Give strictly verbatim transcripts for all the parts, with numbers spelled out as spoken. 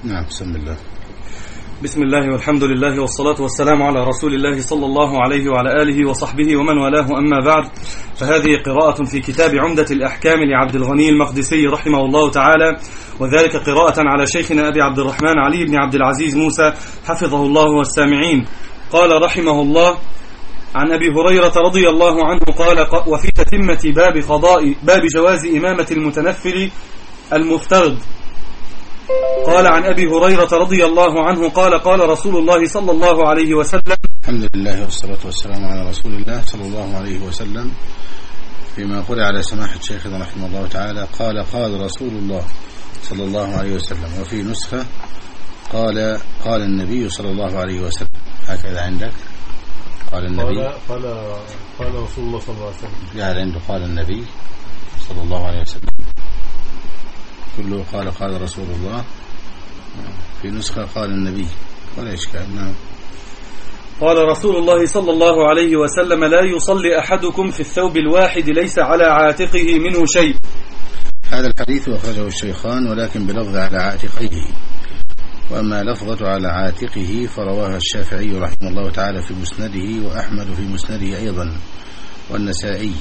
نعم. بسم الله بسم الله والحمد لله والصلاة والسلام على رسول الله صلى الله عليه وعلى آله وصحبه ومن والاه، أما بعد، فهذه قراءة في كتاب عمدة الأحكام لعبد الغني المقدسي رحمه الله تعالى، وذلك قراءة على شيخنا أبي عبد الرحمن علي بن عبد العزيز موسى حفظه الله والسامعين. قال رحمه الله: عن أبي هريرة رضي الله عنه قال: وفي تتمة باب قضاء باب جواز إمامة المتنفل المفترض، قال عن أبي هريرة رضي الله عنه قال: قال رسول الله صلى الله عليه وسلم. الحمد لله والصلاة والسلام على رسول الله صلى الله عليه وسلم. فيما قرأ على سماحة شيخنا رحمه الله تعالى قال: قال رسول الله صلى الله عليه وسلم. وفي نسخة قال قال النبي صلى الله عليه وسلم. هكذا عندك؟ قال النبي قال قال قال رسول الله صلى الله عليه وسلم. قال عنده قال النبي صلى الله عليه وسلم، كله قال قال رسول الله. في نسخة قال النبي، ولا إشكال. نعم. قال رسول الله صلى الله عليه وسلم: لا يصلي أحدكم في الثوب الواحد ليس على عاتقه منه شيء. هذا الحديث أخرجه الشيخان ولكن بلفظ على عاتقيه، وأما لفظة على عاتقه فرواها الشافعي رحمه الله تعالى في مسنده، وأحمد في مسنده أيضا، والنسائي،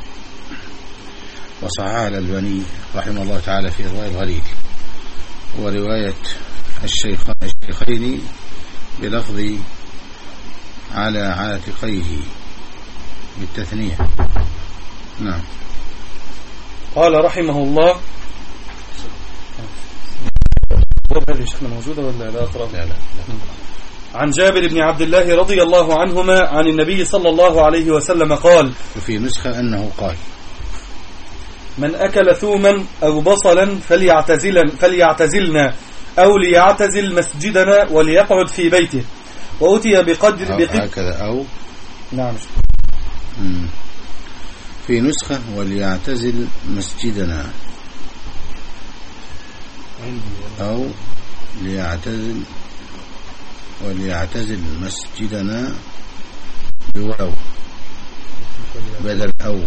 وصححها الألباني رحمه الله تعالى في إرواء الغليل. ورواية الشيخين بلفظ على عاتقيه بالتثنية. نعم. قال رحمه الله: هذه شيخنا موجودة ولا لا أقرأ؟ لا لا. عن جابر بن عبد الله رضي الله عنهما عن النبي صلى الله عليه وسلم قال: وفي نسخة أنه قال: من أكل ثوما أو بصلا فليعتزل فليعتزلنا أو ليعتزل مسجدنا وليقعد في بيته. وأتي بقدر بقدر هكذا أو نعم. مم. في نسخة وليعتزل مسجدنا أو ليعتزل وليعتزل مسجدنا بواو بدل أو.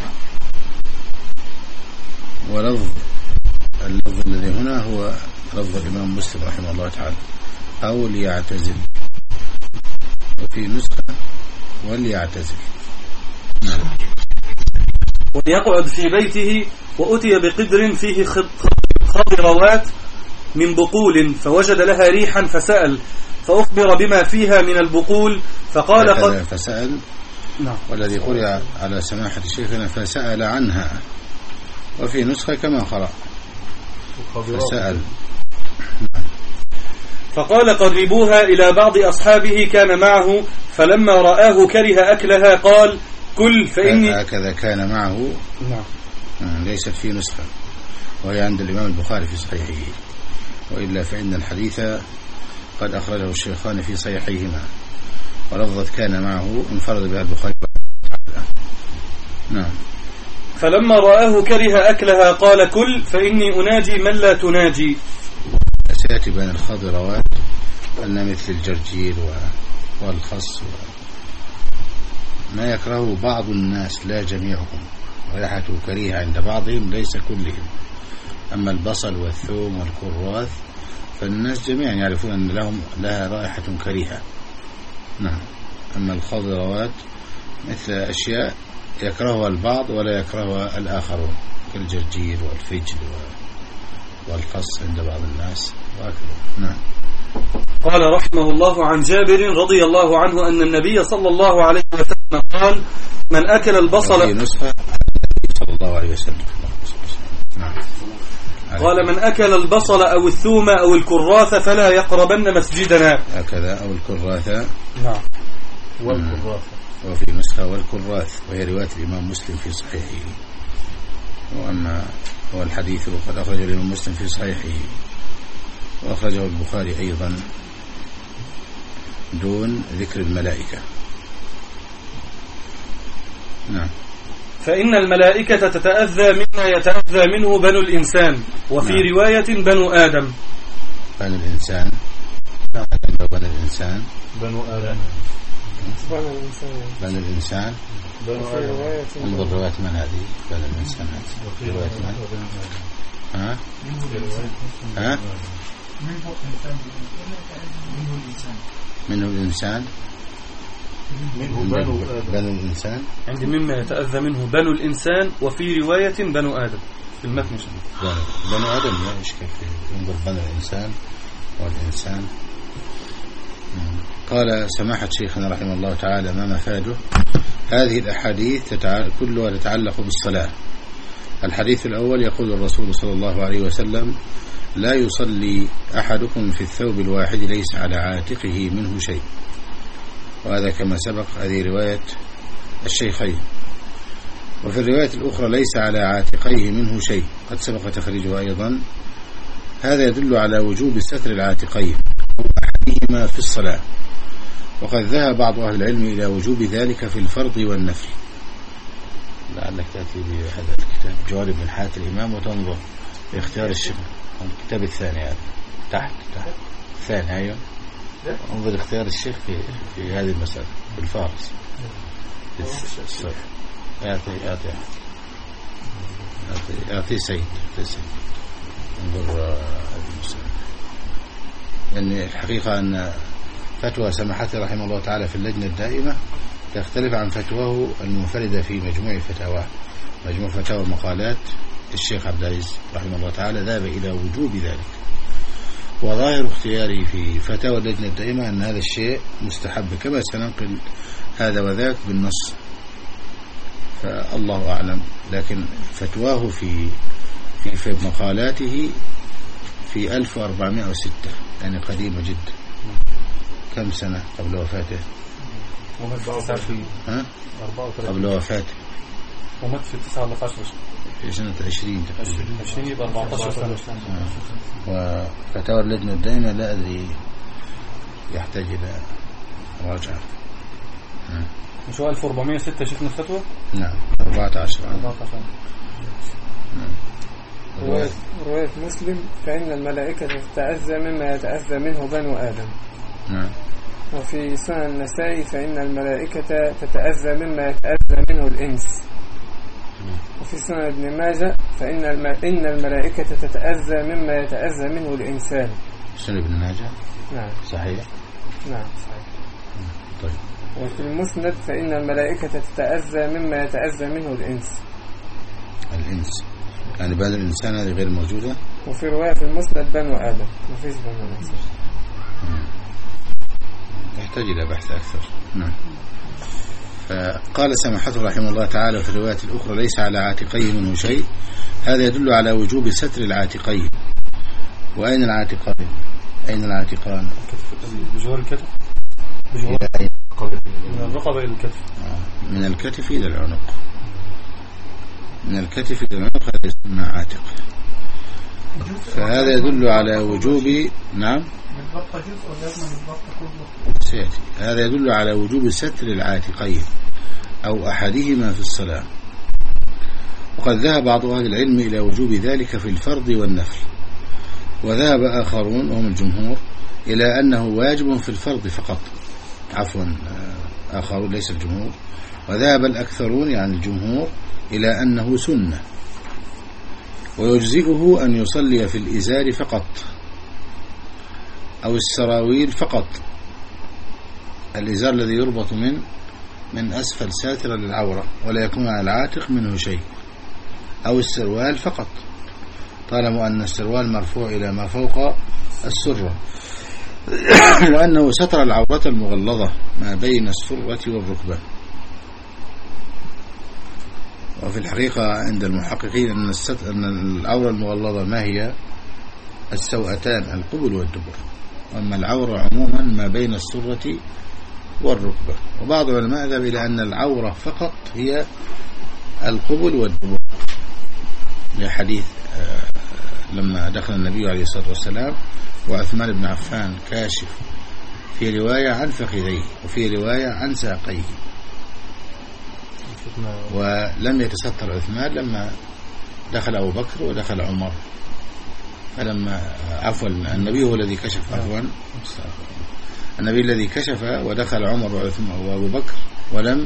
ولفظ اللفظ الذي هنا هو لفظ الإمام مسلم رحمه الله تعالى: أو ليعتزل. وفي نسخة وليعتزل. نعم. وليقعد في بيته. وأتي بقدر فيه خضروات من بقول فوجد لها ريحا فسأل، فأخبر بما فيها من البقول فقال قد فسأل. نعم. والذي قرأ على سماحة شيخنا فسأل عنها، وفي نسخة كما قرأ فسأل. فقال: قربوها إلى بعض أصحابه كان معه، فلما رآه كره أكلها قال: كل فإني. هكذا كان معه. نعم. ليست في نسخة، وهي عند الإمام البخاري في صحيحه، وإلا فإن الحديث قد أخرجه الشيخان في صحيحيهما، ولفظة كان معه انفرد بها البخاري. نعم. فلما رآه كره أكلها قال: كل فإني أناجي من لا تناجي. سيأتي بين الخضروات أن مثل الجرجير والخس ما يكرهه بعض الناس لا جميعهم، وريحته كريهة عند بعضهم ليس كلهم. أما البصل والثوم والكراث فالناس جميعا يعرفون أن لهم لها رائحة كريهة. نعم. أما الخضروات مثل أشياء يكرهها البعض ولا يكرهها الآخرون، كالجرجير والفجل والخس عند بعض الناس وهكذا. نعم. قال رحمه الله: عن جابر رضي الله عنه أن النبي صلى الله عليه وسلم قال: من أكل البصل. في نسخة النبي صلى الله عليه وسلم. نعم. قال: من أكل البصل أو الثوم أو الكراث فلا يقربن مسجدنا. هكذا أو الكراث. نعم. والكراث. وفي نسخة والكراث، وهي رواية الإمام مسلم في صحيحه. وأما هو الحديث وقد أخرجه الإمام مسلم في صحيحه، وأخرجه البخاري أيضا دون ذكر الملائكة. نعم. فإن الملائكة تتأذى مما يتأذى منه بنو الإنسان، وفي نعم. رواية بنو آدم. بنو الإنسان. نعم. بنو الإنسان. بنو آدم. بنو الإنسان. بنو الإنسان. بنو آدم. انظر رواية من هذه؟ بنو الإنسان. رواية من؟ ها؟ ها؟ منه الإنسان منه الإنسان منه الإنسان منه بنو آدم. بنو الإنسان عندي مما يتأذى منه بنو الإنسان، وفي رواية بنو آدم في المتن. بنو, بنو آدم لا إشكال فيه، ينظر بنو الإنسان والإنسان. قال سماحة شيخنا رحمه الله تعالى: ما مفاده؟ هذه الأحاديث تتع... كلها تتعلق بالصلاة. الحديث الأول يقول الرسول صلى الله عليه وسلم: لا يصلي أحدكم في الثوب الواحد ليس على عاتقه منه شيء. وهذا كما سبق، هذه رواية الشيخين. وفي الرواية الأخرى: ليس على عاتقيه منه شيء، قد سبق تخريجه أيضا. هذا يدل على وجوب ستر العاتقين أو أحدهما في الصلاة. وقد ذهب بعض أهل العلم إلى وجوب ذلك في الفرض والنفل. لعلك تأتي بهذا الكتاب جوارب من حياة الإمام وتنظر باختيار الشيخ. الكتاب الثاني هذا تحت تحت الثاني. أيوه، انظر اختيار الشيخ في في هذه المسألة بالفارس. الصف يعطي يعطي يعطي سيد يعطي سيد انظر هذه المسألة. لأن الحقيقة أن فتوى سماحته رحمه الله تعالى في اللجنة الدائمة تختلف عن فتواه المنفردة في مجموع فتاواه. مجموع فتاوى مقالات الشيخ عبد العزيز رحمه الله تعالى ذهب إلى وجوب ذلك. وظاهر اختياري في فتاوى اللجنة الدائمة أن هذا الشيء مستحب، كما سننقل هذا وذاك بالنص، فالله أعلم. لكن فتواه في في, في مقالاته في ألف وأربعمائة وستة، يعني قديمة جدا. كم سنة قبل وفاته؟ ها؟ قبل وفاته ومات في تسعة ولا عشرة في سنة عشرين عشرين، يبقى أربعتاشر سنة. آه. وفتاوى اللجنة الدائمة لا أدري، يحتاج إلى مراجعة. مش هو ألف وأربعمائة وستة شفنا الفتوى؟ نعم، أربعة عشر. رواية, رواية مسلم: فإن الملائكة تتأذى مما يتأذى منه بنو آدم. نعم. وفي سنن النسائي: فإن الملائكة تتأذى مما يتأذى منه الإنس. وفي سنن ابن ماجه: فإن الم... إن الملائكة تتأذى مما يتأذى منه الإنسان. سنن ابن ماجه. نعم صحيح. نعم صحيح. طيب. وفي المسند: فإن الملائكة تتأذى مما يتأذى منه الإنس. الإنس يعني بعد الإنسان هذه غير موجودة. وفي رواية في المسند: بنو آدم، ما فيش بنو الإنسان. يحتاج إلى بحث أكثر. نعم. فقال سماحته رحمه الله تعالى في الرواية الأخرى: ليس على عاتقيه منه شيء. هذا يدل على وجوب ستر العاتقين. وأين العاتقان؟ أين العاتقان؟ بجوار الكتف، بجوار من الرقبة إلى الكتف. من الكتف إلى العنق. من الكتف إلى العنق هذا يسمى عاتق. فهذا يدل على وجوب. نعم. سيأتي. هذا يدل على وجوب ستر العاتقين أو أحدهما في الصلاة. وقد ذهب بعض أهل العلم إلى وجوب ذلك في الفرض والنفل. وذهب آخرون وهم الجمهور إلى أنه واجب في الفرض فقط. عفوا آخرون ليس الجمهور. وذهب الأكثرون يعني الجمهور إلى أنه سنة، ويجزئه أن يصلي في الإزار فقط أو السراويل فقط. الإزار الذي يربط من من أسفل ساترا للعورة ولا يكون على العاتق منه شيء، أو السروال فقط، طالما أن السروال مرفوع إلى ما فوق السرة، وأنه ستر العورة المغلظة ما بين السرة والركبة. وفي الحقيقة عند المحققين أن, أن العورة المغلظة ما هي؟ السوأتان، القبل والدبر. وأما العورة عموما ما بين السرة والركبة. وبعض العلماء ذهب إلى أن العورة فقط هي القبل والدبر، لحديث لما دخل النبي عليه الصلاة والسلام وعثمان بن عفان كاشف، في رواية عن فخذيه وفي رواية عن ساقيه، ولم يتستر عثمان لما دخل أبو بكر ودخل عمر. فلما عفوا النبي هو الذي كشف عفوا النبي الذي كشف ودخل عمر وعثمان وأبو بكر ولم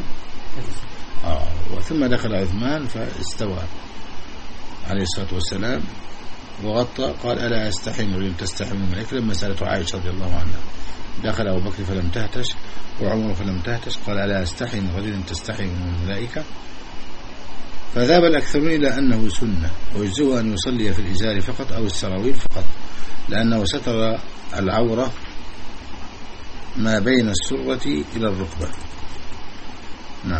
آه ثم دخل عثمان فاستوى عليه الصلاة والسلام وغطى قال ألا أستحي من رجل تستحي من الملائكة لما سألته عائشة رضي الله عنها دخل أبو بكر فلم تهتش وعمر فلم تهتش قال ألا أستحي من رجل تستحي من الملائكة. فذهب الأكثرون إلى أنه سنة ويجزئه أن يصلي في الإزار فقط أو السراويل فقط لأنه ستر العورة ما بين السرة إلى الركبة. نعم.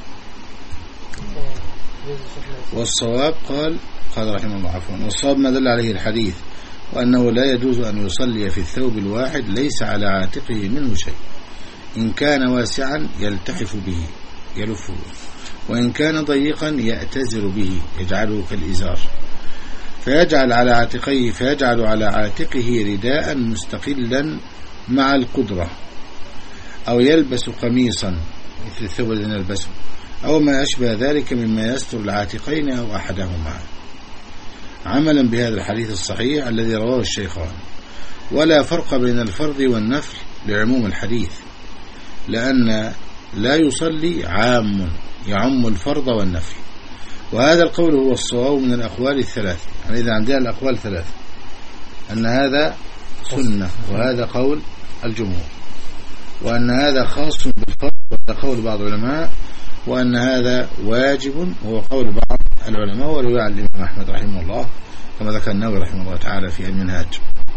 والصواب قال قال رحمه الله عفوا والصواب ما دل عليه الحديث وأنه لا يجوز أن يصلي في الثوب الواحد ليس على عاتقه منه شيء إن كان واسعا يلتحف به يلفه وإن كان ضيقا يأتزر به يجعله كالإزار فيجعل على عاتقيه فيجعل على عاتقه رداء مستقلا مع القدرة أو يلبس قميصا مثل الثوب الذي نلبسه أو ما أشبه ذلك مما يستر العاتقين أو أحدهما عملا بهذا الحديث الصحيح الذي رواه الشيخان. ولا فرق بين الفرض والنفل لعموم الحديث لأن لا يصلي عام يعم الفرض والنفل وهذا القول هو الصواب من الأقوال الثلاث. يعني إذا عندنا الأقوال ثلاث أن هذا سنة وهذا قول الجمهور وأن هذا خاص بالفرض وهذا قول بعض العلماء وأن هذا واجب وهو قول بعض العلماء ورواية عن الإمام أحمد رحمه الله كما ذكر النووي رحمه الله تعالى في المنهاج.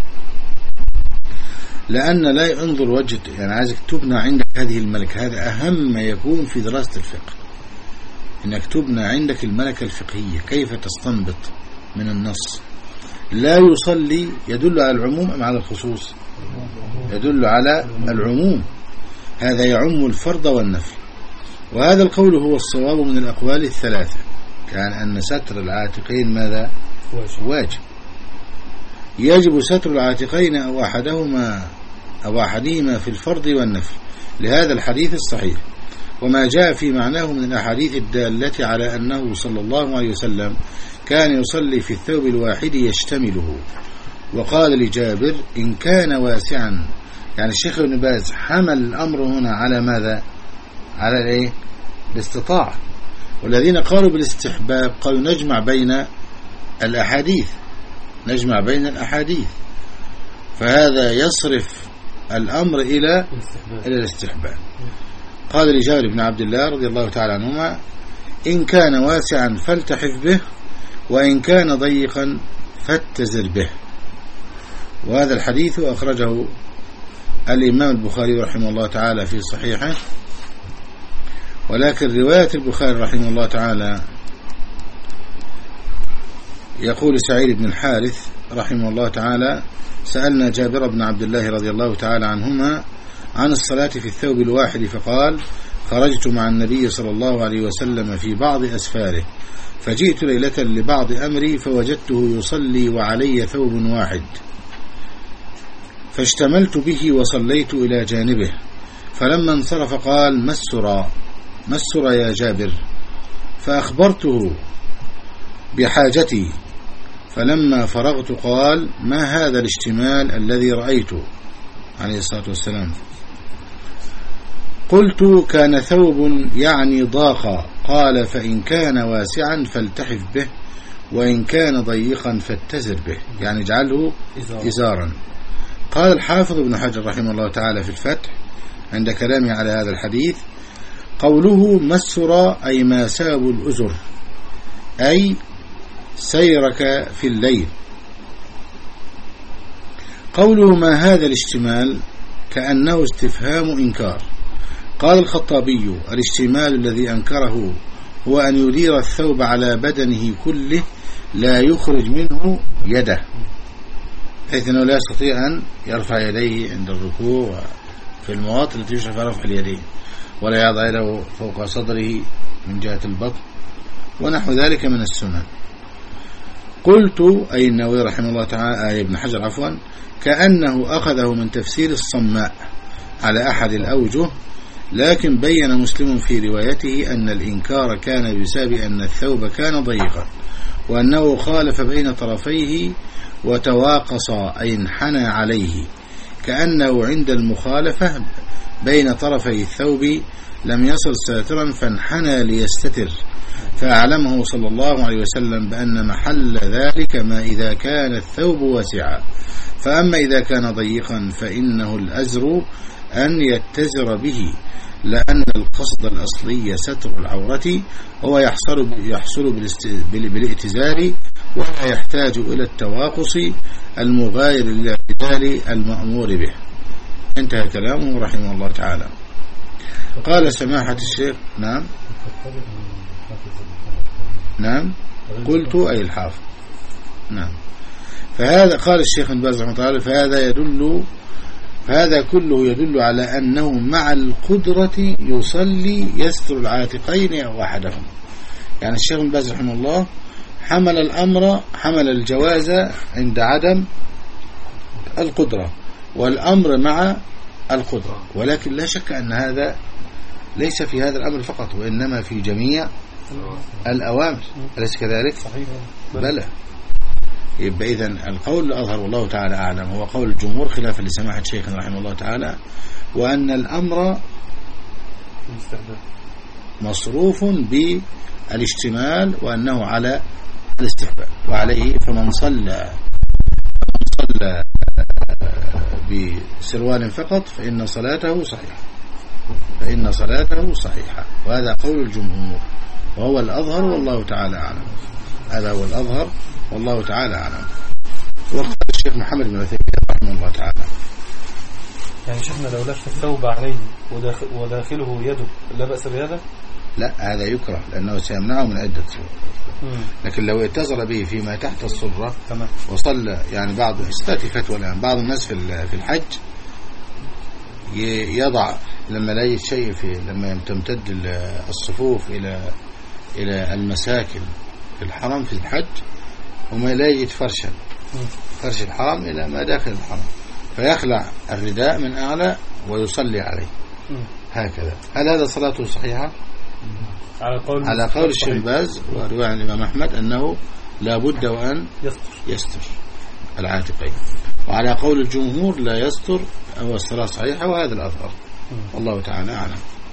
لأن لا ينظر وجه يعني عايزك تبنى عندك هذه الملكة هذا أهم ما يكون في دراسة الفقه إنك تبنى عندك الملكة الفقهية كيف تستنبط من النص. لا يصلي يدل على العموم أم على الخصوص يدل على العموم هذا يعم الفرض والنفل وهذا القول هو الصواب من الأقوال الثلاثة كان أن ستر العاتقين ماذا واجب يجب ستر العاتقين أو أحدهما أو أحدهما في الفرض والنفل لهذا الحديث الصحيح وما جاء في معناه من الأحاديث الدالة على أنه صلى الله عليه وسلم كان يصلي في الثوب الواحد يشتمله. وقال لجابر إن كان واسعا يعني الشيخ ابن باز حمل الأمر هنا على ماذا على الايه الاستطاعة والذين قالوا بالاستحباب قالوا نجمع بين الأحاديث نجمع بين الأحاديث فهذا يصرف الأمر إلى إلى الاستحباب. قال لجابر بن عبد الله رضي الله تعالى عنهما إن كان واسعا فالتحف به وإن كان ضيقا فاتزر به. وهذا الحديث أخرجه الإمام البخاري رحمه الله تعالى في صحيحه ولكن رواية البخاري رحمه الله تعالى يقول سعيد بن الحارث رحمه الله تعالى سألنا جابر بن عبد الله رضي الله تعالى عنهما عن الصلاة في الثوب الواحد فقال خرجت مع النبي صلى الله عليه وسلم في بعض أسفاره فجئت ليلة لبعض أمري فوجدته يصلي وعلي ثوب واحد فاشتملت به وصليت إلى جانبه فلما انصرف قال ما السرى ما السرى يا جابر فأخبرته بحاجتي فلما فرغت قال ما هذا الاشتمال الذي رأيته عليه الصلاة والسلام قلت كان ثوب يعني ضاق قال فإن كان واسعا فالتحف به وإن كان ضيقا فاتزر به يعني اجعله إزارا. قال الحافظ ابن حجر رحمه الله تعالى في الفتح عند كلامه على هذا الحديث قوله مسر أي ما ساب الأزر أي سيرك في الليل. قوله ما هذا الاشتمال كأنه استفهام إنكار. قال الخطابي الاشتمال الذي أنكره هو أن يدير الثوب على بدنه كله لا يخرج منه يده حيث أنه لا يستطيع أن يرفع يديه عند الركوع في المواطن التي يشرف رفع اليدين ولا يضع يده فوق صدره من جهة البطن ونحو ذلك من السنن. قلت أي النووي رحمه الله تعالى أي ابن حجر عفوا كأنه أخذه من تفسير الصماء على أحد الأوجه لكن بين مسلم في روايته أن الإنكار كان بسبب أن الثوب كان ضيقا وأنه خالف بين طرفيه وتواقص أي انحنى عليه كأنه عند المخالفة بين طرفي الثوب لم يصل ساترا فانحنى ليستتر فأعلمه صلى الله عليه وسلم بأن محل ذلك ما إذا كان الثوب واسعا، فأما إذا كان ضيقا فإنه الأزر أن يتزر به، لأن القصد الأصلي ستر العورة هو يحصل يحصل بالائتزار، ولا يحتاج إلى التواقص المغاير للاعتدال المأمور به. انتهى كلامه رحمه الله تعالى. قال سماحة الشيخ نعم نعم قلت أي الحافظ نعم. فهذا قال الشيخ ابن باز رحمه الله تعالى فهذا يدل فهذا كله يدل على أنه مع القدرة يصلي يستر العاتقين أو أحدهم. يعني الشيخ ابن باز رحمه الله حمل الأمر حمل الجواز عند عدم القدرة، والأمر مع القدرة، ولكن لا شك أن هذا ليس في هذا الأمر فقط، وإنما في جميع الأوامر، أليس كذلك؟ بلى. يبقى إذن القول الأظهر والله تعالى أعلم هو قول الجمهور خلافا لسماحة شيخنا رحمه الله تعالى، وأن الأمر مصروف بالاشتمال وأنه على الاستحباب، وعليه فمن صلى فمن صلى بسروال فقط فإن صلاته صحيحة فإن صلاته صحيحة وهذا قول الجمهور وهو الأظهر والله تعالى أعلم. هذا هو الأظهر والله تعالى أعلم. وقال الشيخ محمد بن عثيمين رحمه الله تعالى يعني شيخنا لو لف الثوب عليه وداخل وداخله يده لا بأس بهذا؟ لا، هذا يكره لأنه سيمنعه من عدة صور. لكن لو اتصل به فيما تحت الصرة وصلى، يعني بعض استاتي فتوى الآن بعض الناس في في الحج يضع لما لا يجد شيء في لما تمتد الصفوف إلى إلى المساكن في الحرم في الحج وما لا يجد فرشا فرش الحرم إلى ما داخل الحرم فيخلع الرداء من أعلى ويصلي عليه هكذا. هل هذا صلاته صحيحة؟ على قول على قول الشيخ باز ورواية عن الإمام أحمد أنه لا بد وأن يستر, يستر العاتقين، وعلى قول الجمهور لا يستر هو الصلاة صحيحة، وهذا الأظهر والله تعالى أعلم.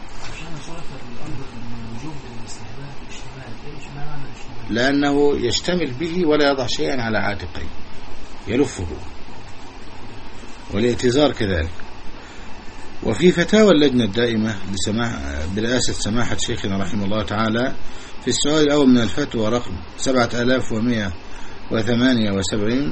لأنه يشتمل به ولا يضع شيئا على عاتقين يلفه، والائتزار كذلك. وفي فتاوى اللجنة الدائمة لسماح برئاسة سماحة شيخنا رحمه الله تعالى في السؤال الأول من الفتوى رقم سبعة آلاف ومئة وثمانية وسبعين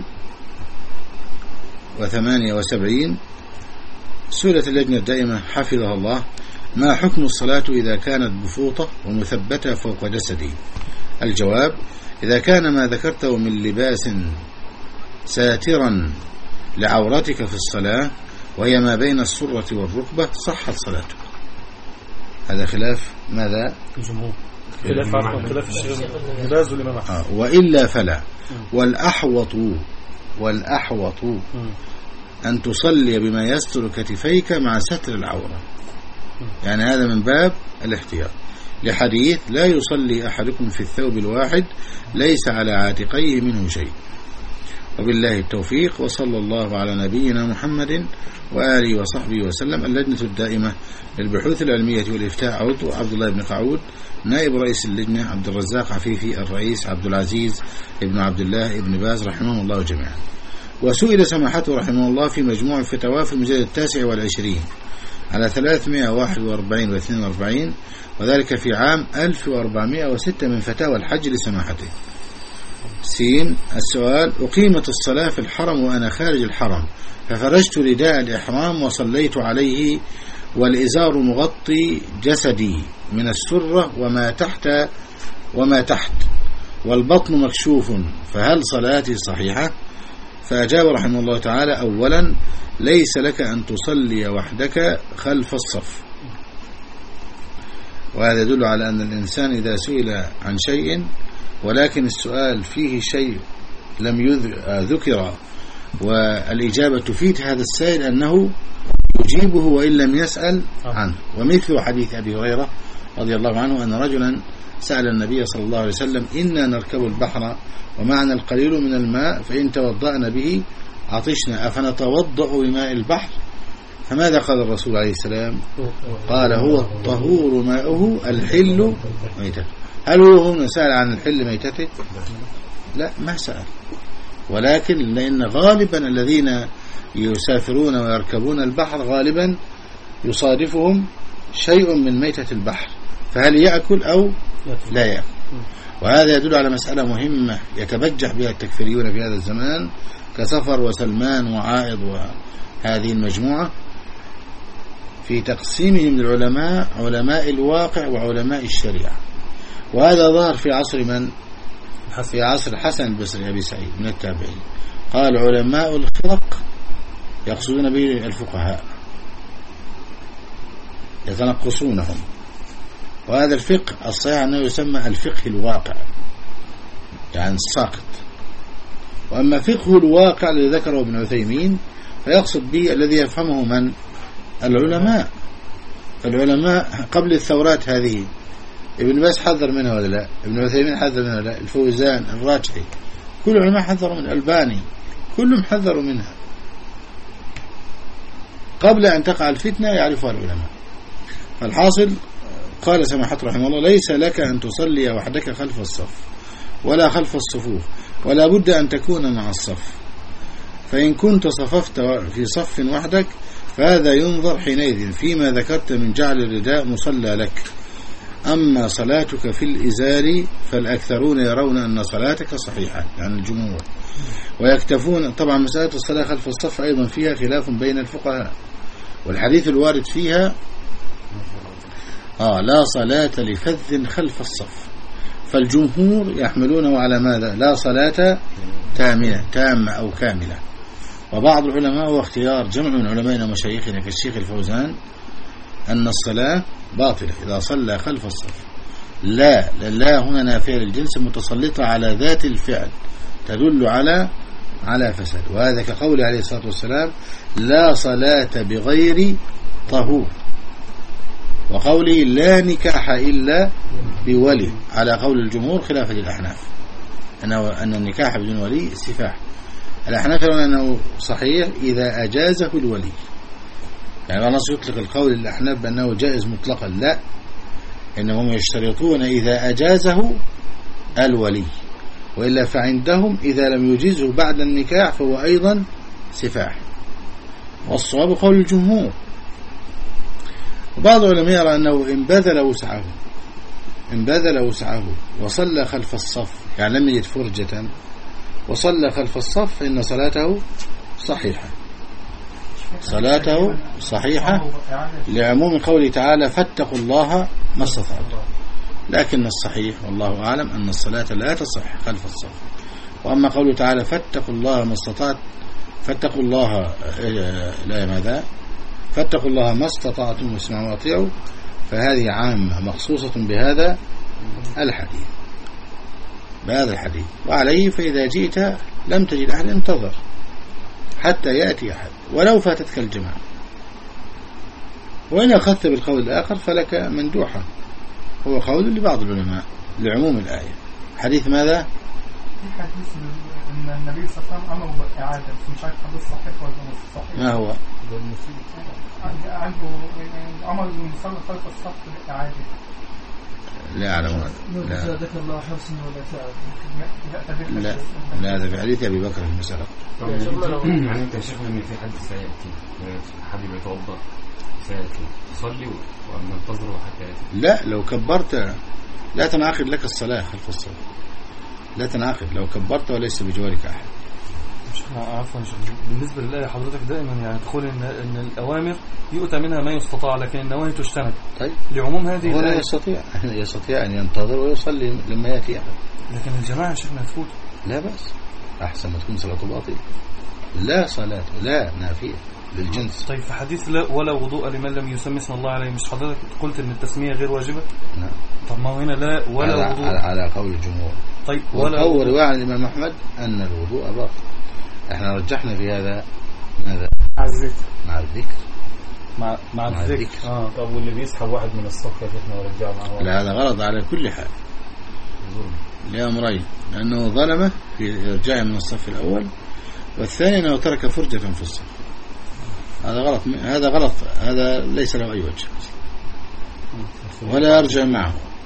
وثمانية وسبعين سئلت اللجنة الدائمة حفظها الله: ما حكم الصلاة إذا كانت بفوطة ومثبتة فوق جسدي؟ الجواب: إذا كان ما ذكرته من لباس ساترا لعورتك في الصلاة وهي ما بين السرة والركبة صحت صلاتك. هذا خلاف ماذا؟ الجمهور، خلاف عن خلاف الشيخ باز والإمام أحمد. آه وإلا فلا. والأحوط والأحوط أن تصلي بما يستر كتفيك مع ستر العورة، يعني هذا من باب الاحتياط، لحديث: لا يصلي أحدكم في الثوب الواحد ليس على عاتقيه منه شيء. وبالله التوفيق، وصلى الله على نبينا محمد وآله وصحبه وسلم. اللجنة الدائمة للبحوث العلمية والإفتاء عضو عبد الله بن قعود، نائب رئيس اللجنة عبد الرزاق عفيفي، الرئيس عبد العزيز ابن عبد الله ابن باز رحمه الله جميعا. وسئل سماحته رحمه الله في مجموع الفتاوى في المجلد التاسع والعشرين على ثلاثمائة وواحد وأربعين واثنين وأربعين، وذلك في عام ألف وأربعمائة وستة من فتاوى الحج لسماحته. سين السؤال: أقيمت الصلاة في الحرم وأنا خارج الحرم، ففرجت رداء الإحرام وصليت عليه والإزار مغطي جسدي من السرة وما تحت وما تحت والبطن مكشوف، فهل صلاتي صحيحة؟ فأجاب رحمه الله تعالى: أولا، ليس لك أن تصلي وحدك خلف الصف. وهذا يدل على أن الإنسان إذا سئل عن شيء ولكن السؤال فيه شيء لم يذكر والإجابة تفيد هذا السائل أنه يجيبه وإن لم يسأل عنه. ومثل حديث أبي هريرة رضي الله عنه أن رجلا سأل النبي صلى الله عليه وسلم: إنا نركب البحر ومعنا القليل من الماء فإن توضأنا به عطشنا أفنتوضأ بماء البحر؟ فماذا قال الرسول عليه السلام؟ قال: هو الطهور ماؤه الحل ميته. هل هو هنا سأل عن الحل ميتته؟ لا، ما سأل، ولكن لأن غالبا الذين يسافرون ويركبون البحر غالبا يصادفهم شيء من ميتة البحر، فهل يأكل أو لا يأكل؟ وهذا يدل على مسألة مهمة يتبجح بها التكفيريون في هذا الزمان كسفر وسلمان وعائض وهذه المجموعة، في تقسيمهم للعلماء علماء الواقع وعلماء الشريعة. وهذا ظهر في عصر من؟ في عصر الحسن البصري أبي سعيد من التابعين. قال علماء الخرق يقصدون به الفقهاء يتنقصونهم، وهذا الفقه الصحيح أنه يسمى الفقه الواقع، يعني الساقط. وأما فقه الواقع الذي ذكره ابن عثيمين فيقصد به الذي يفهمه من؟ العلماء. العلماء قبل الثورات هذه ابن باز حذر منها ولا لا؟ ابن عثيمين حذر منها ولا لا؟ الفوزان، الراجحي، كل العلماء حذروا من الألباني، كلهم حذروا منها قبل أن تقع الفتنة يعرفها العلماء. فالحاصل قال سماحة رحمه الله: ليس لك أن تصلي وحدك خلف الصف ولا خلف الصفوف، ولا بد أن تكون مع الصف، فإن كنت صففت في صف وحدك فهذا ينظر حينئذ فيما ذكرت من جعل الرداء مصلى لك. أما صلاتك في الإزار فالأكثرون يرون أن صلاتك صحيحة، يعني الجمهور، ويكتفون. طبعا مسألة الصلاة خلف الصف أيضا فيها خلاف بين الفقهاء، والحديث الوارد فيها آه لا صلاة لفذ خلف الصف، فالجمهور يحملونه على ماذا؟ لا صلاة تامة تامة أو كاملة. وبعض العلماء واختيار جمع من علمائنا ومشايخنا كالشيخ الفوزان أن الصلاة باطلة إذا صلى خلف الصف. لا لا هنا نافية للجنس متسلطة على ذات الفعل تدل على على فساد، وهذا كقوله عليه الصلاة والسلام: لا صلاة بغير طهور، وقوله: لا نكاح إلا بولي، على قول الجمهور خلافا للأحناف أنه أن النكاح بدون ولي سفاح. الأحناف يرون أنه صحيح إذا أجازه الولي، يعني النص يطلق القول للأحناف بأنه جائز مطلقا، لا، إنهم يشترطون إذا أجازه الولي، وإلا فعندهم إذا لم يجيزه بعد النكاح فهو أيضا سفاح، والصواب قول الجمهور. وبعض العلماء يرى أنه إن بذل وسعه إن بذل وسعه وصلى خلف الصف، يعني لم يجد فرجة وصلى خلف الصف فإن صلاته صحيحة، صلاته صحيحة لعموم قوله تعالى: فاتقوا الله ما استطعتم. لكن الصحيح والله أعلم أن الصلاة لا تصح خلف الصف. وأما قوله تعالى: فاتقوا الله ما استطعت فاتقوا الله لا ماذا فاتقوا الله ما استطعتم واسمعوا واطيعوا، فهذه عامة مخصوصة بهذا الحديث بهذا الحديث وعليه فإذا جئت لم تجد أحد انتظر حتى يأتي أحد ولو فاتتك الجماعة. وإن أخذت بالقول الآخر فلك مندوحة، هو قول لبعض العلماء لعموم الآية. حديث ماذا؟ في حديث أن النبي صلى الله عليه وسلم أمر بالإعادة، مش عارف حديث صحيح ولا مش صحيح. ما هو؟ عنده أمر المصلي خلف الصف بالإعادة. لا أعلم. لا ذكر الله حسن ولا تعب. لا لا هذا في حديث أبي بكر في المسألة. يعني أنت شايف إن في حد سيأتي حبيب يتوضأ سيأتي تصلي وأما انتظروا حتى يأتي؟ لا، لو كبرت لا تنعقد لك الصلاة خلف الصف، لا تنعقد لو كبرت وليس بجوارك أحد. عفوا بالنسبة للآية حضرتك دائما يعني تقول إن, إن الأوامر يؤتى منها ما يستطاع لكن النواهي تجتنب. طيب لعموم هذه هو لا يستطيع يستطيع أن ينتظر ويصلي لما يأتي أحد. لكن الجماعة شيخنا تفوت. لا بأس، أحسن ما تكون صلاة باطلة. لا صلاة لا نافية للجنس. طيب في حديث لا ولا وضوء لمن لم يسمي اسم الله عليه، مش حضرتك قلت إن التسمية غير واجبة؟ نعم. طب ما هو هنا لا ولا على وضوء على, على قول الجمهور. طيب ولا وقول رواية عن الإمام أحمد أن الوضوء باطل. احنا رجحنا في هذا ماذا؟ مع الذكر مع الذكر مع مع, مع الذكر. الذكر. اه طب واللي بيسحب واحد من الصف يا شيخنا ورجعه معه؟ لا، هذا غلط على كل حال لأمرين: لأنه ظلمه في إرجاعه من الصف الأول، والثاني أنه ترك فرجة في الصف. هذا غلط هذا غلط هذا ليس له أي وجه ولا يرجع معه.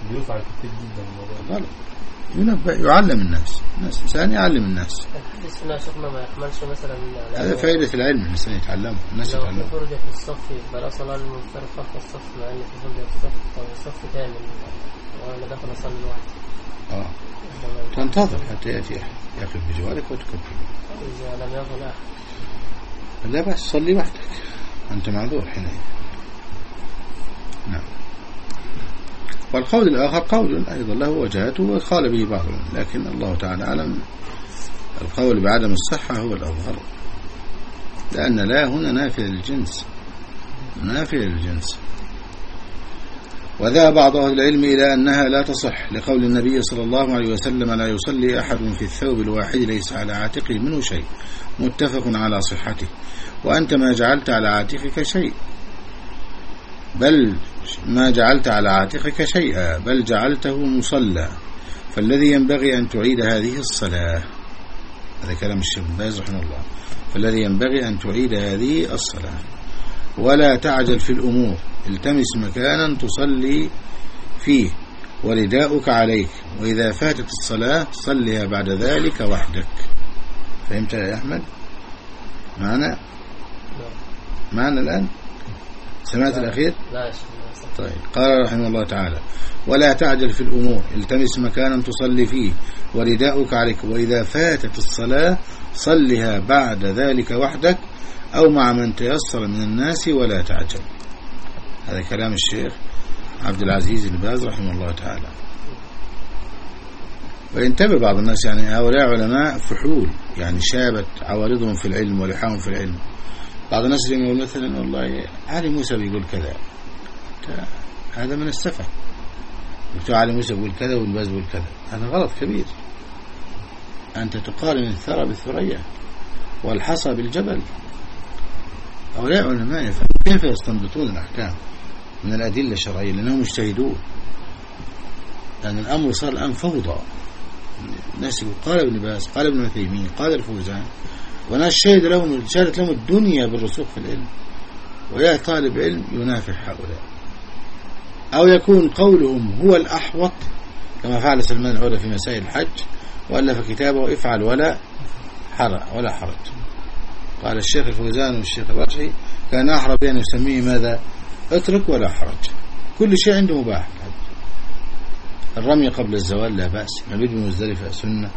بيفعل كتير جدا الموضوع غلط. ينبه يعلم الناس الناس الإنسان يعلم الناس. الحديث هنا شيخنا ما يحملش مثلا هذا فائدة العلم الإنسان يتعلمه الناس لو في يتعلمه. فرجة في الصف يبقى لا صلاة المنفرقة في الصف مع إن في فرجة في الصف أو الصف كامل وأنا داخل أصلي لوحدي. آه تنتظر حتى يأتي يقف بجوارك وتكبر. إذا لم يكن أحد لا بس صلي وحدك أنت معذور حينئذ. نعم. والقول الآخر قول أيضا له وجهته وقال به بعض لكن الله تعالى أعلم. القول بعدم الصحة هو الأظهر لأن لا هنا نافية للجنس نافية للجنس. وذهب بعض أهل العلم إلى أنها لا تصح لقول النبي صلى الله عليه وسلم لا يصلي أحد في الثوب الواحد ليس على عاتقه منه شيء متفق على صحته. وأنت ما جعلت على عاتقك شيء بل ما جعلت على عاتقك شيئا بل جعلته مصلى فالذي ينبغي أن تعيد هذه الصلاة. هذا كلام الشيخ ابن باز رحمه الله. فالذي ينبغي أن تعيد هذه الصلاة ولا تعجل في الأمور التمس مكانا تصلي فيه ورداؤك عليك وإذا فاتت الصلاة صليها بعد ذلك وحدك. فهمت يا أحمد معنا معنا الآن سمعت لا. الأخير لا طيب. قال رحمه الله تعالى ولا تعجل في الأمور التمس مكانا تصلي فيه ورداؤك عليك وإذا فاتت الصلاة صلها بعد ذلك وحدك أو مع من تيسر من الناس ولا تعجل. هذا كلام الشيخ عبد العزيز الباز رحمه الله تعالى. وينتبه بعض الناس يعني هؤلاء علماء فحول يعني شابت عوارضهم في العلم ولحاهم في العلم. بعض الناس يقول مثلا والله علي موسى بيقول كذا هذا من السفه. بتوع علي موسى بيقول كذا والباز بيقول كذا هذا غلط كبير. أنت تقارن الثرى بالثريا والحصى بالجبل. هؤلاء علماء يفهم كيف يستنبطون الأحكام من الأدلة الشرعية لأنهم مجتهدون. لأن الأمر صار الآن فوضى. الناس قال ابن باز قال ابن عثيمين قال الفوزان وناس شهد لهم شهدت لهم الدنيا بالرسوخ في العلم ويا طالب علم ينافح هؤلاء أو يكون قولهم هو الأحوط كما فعل سلمان العودة في مسائل الحج وألف كتابه افعل ولا حرج ولا حرج. قال الشيخ الفوزان والشيخ الرجحي كان أحرى بأن يسميه ماذا اترك ولا حرج. كل شيء عنده مباح. الرمي قبل الزوال لا بأس مبيد بمزدلفة سنة.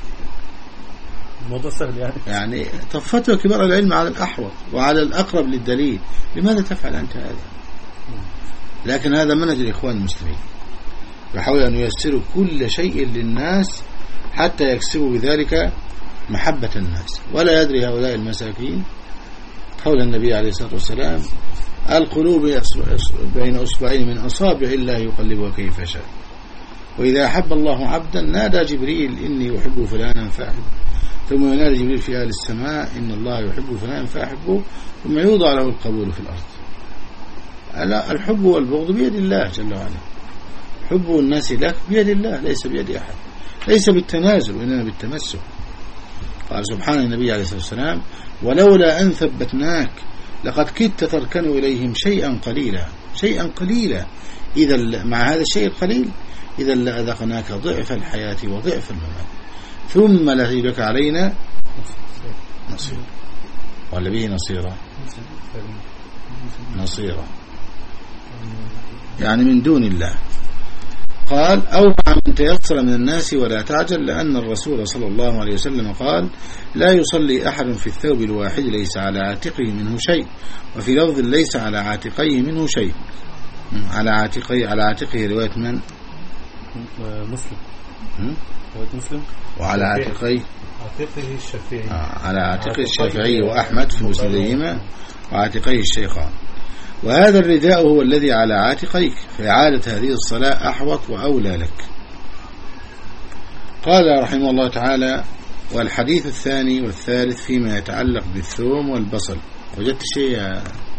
الموضوع سهل يعني يعني طب فتوى كبار العلم على الأحوط وعلى الأقرب للدليل لماذا تفعل أنت هذا؟ لكن هذا منهج الإخوان المسلمين يحاول أن ييسروا كل شيء للناس حتى يكسبوا بذلك محبة الناس. ولا يدري هؤلاء المساكين قول النبي عليه الصلاة والسلام القلوب بين أصبعين من أصابع الله يقلبها كيف شاء وإذا أحب الله عبدا نادى جبريل إني أحب فلانا فأحب ثم ينادي جبريل في أهل السماء إن الله يحب فلانا فأحبه ثم يوضع له القبول في الأرض. الحب والبغض بيد الله جل وعلا. حب الناس لك بيد الله ليس بيد أحد ليس بالتنازل وإنما بالتمسك. قال سبحانه النبي عليه الصلاة والسلام ولولا أن ثبتناك لقد كدت تركن إليهم شيئا قليلا شيئا قليلا إذا مع هذا الشيء القليل إذا لأذقناك ضعف الحياة وضعف الممات ثم لك علينا نصير ولا به نصيرا نصيرا يعني من دون الله. قال أو مع من تيسر من الناس ولا تعجل لأن الرسول صلى الله عليه وسلم قال لا يصلي أحد في الثوب الواحد ليس على عاتقه منه شيء وفي لفظ ليس على عاتقيه منه شيء. على عاتقه على عاتقه رواية من مسلم رواية مسلم وعلى عاتقيه عاتقه الشافعي آه على عاتقه الشافعي وأحمد في مسندهما وعاتقيه الشيخان. وهذا الرداء هو الذي على عاتقيك فإعادة هذه الصلاة أحوط وأولى لك. قال رحمه الله تعالى والحديث الثاني والثالث فيما يتعلق بالثوم والبصل. وجدت شيء يا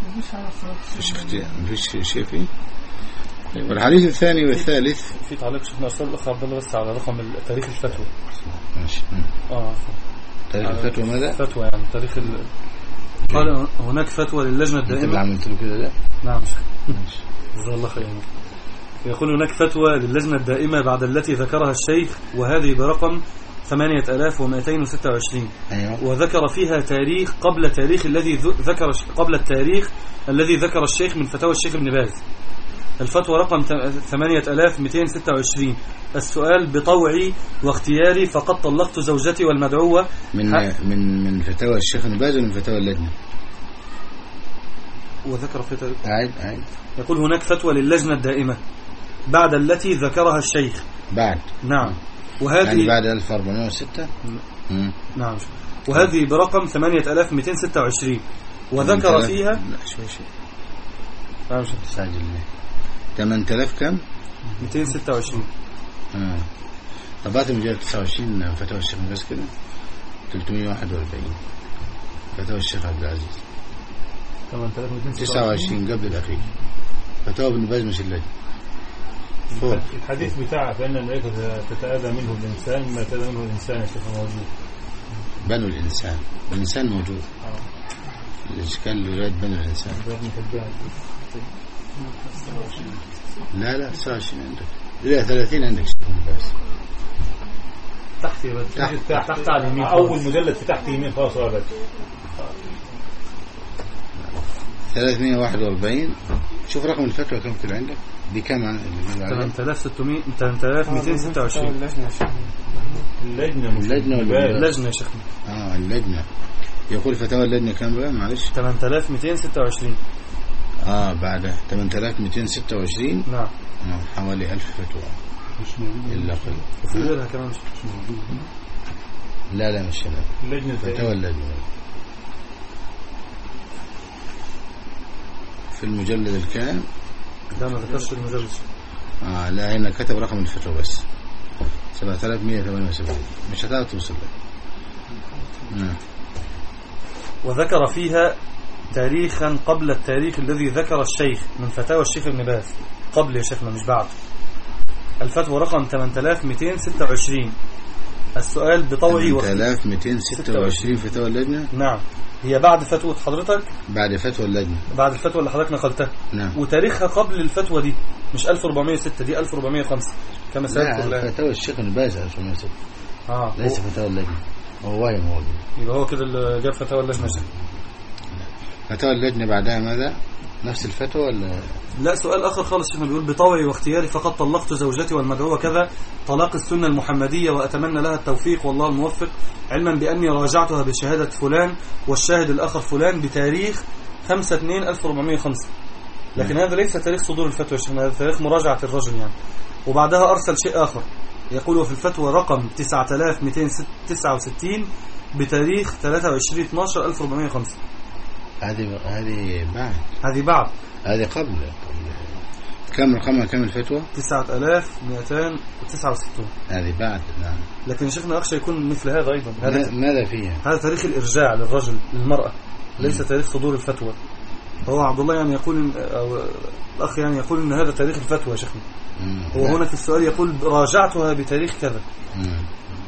مفيش شيء فيه. والحديث الثاني والثالث في تعليق شيخنا أستاذ الأخ عبد الله بس على رقم تاريخ الفتوى. ماشي. اه تاريخ الفتوى ماذا؟ فتوى يعني تاريخ ال... قال هناك فتوى للجنة الدائمة. انت اللي عملت له كده ده؟ نعم جزاه الله خير. يقول هناك فتوى للجنة الدائمة بعد التي ذكرها الشيخ، وهذه برقم ثمانية آلاف ومئتين وستة وعشرين. أيوة. وذكر فيها تاريخ قبل تاريخ الذي ذكر قبل التاريخ الذي ذكر الشيخ من فتاوى الشيخ ابن باز. الفتوى رقم ثمانية آلاف ومئتين وستة وعشرين. السؤال: بطوعي واختياري فقد طلقت زوجتي والمدعوة. من من من فتاوى الشيخ ابن باز ولا من فتاوى اللجنة؟ وذكر في تاريخ. عيد عيد. يقول هناك فتوى للجنة الدائمة بعد التي ذكرها الشيخ. بعد. نعم. وهذه يعني بعد ألف وأربعمائة وستة. نعم. وهذه برقم ثمانية آلاف ومئتين وستة وعشرين. وذكر فيها لا شوي شوي. نعم شو تسجل لي. ثمانية آلاف كم؟ مئتين وستة وعشرين. اه. طبعت مجال تسعة وعشرين فتاوى الشيخ بس كده. ثلاثمائة وواحد وأربعين. فتاوى الشيخ عبد العزيز. تسعة وعشرين قبل الأخير. فتاوى ابن باز مش اللجنة. الحديث بتاع فإن الملائكة تتأذى منه الإنسان ما تأذى منه الإنسان يا شيخ موجود. بنو الإنسان. الإنسان موجود. آه. الإشكال يراد بنو الإنسان. لا لا تسعة وعشرين عندك. لا ثلاثين عندك شيخ بس. تحت يا بس. تحت تحت, تحت على اليمين. أول مجلد في تحت يمين خلاص يا بس. ثلاثمائة وواحد وأربعين. شوف رقم الفتوى كم كده عندك؟ دي كم؟ ثمانية آلاف وستمائة ثمانية آلاف ومئتين وستة وعشرين. اللجنة اللجنة اللجنة يا شيخ. اه اللجنة. يقول فتاوى اللجنة كم بقى معلش؟ ثمانية آلاف ومئتين وستة وعشرين. اه بعد ثمانية آلاف ومئتين وستة وعشرين. نعم. آه حوالي ألف فتوى. مش موجود إلا قليل. وفي غيرها كمان مش موجود. لا لا مش هنا. اللجنة فتاوى اللجنة في المجلد الكام؟ لا ما ذكرش المجلد. اه لا هنا كتب رقم الفتوى بس سبعة آلاف ومئة وثمانية وسبعين. مش هتعرف توصل لك. نعم. وذكر فيها تاريخا قبل التاريخ الذي ذكر الشيخ من فتاوى الشيخ ابن باز. قبل يا شيخنا مش بعد. الفتوى رقم ثمانية آلاف ومئتين وستة وعشرين. السؤال: بطوعي ثمانية آلاف ومئتين وستة وعشرين فتاوى اللجنة. نعم. هي بعد فتوى حضرتك. بعد فتوى اللجنة. بعد الفتوى اللي حضرتك نقلتها. نعم. وتاريخها قبل الفتوى دي مش ألف وأربعمائة وستة، دي ألف وأربعمائة وخمسة كما سيذكر. لا فتاوى الشيخ ابن باز ألف وأربعمائة وستة. اه ليس فتاوى اللجنة. هو وايم هو. يبقى هو كده اللي جاب فتاوى اللجنة. فتاوى اللجنة بعدها ماذا؟ نفس الفتوى ولا؟ لا سؤال آخر خالص. شيخنا بيقول: بطوعي واختياري فقد طلقت زوجتي والمدعوة كذا طلاق السنة المحمدية وأتمنى لها التوفيق والله الموفق، علما بأني راجعتها بشهادة فلان والشاهد الآخر فلان بتاريخ خمسة اثنين ألف وأربعمائة وخمسة. لكن هذا ليس تاريخ صدور الفتوى يا شيخنا، هذا تاريخ مراجعة الرجل يعني. وبعدها أرسل شيء آخر يقول: وفي الفتوى رقم تسعة آلاف ومئتين وتسعة وستين بتاريخ ثلاثة وعشرين اثناشر ألف وأربعمائة وخمسة. هذه هذه بعد. هذه بعد. هذه قبل. كم رقمها كم الفتوى؟ تسعة آلاف ومئتين وتسعة وستين. هذه بعد. نعم. لكن شيخنا أخشى يكون مثل هذا أيضا. هذا ماذا فيها؟ هذا تاريخ الإرجاع للرجل للمرأة، ليس تاريخ صدور الفتوى. هو عبد الله يعني يقول، أو الأخ يعني يقول إن هذا تاريخ الفتوى يا شيخنا. هو هنا في السؤال يقول: راجعتها بتاريخ كذا. مم.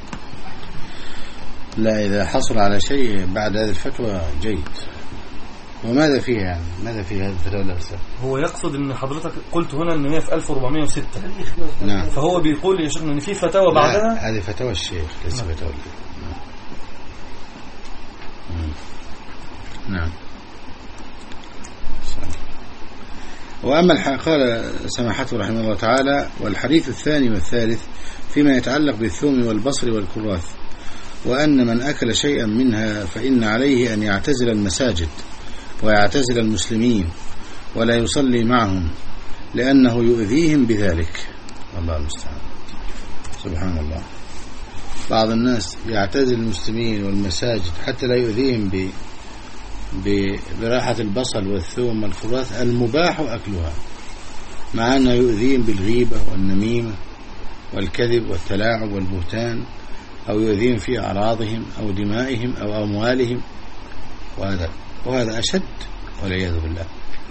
لا إذا حصل على شيء بعد هذه الفتوى جيد. وماذا فيها يعني؟ ماذا فيها هذه الفتوى الأرسال؟ هو يقصد ان حضرتك قلت هنا ان هي في ألف وأربعمائة وستة. نعم. فهو بيقول يا شيخنا ان في فتاوى بعدها. هذه فتاوى الشيخ ليس فتاوى. نعم. نعم. وأما قال سماحته رحمه الله تعالى: والحديث الثاني والثالث فيما يتعلق بالثوم والبصر والكراث، وأن من أكل شيئا منها فإن عليه أن يعتزل المساجد ويعتزل المسلمين ولا يصلي معهم لأنه يؤذيهم بذلك. الله المستعان. سبحان الله. بعض الناس يعتزل المسلمين والمساجد حتى لا يؤذيهم ب براحة البصل والثوم والكراث المباح أكلها، مع أنه يؤذيهم بالغيبة والنميمة والكذب والتلاعب والبهتان، أو يؤذيهم في أعراضهم أو دمائهم أو أموالهم، وهذا وهذا أشد والعياذ بالله.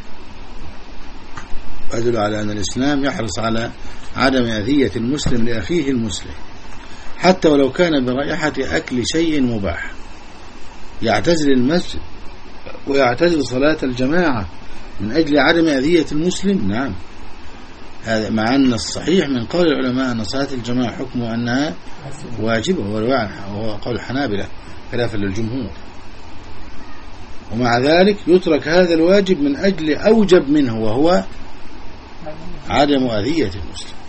ويدل على أن الإسلام يحرص على عدم أذية المسلم لأخيه المسلم حتى ولو كان برائحة أكل شيء مباح. يعتزل المسجد ويعتزل صلاة الجماعة من أجل عدم أذية المسلم. نعم، هذا مع أن الصحيح من قول العلماء أن صلاة الجماعة حكمه أنها واجبة، وهو قول الحنابلة خلافا للجمهور. ومع ذلك يترك هذا الواجب من أجل أوجب منه، وهو عدم أذية المسلم.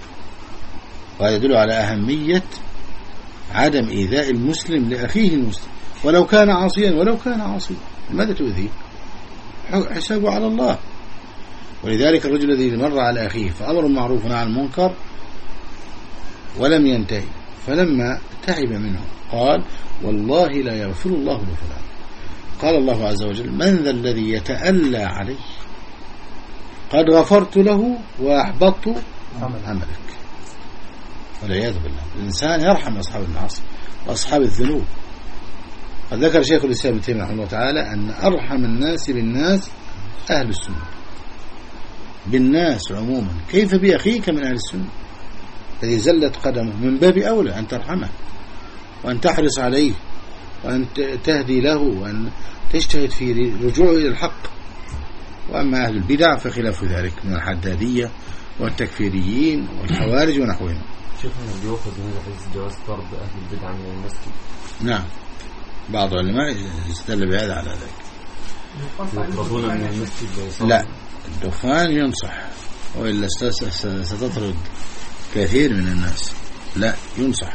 وهذا يدل على أهمية عدم إيذاء المسلم لأخيه المسلم، ولو كان عاصيا ولو كان عاصيا لماذا تؤذيه؟ حسابه على الله. ولذلك الرجل الذي مر على أخيه فأمر معروف ونهى عن المنكر ولم ينتهي، فلما تعب منه قال والله لا يغفر الله لفلان. قال الله عز وجل من ذا الذي يتألى عليه؟ قد غفرت له وأحبطت عملك. والعياذ بالله. الإنسان يرحم أصحاب المعاصي وأصحاب الذنوب. قد ذكر شيخ الإسلام ابن تيمية رحمه الله تعالى أن أرحم الناس بالناس أهل السنة، بالناس عموما، كيف بأخيك من أهل السنة الذي زلت قدمه؟ من باب أولى أن ترحمه وأن تحرص عليه وأن تهدي له وأن تجتهد في رجوعه إلى الحق. وأما أهل البدع فخلاف ذلك من الحدادية والتكفيريين والخوارج ونحوهم. شيخنا بيأخذ من حيث جواز طرد أهل البدع من المسجد. نعم، بعض العلماء يستدل بهذا على ذلك. يطردون من المسجد؟ لا، الدخان ينصح، وإلا ستطرد كثير من الناس. لا، ينصح.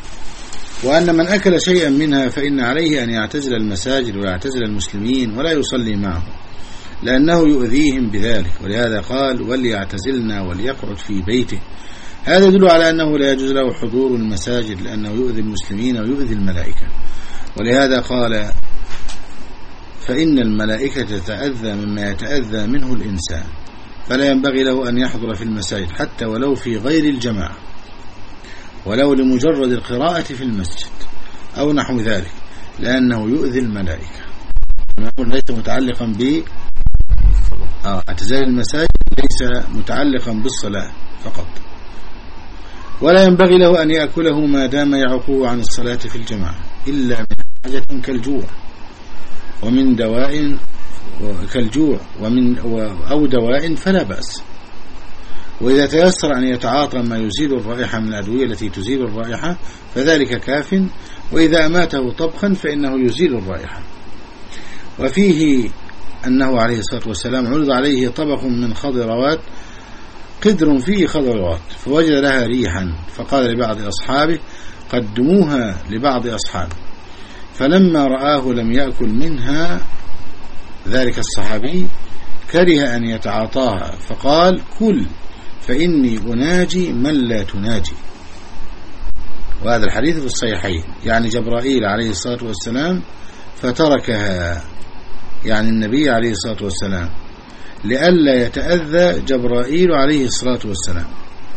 وأن من أكل شيئا منها فإن عليه أن يعتزل المساجد ويعتزل المسلمين ولا يصلي معهم، لأنه يؤذيهم بذلك. ولهذا قال وليعتزلنا وليقعد في بيته. هذا يدل على أنه لا يجوز له حضور المساجد، لأنه يؤذي المسلمين ويؤذي الملائكة. ولهذا قال فإن الملائكة تتأذى مما يتأذى منه الإنسان، فلا ينبغي له أن يحضر في المساجد حتى ولو في غير الجماعة، ولو لمجرد القراءة في المسجد أو نحو ذلك، لأنه يؤذي الملائكة. ليس متعلقا ب آه اعتزال المساجد ليس متعلقا بالصلاة فقط. ولا ينبغي له أن يأكله ما دام يعقوه عن الصلاة في الجماعة إلا من حاجة كالجوع ومن دواء كالجوع ومن أو دواء فلا بأس. وإذا تيسر أن يتعاطى ما يزيل الرائحة من الأدوية التي تزيل الرائحة فذلك كاف، وإذا أماته طبخا فإنه يزيل الرائحة. وفيه أنه عليه الصلاة والسلام عرض عليه طبق من خضروات، قدر فيه خضروات، فوجد لها ريحا، فقال لبعض أصحابه قدموها لبعض أصحابه، فلما رآه لم يأكل منها ذلك الصحابي كره أن يتعاطاها، فقال كل فإني أناجي من لا تناجي. وهذا الحديث في الصحيحين، يعني جبرائيل عليه الصلاة والسلام فتركها، يعني النبي عليه الصلاة والسلام، لئلا يتأذى جبرائيل عليه الصلاة والسلام،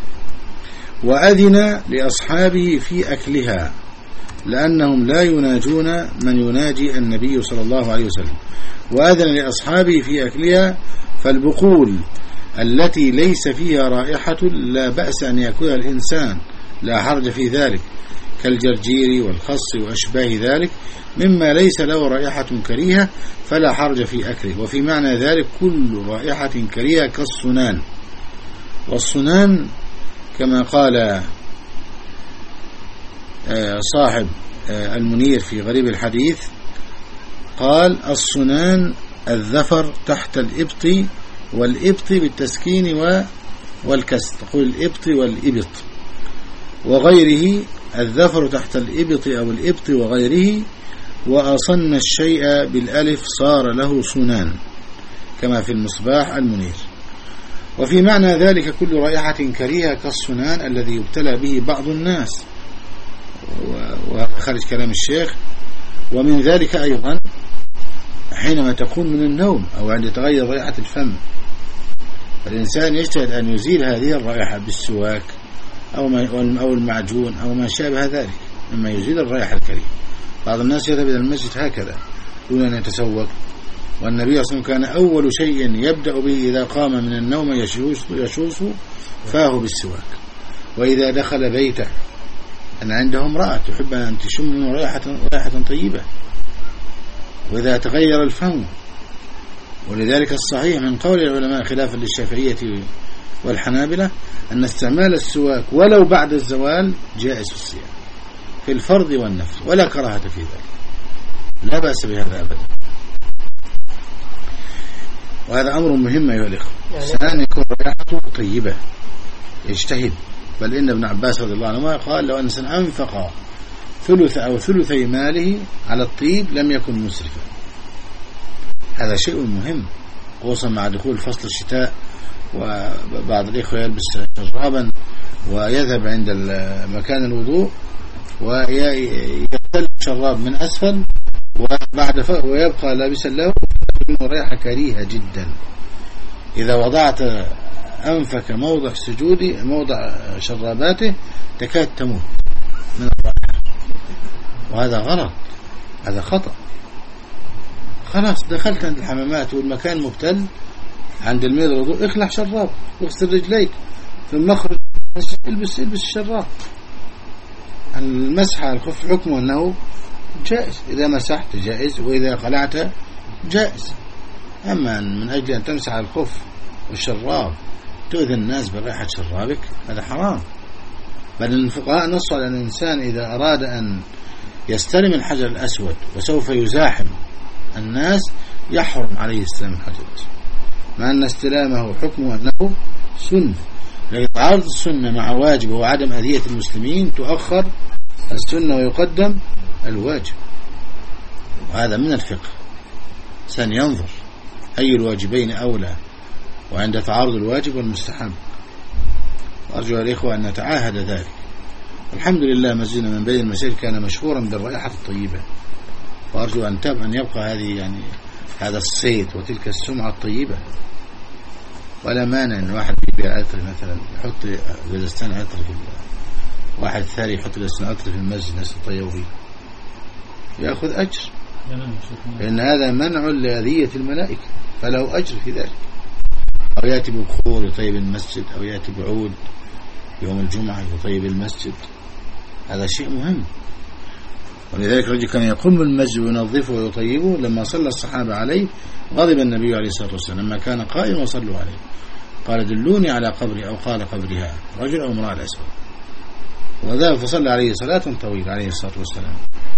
وأذن لأصحابه في أكلها لأنهم لا يناجون من يناجي النبي صلى الله عليه وسلم، وأذن لأصحابه في أكلها، فالبقول التي ليس فيها رائحة لا بأس أن يأكلها الإنسان، لا حرج في ذلك، كالجرجير والخص وأشباه ذلك مما ليس له رائحة كريهة فلا حرج في أكله. وفي معنى ذلك كل رائحة كريهة كالصنان. والصنان كما قال صاحب المنير في غريب الحديث، قال الصنان الذفر تحت الإبط، والإبط بالتسكين والكسر، تقول الإبط والإبط، وغيره الذفر تحت الإبط أو الإبط وغيره، وأصن الشيء بالألف صار له صنان كما في المصباح المنير. وفي معنى ذلك كل رائحة كريهة كالصنان الذي يبتلى به بعض الناس، وخارج كلام الشيخ. ومن ذلك أيضا حينما تكون من النوم أو عند تغير رائحة الفم، فالإنسان يجتهد أن يزيل هذه الرائحة بالسواك أو أو المعجون أو ما شابه ذلك مما يزيل الرائحة الكريهة. بعض الناس يذهب إلى المسجد هكذا دون أن يتسوق، والنبي صلى الله عليه وسلم كان أول شيء يبدأ به إذا قام من النوم يشوص فاه بالسواك، وإذا دخل بيته أن عنده امرأة تحب أن تشم منه رائحة رائحة طيبة، وإذا تغير الفم. ولذلك الصحيح من قول العلماء خلافا للشافعية والحنابلة أن استعمال السواك ولو بعد الزوال جائز في الصيام في الفرض والنفل ولا كراهة في ذلك، لا بأس بهذا أبدا. وهذا أمر مهم أيها الإخوة. ثانيا يكون رائحته طيبة، يجتهد. بل إن ابن عباس رضي الله عنه قال لو أن أنفق ثلث أو ثلثي ماله على الطيب لم يكن مسرفا. هذا شيء مهم، خصوصا مع دخول فصل الشتاء وبعض الإخوة يلبس شرابا ويذهب عند مكان الوضوء ويغتل الشراب من أسفل وبعد ف... ويبقى لابسا له تكون ريحة كريهة جدا. إذا وضعت أنفك موضع سجودي موضع شراباته تكاد تموت من الرائحة، وهذا غلط، هذا خطأ. خلاص دخلت عند الحمامات والمكان مبتل عند المياه الوضوء، اخلع شراب واغسل رجليك ثم اخرج البس البس الشراب. المسح على الخف حكمه أنه جائز، إذا مسحت جائز وإذا خلعت جائز. أما من أجل أن تمسح على الخف والشراب تؤذي الناس برائحة شرابك هذا حرام. بل الفقهاء نصوا على أن الإنسان إذا أراد أن يستلم الحجر الأسود وسوف يزاحم الناس يحرم عليه استلام الحجر الأسود، مع أن استلامه حكمه أنه سنة. لأن تعارض السنة مع واجب وعدم أذية المسلمين تؤخر السنة ويقدم الواجب، وهذا من الفقه. سننظر أي الواجبين أولى وعند تعارض الواجب والمستحب، وأرجو الإخوة أن نتعاهد ذلك. الحمد لله مسجدنا من بين المساجد كان مشهورا بالرائحة الطيبة، وأرجو أن تب أن يبقى هذه يعني هذا الصيت وتلك السمعة الطيبة. ولا مانع أن واحد يبيع عطر مثلا يحط غزستان عطر في واحد ثاني يحط غزستان عطر في المسجد ناس يطيبوا فيه يأخذ أجر، لأن هذا منع لأذية الملائكة فله أجر في ذلك. أو يأتي ببخور يطيب المسجد، أو يأتي بعود يوم الجمعة يطيب المسجد، هذا شيء مهم. ولذلك الرجل كان يقوم بالمسجد وينظفه ويطيبه. لما صلى الصحابة عليه غضب النبي عليه الصلاة والسلام لما كان قائم وصلوا عليه، قال دلوني على قبري، أو قال قبرها رجل أو امرأة الأسود، وذهب فصلى عليه صلاة طويلة عليه الصلاة والسلام.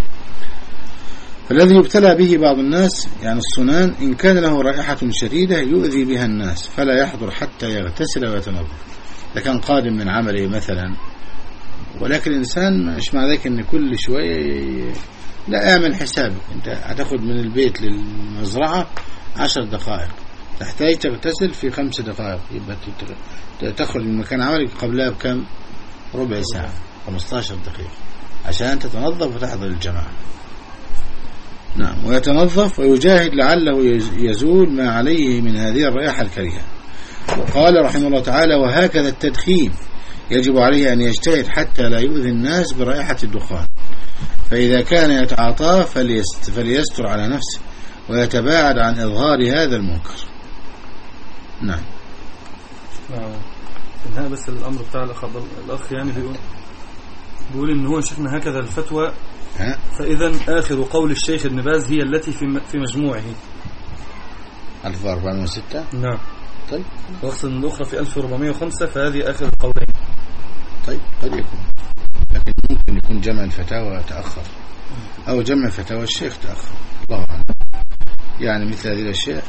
فالذي يبتلى به بعض الناس يعني الصنان إن كان له رائحة شديدة يؤذي بها الناس فلا يحضر حتى يغتسل ويتنظف. إذا كان قادم من عمله مثلا، ولكن الإنسان مش مع ذلك أن كل شوية لا أعمل حسابك، أنت هتاخد من البيت للمزرعة عشر دقائق، تحتاج تغتسل في خمس دقائق، يبقى تخرج من مكان عملك قبلها بكم ربع ساعة خمسة عشر دقيقة عشان تتنظف وتحضر الجماعة. نعم، ويتنظف ويجاهد لعله يزول ما عليه من هذه الرائحة الكريهة. وقال رحمه الله تعالى وهكذا التدخين يجب عليه أن يجتهد حتى لا يؤذي الناس برائحة الدخان، فإذا كان يتعاطاه فليستر على نفسه ويتباعد عن إظهار هذا المنكر. نعم. نعم. انها بس الأمر بتاع الأخ, الأخ يعني بيقول بيقول إن هو شيخنا هكذا الفتوى، فإذا آخر قول الشيخ ابن باز هي التي في في مجموعه ألف وأربعمائة وستة. نعم. طيب وأقصد الأخرى في ألف وأربعمائة وخمسة، فهذه آخر القولين. طيب قد يكون، لكن ممكن يكون جمع الفتاوى تأخر أو جمع فتاوى الشيخ تأخر، الله أعلم. يعني مثل هذه الأشياء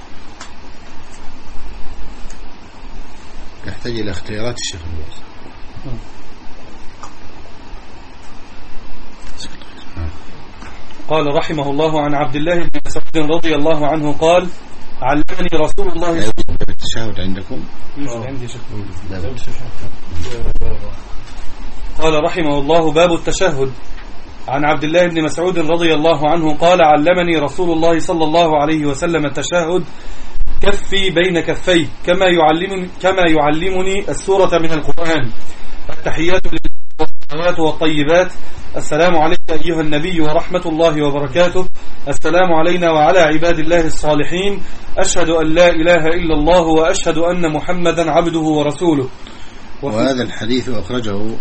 يحتاج إلى اختيارات الشيخ الباز. قال رحمه الله عن عبد الله بن مسعود رضي الله عنه قال علمني رسول الله صلى الله عليه وسلم. التشهد عندكم؟ عندي شيخ. قال رحمه الله باب التشهد. عن عبد الله بن مسعود رضي الله عنه قال علمني رسول الله صلى الله عليه وسلم التشهد كفي بين كفيه كما يعلمني كما يعلمني السورة من القرآن. التحيات لله والصلوات والطيبات. السلام عليك أيها النبي ورحمة الله وبركاته. السلام علينا وعلى عباد الله الصالحين. أشهد أن لا إله إلا الله وأشهد أن محمدا عبده ورسوله. وهذا الحديث أخرجه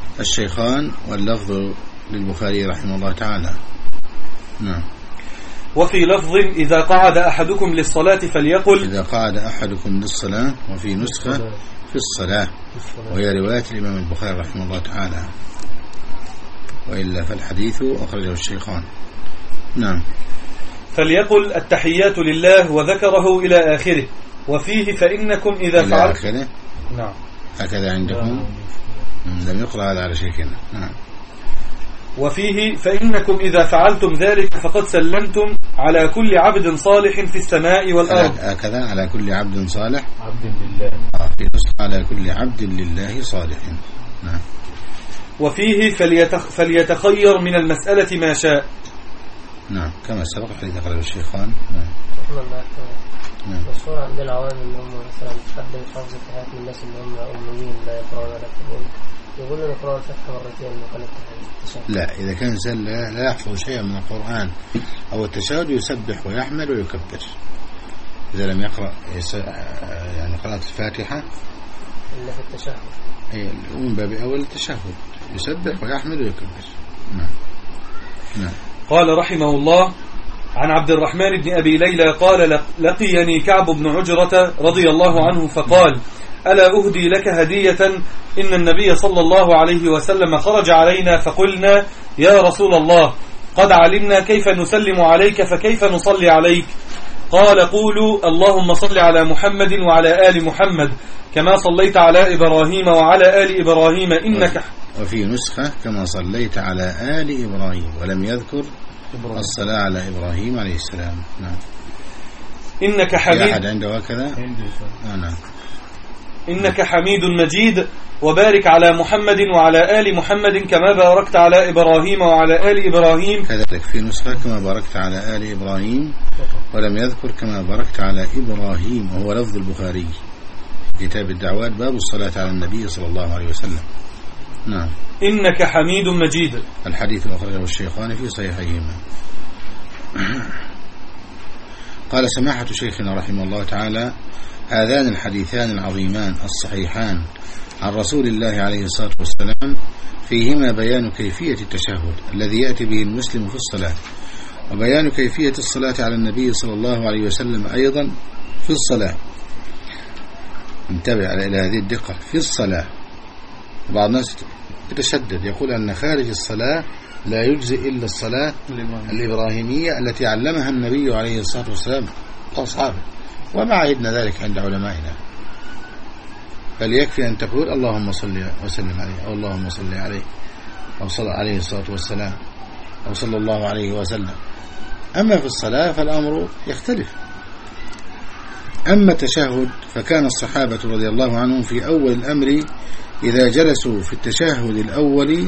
الشيخان واللفظ للبخاري رحمه الله تعالى. نعم. وفي لفظ إذا قعد أحدكم للصلاة فليقل إذا قعد أحدكم للصلاة، وفي نسخة في الصلاة، وهي رواية الإمام البخاري رحمه الله تعالى، وإلا فالحديث أخرجه الشيخان. نعم. فليقل التحيات لله وذكره إلى آخره. وفيه فإنكم إذا فعلتم. نعم. هكذا عندكم لم يقرأ هذا على شيخنا. نعم. وفيه فإنكم إذا فعلتم ذلك فقد سلمتم على كل عبد صالح في السماء والأرض. هكذا على كل عبد صالح، عبد لله، في نسخة على كل عبد لله صالح. نعم. وفيه فليتخ فليتخير من المسألة ما شاء. نعم كما سبق حديث أخرجه الشيخان. نعم. نعم. مشهور عند العوام ان هم مثلا حد مش حافظ التحيات من الناس اللي هم أميين لا يقرأون ولا يكتبون، يقولون يقرأوا الفتحة مرتين وكان التحيات. لا، إذا كان إنسان لا يحفظ شيئا من القرآن أو التشهد يسبح ويحمل ويكبر. إذا لم يقرأ يعني قراءة الفاتحة إلا في التشهد، من باب أول التشهد يسبح ويحمل ويكبر. نعم. نعم. قال رحمه الله: عن عبد الرحمن بن أبي ليلى قال: لقيني كعب بن عجرة رضي الله عنه فقال: ألا أهدي لك هدية؟ إن النبي صلى الله عليه وسلم خرج علينا فقلنا: يا رسول الله، قد علمنا كيف نسلم عليك فكيف نصلي عليك؟ قال: قولوا اللهم صل على محمد وعلى آل محمد كما صليت على إبراهيم وعلى آل إبراهيم إنك. وفي نسخة كما صليت على آل إبراهيم، ولم يذكر الصلاة على إبراهيم عليه السلام. نعم. إنك حميد. أحد عنده هكذا؟ آه نعم. إنك حميد مجيد، وبارك على محمد وعلى آل محمد كما باركت على إبراهيم وعلى آل إبراهيم. كذلك في نسخة كما باركت على آل إبراهيم، ولم يذكر كما باركت على إبراهيم، وهو لفظ البخاري كتاب الدعوات باب الصلاة على النبي صلى الله عليه وسلم. نعم. إنك حميد مجيد. الحديث أخرجه الشيخان في صحيحيهما. قال سماحة شيخنا رحمه الله تعالى: هذان الحديثان العظيمان الصحيحان عن رسول الله عليه الصلاة والسلام فيهما بيان كيفية التشهد الذي يأتي به المسلم في الصلاة، وبيان كيفية الصلاة على النبي صلى الله عليه وسلم أيضا في الصلاة. انتبه إلى هذه الدقة، في الصلاة. بعض الناس يتشدد يقول أن خارج الصلاة لا يجزئ إلا الصلاة الإبراهيمية التي علمها النبي عليه الصلاة والسلام وأصحابه، وما عهدنا ذلك عند علمائنا، فليكفي أن تقول اللهم صل وسلم عليه، أو اللهم صل عليه، أو صلى عليه الصلاة والسلام، أو صلى الله عليه وسلم. أما في الصلاة فالأمر يختلف. أما التشهد فكان الصحابة رضي الله عنهم في أول الأمر إذا جلسوا في التشهد الأول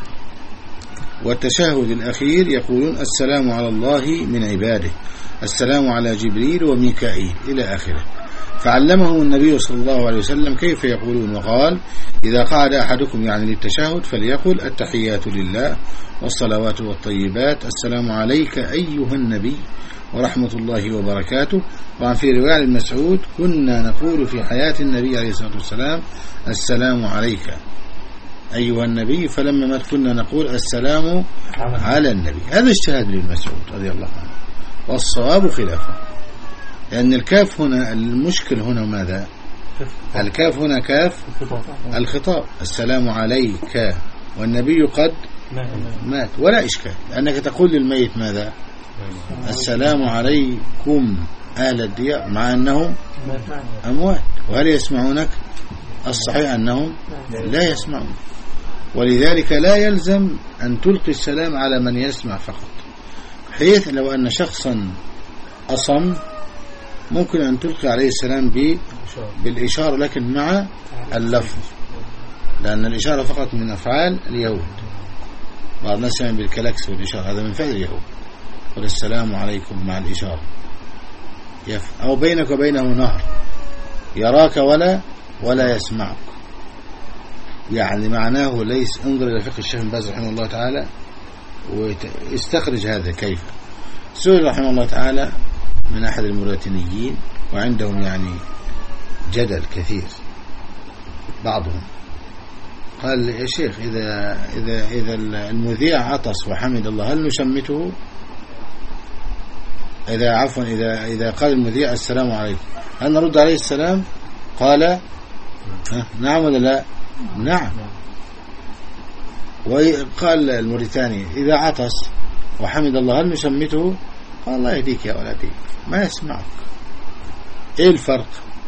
والتشهد الأخير يقولون السلام على الله من عباده، السلام على جبريل وميكائيل إلى آخره. فعلمهم النبي صلى الله عليه وسلم كيف يقولون، وقال: إذا قعد أحدكم يعني للتشهد فليقل التحيات لله والصلوات والطيبات، السلام عليك أيها النبي ورحمة الله وبركاته. وعن في رواية المسعود: كنا نقول في حياة النبي عليه الصلاة والسلام السلام عليك أيها النبي، فلما مات كنا نقول السلام على النبي. هذا اجتهاد للمسعود رضي الله عنه، والصواب خلافه، لأن الكاف هنا المشكل هنا ماذا؟ الكاف هنا كاف الخطاب، السلام عليك، والنبي قد مات ولا إشكال، لأنك تقول للميت ماذا؟ السلام عليكم أهل الديار، مع أنهم أموات، وهل يسمعونك؟ الصحيح أنهم لا يسمعون، ولذلك لا يلزم أن تلقي السلام على من يسمع فقط، حيث لو أن شخصا أصم ممكن أن تلقي عليه السلام بالإشارة، لكن مع اللفظ، لأن الإشارة فقط من أفعال اليهود. بعض الناس يعمل بالكلاكس والإشارة، هذا من فعل اليهود. قل السلام عليكم مع الإشارة، أو بينك وبينه نهر يراك ولا ولا يسمعك، يعني معناه ليس. انظر إلى فقه الشيخ بن باز رحمه الله تعالى واستخرج هذا كيف. سئل رحمه الله تعالى من أحد الموريتانيين، وعندهم يعني جدل كثير بعضهم، قال: يا شيخ إذا إذا إذا المذيع عطس وحمد الله هل نشمته؟ إذا عفوا إذا إذا قال المذيع السلام عليكم هل نرد عليه السلام؟ قال نعم ولا لا؟ نعم. وقال الموريتاني إذا عطس وحمد الله هل نشمته؟ قال الله يهديك يا ولدي ما يسمعك. إيه الفرق؟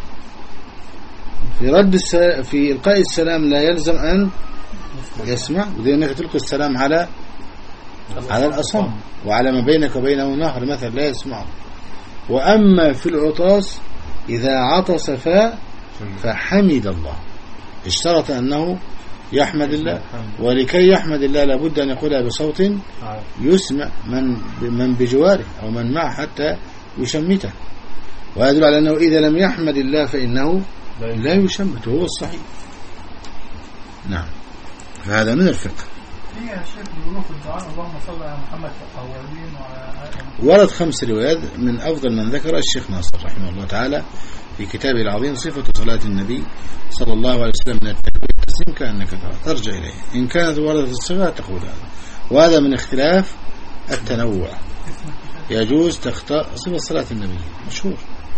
في رد الس... في إلقاء السلام لا يلزم أن يسمع، وذي أنك تلقي السلام على على الأصم وعلى ما بينك وبينه نهر مثلا لا يسمعه. وأما في العطاس إذا عطس ف... فحمد الله اشترط أنه يحمد الله، ولكي يحمد الله لابد أن يقولها بصوت يسمع من من بجواره أو من معه حتى يشمته، ويدل على أنه إذا لم يحمد الله فإنه لا يشمت، وهو الصحيح. نعم، فهذا من الفقه. في يا شيخ بيقولوا في الدعاء اللهم صل على محمد في الأولين وعلى ورد خمس روايات، من أفضل من ذكر الشيخ ناصر رحمه الله تعالى في كتابه العظيم صفة صلاة النبي صلى الله عليه وسلم من التكبير التسليم كأنك ترجع إليه، إن كانت وردت الصفة تقول هذا، وهذا من اختلاف التنوع. يجوز تختار صفة صلاة النبي مشهور،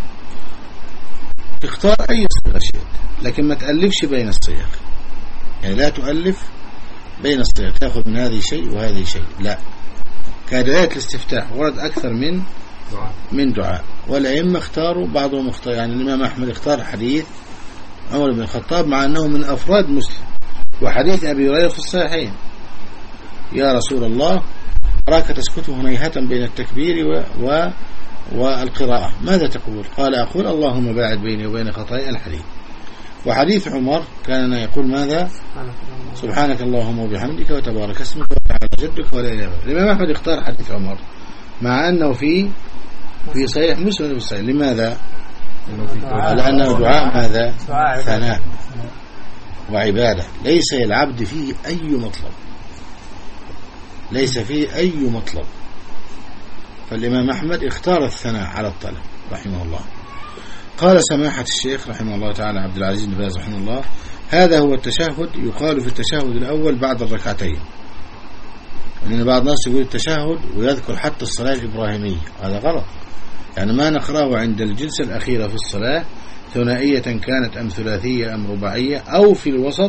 تختار أي صيغة شئت، لكن ما تألفش بين الصيغ، يعني لا تؤلف بين الصيغ تأخذ من هذه شيء وهذه شيء، لا. كدعاية الاستفتاح ورد أكثر من من دعاء، والأئمة اختاروا بعضهم اختار، يعني الإمام أحمد اختار حديث عمر بن الخطاب مع أنه من أفراد مسلم، وحديث أبي هريرة في الصحيحين يا رسول الله أراك تسكت هنيهة بين التكبير و, و والقراءة ماذا تقول؟ قال أقول اللهم باعد بيني وبين خطايا الحديث. وحديث عمر كان يقول ماذا؟ سبحانك اللهم وبحمدك وتبارك اسمك وتعالى جدك ولا إله غيرك. الإمام أحمد اختار حديث عمر مع أنه في في صحيح مسلم في الصحيح. لماذا؟ لأنه دعاء ماذا؟ ثناء وعبادة، ليس العبد فيه أي مطلب، ليس فيه أي مطلب. فالإمام أحمد اختار الثناء على الطلب رحمه الله. قال سماحة الشيخ رحمه الله تعالى عبد العزيز بن باز رحمه الله هذا هو التشهد، يقال في التشهد الأول بعد الركعتين، لأن بعض الناس يقول التشهد ويذكر حتى الصلاة الإبراهيمية، هذا غلط. يعني ما نقرأه عند الجلسة الأخيرة في الصلاة ثنائية كانت أم ثلاثية أم رباعية أو في الوسط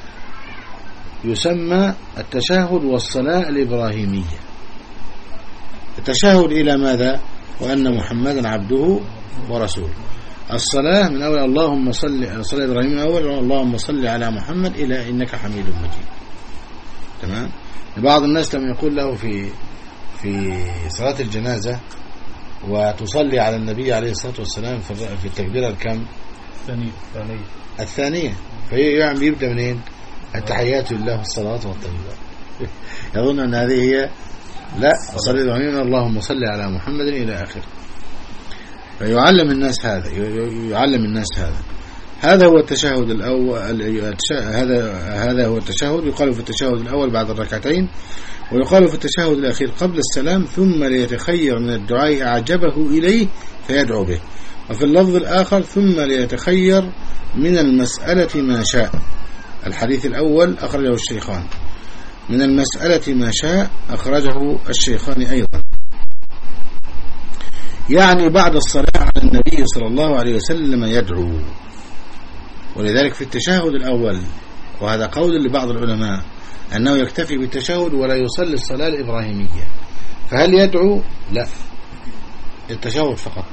يسمى التشهد والصلاة الإبراهيمية. التشهد إلى ماذا؟ وأن محمدا عبده ورسوله. الصلاة من أول اللهم صل، الصلاة إبراهيم من أول اللهم صل على محمد إلى إنك حميد مجيد. تمام. بعض الناس لما يقول له في في صلاة الجنازة وتصلي على النبي عليه الصلاة والسلام في التكبيرة الكم؟ الثانية الثانية فيعني بيبدأ منين؟ التحيات لله والصلاة والطيبات. يظن أن هذه هي، لا، صلى الله اللهم صل على محمد إلى آخر. فيعلم الناس هذا، يعلم الناس هذا. هذا هو التشهد الأول، هذا هذا هو التشهد. يقال في التشهد الأول بعد الركعتين، ويقال في التشهد الأخير قبل السلام ثم ليتخير من الدعاء أعجبه إليه فيدعو به. وفي اللفظ الآخر ثم ليتخير من المسألة ما شاء. الحديث الأول أخرجه الشيخان، من المسألة ما شاء أخرجه الشيخان أيضا. يعني بعد الصلاة على النبي صلى الله عليه وسلم يدعو. ولذلك في التشهد الأول، وهذا قول لبعض العلماء أنه يكتفي بالتشهد ولا يصلي الصلاة الإبراهيمية. فهل يدعو؟ لا، التشهد فقط،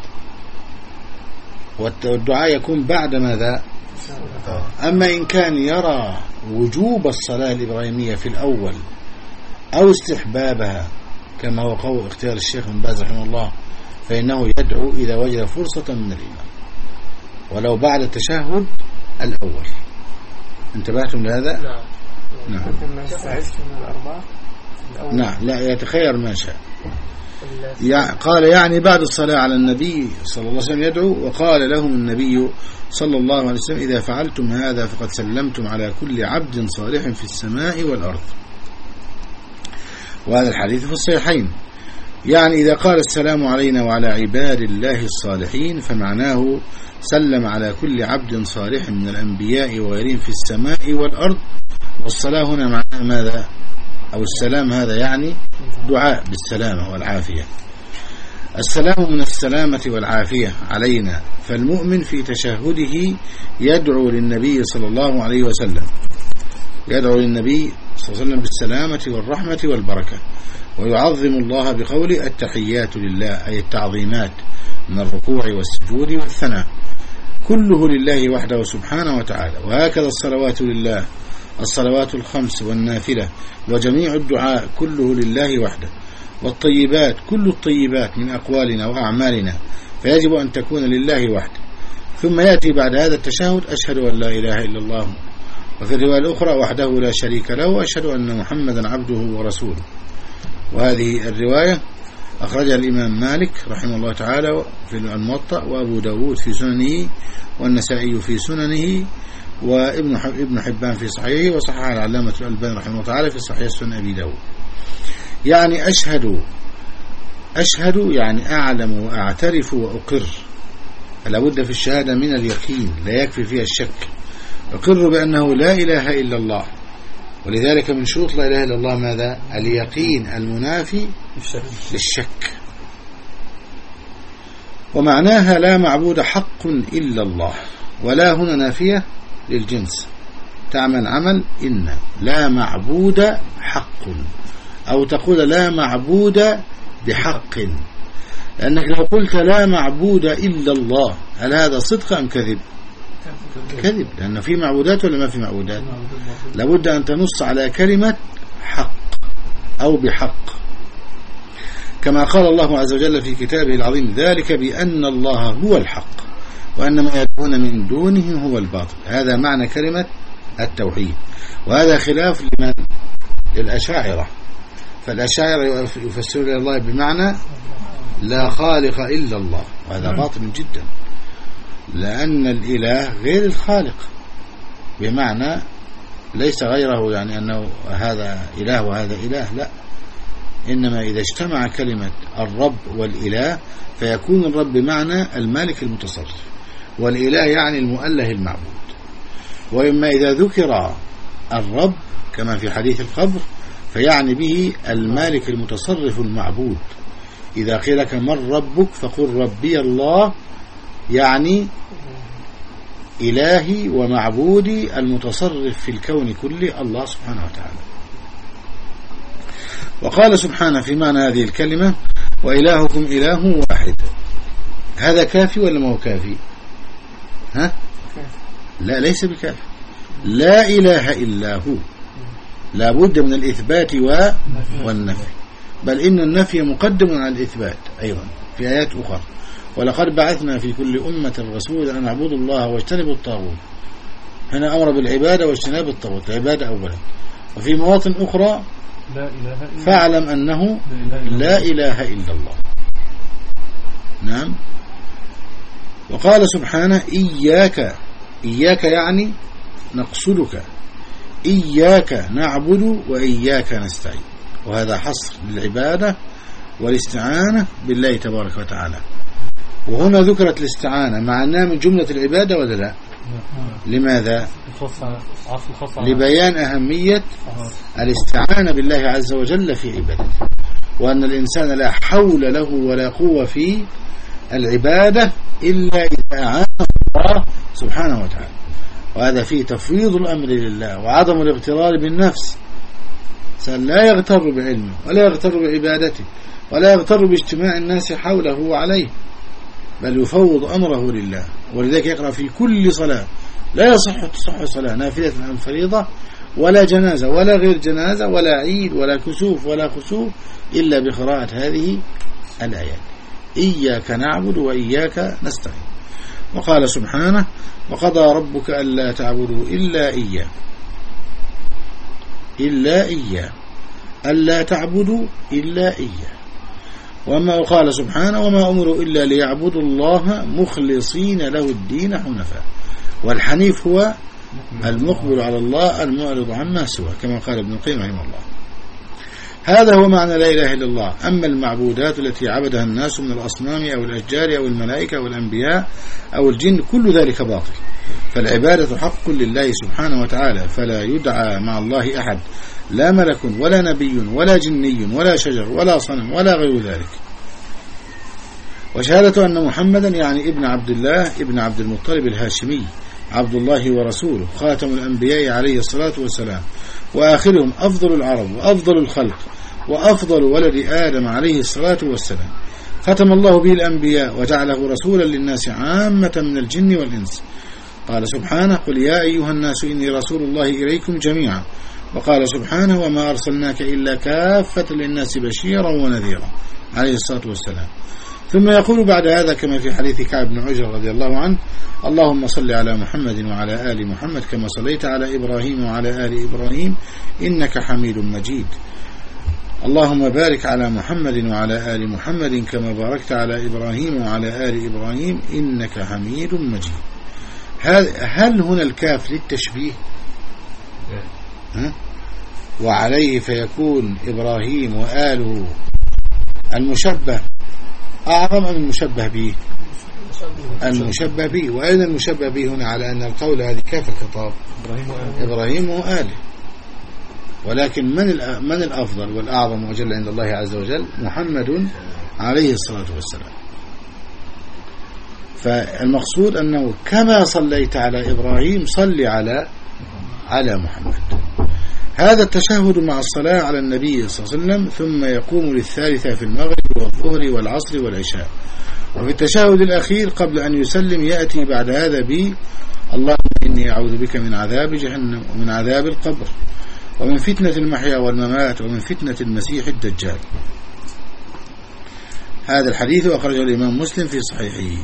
والدعاء يكون بعد ماذا؟ أما إن كان يرى وجوب الصلاة الإبراهيمية في الأول أو استحبابها كما هو قول اختيار الشيخ بن باز رحمه الله، فإنه يدعو إذا وجد فرصة من الإمام ولو بعد التشهد الأول. انتبهتم لهذا؟ نعم. نعم. ما يستعيش من الأربعة. نعم، لا، يتخير ما شاء. قال يعني بعد الصلاة على النبي صلى الله عليه وسلم يدعو. وقال لهم النبي صلى الله عليه وسلم إذا فعلتم هذا فقد سلمتم على كل عبد صالح في السماء والأرض. وهذا الحديث في الصحيحين. يعني إذا قال السلام علينا وعلى عباد الله الصالحين فمعناه سلم على كل عبد صالح من الأنبياء وغيرهم في السماء والأرض. والصلاة هنا معناها ماذا؟ أو السلام هذا يعني دعاء بالسلامة والعافية. السلام من السلامة والعافية علينا. فالمؤمن في تشهده يدعو للنبي صلى الله عليه وسلم يدعو للنبي صلى الله عليه وسلم بالسلامة والرحمة والبركة، ويعظم الله بقول التحيات لله، أي التعظيمات من الركوع والسجود والثناء، كله لله وحده سبحانه وتعالى. وهكذا الصلوات لله، الصلوات الخمس والنافلة وجميع الدعاء كله لله وحده. والطيبات كل الطيبات من أقوالنا وأعمالنا فيجب أن تكون لله وحده. ثم يأتي بعد هذا التشهد أشهد أن لا إله إلا الله، وفي الرواية الأخرى وحده لا شريك له وأشهد أن محمدا عبده ورسوله. وهذه الرواية أخرجها الإمام مالك رحمه الله تعالى في الموطأ، وأبو داود في سننه، والنسائي في سننه، وابن ابن حبان في صحيحه، وصححه العلامة الألباني رحمه الله تعالى في صحيح سنن أبي داود. يعني أشهد أشهد يعني أعلم وأعترف وأقر. فلا بد في الشهادة من اليقين، لا يكفي فيها الشك. أقر بأنه لا إله إلا الله، ولذلك من شروط لا إله إلا الله ماذا؟ اليقين المنافي للشك. ومعناها لا معبود حق إلا الله، ولا هنا نافية للجنس، تعمل عمل إن لا معبود حق، أو تقول لا معبود بحق، لأنك لو قلت لا معبود إلا الله هل هذا صدق أم كذب؟ كذب، لأن في معبودات ولا ما في معبودات؟ لابد أن تنص على كلمة حق أو بحق، كما قال الله عز وجل في كتابه العظيم ذلك بأن الله هو الحق وأن ما يدعون من دونه هو الباطل. هذا معنى كلمة التوحيد، وهذا خلاف لمن؟ للأشاعرة. فالأشاعرة يفسرون الله بمعنى لا خالق إلا الله، وهذا باطل جدا، لأن الإله غير الخالق، بمعنى ليس غيره، يعني أنه هذا إله وهذا إله، لا، إنما إذا اجتمع كلمة الرب والإله فيكون الرب بمعنى المالك المتصرف، والإله يعني المؤله المعبود. وإما إذا ذكر الرب كما في حديث القبر فيعني به المالك المتصرف المعبود. إذا قيل لك من ربك فقل ربي الله، يعني إلهي ومعبودي المتصرف في الكون كله الله سبحانه وتعالى. وقال سبحانه في معنى هذه الكلمة وإلهكم إله واحد. هذا كافي ولا ما هو كافي؟ ها؟ لا، ليس بكافي. لا إله إلا هو، لا بد من الإثبات والنفي، بل إن النفي مقدم على الإثبات أيضا في آيات أخرى. ولقد بعثنا في كل أمة رسولا أن اعبدوا الله واجتنبوا الطاغوت. هنا أمر بالعبادة واجتناب الطاغوت، العبادة أولا. وفي مواطن أخرى لا إله إلا فاعلم أنه لا إله إلا الله. نعم. وقال سبحانه إياك، إياك يعني نقصدك، إياك نعبد وإياك نستعين، وهذا حصر للعبادة والاستعانة بالله تبارك وتعالى. وهنا ذكرت الاستعانة مع أنها من جملة العبادة ولا لا؟ لماذا؟ لبيان أهمية الاستعانة بالله عز وجل في عبادته، وأن الإنسان لا حول له ولا قوة في العبادة إلا إذا أعانه الله سبحانه وتعالى. وهذا فيه تفويض الأمر لله وعدم الاغترار بالنفس. لا يغتر بعلمه ولا يغتر بعبادته ولا يغتر باجتماع الناس حوله وعليه، بل يفوض أمره لله. ولذلك يقرأ في كل صلاة لا يصح تصح صلاة نافلة عن فريضة ولا جنازة ولا غير جنازة ولا عيد ولا كسوف ولا خسوف إلا بقراءة هذه الآيات إياك نعبد وإياك نستعين. وقال سبحانه وقضى ربك ألا تعبدوا إلا إياه، إلا إياه، ألا تعبدوا إلا إياه. وما قال سبحانه وما أمروا إلا ليعبدوا الله مخلصين له الدين حنفاء. والحنيف هو المقبل على الله المعرض عما سوى، كما قال ابن القيم رحمه الله. هذا هو معنى لا إله إلا الله. أما المعبودات التي عبدها الناس من الأصنام أو الأشجار أو الملائكة أو الأنبياء أو الجن كل ذلك باطل. فالعبادة حق لله سبحانه وتعالى، فلا يدعى مع الله أحد، لا ملك ولا نبي ولا جني ولا شجر ولا صنم ولا غير ذلك. وشهادة أن محمدا يعني ابن عبد الله ابن عبد المطلب الهاشمي عبد الله ورسوله خاتم الأنبياء عليه الصلاة والسلام وآخرهم أفضل العرب وأفضل الخلق وأفضل ولد آدم عليه الصلاة والسلام ختم الله به الأنبياء وجعله رسولا للناس عامة من الجن والإنس. قال سبحانه قل يا أيها الناس إني رسول الله إليكم جميعا. وقال سبحانه وما أرسلناك إلا كافة للناس بشيرا ونذيرا عليه الصلاة والسلام. ثم يقول بعد هذا كما في حديث كعب بن عجرة رضي الله عنه اللهم صل على محمد وعلى آل محمد كما صليت على إبراهيم وعلى آل إبراهيم إنك حميد مجيد. اللهم بارك على محمد وعلى آل محمد كما باركت على إبراهيم وعلى آل إبراهيم إنك حميد مجيد. هل هنا الكاف للتشبيه ها؟ وعليه فيكون إبراهيم وآله المشبه أعظم أم المشبه به؟ المشبه به. وأين المشبه به هنا على أن القول هذه كاف الخطاب إبراهيم وآله. ولكن من من الأفضل والأعظم وجل عند الله عز وجل؟ محمد عليه الصلاة والسلام. فالمقصود أنه كما صليت على إبراهيم صل على على محمد. هذا التشهد مع الصلاة على النبي صلى الله عليه وسلم ثم يقوم للثالثة في المغرب والظهر والعصر والعشاء. وفي التشهد الأخير قبل أن يسلم يأتي بعد هذا ب اللهم إني أعوذ بك من عذاب جهنم ومن عذاب القبر ومن فتنة المحيا والممات ومن فتنة المسيح الدجال. هذا الحديث أخرجه الإمام مسلم في صحيحه.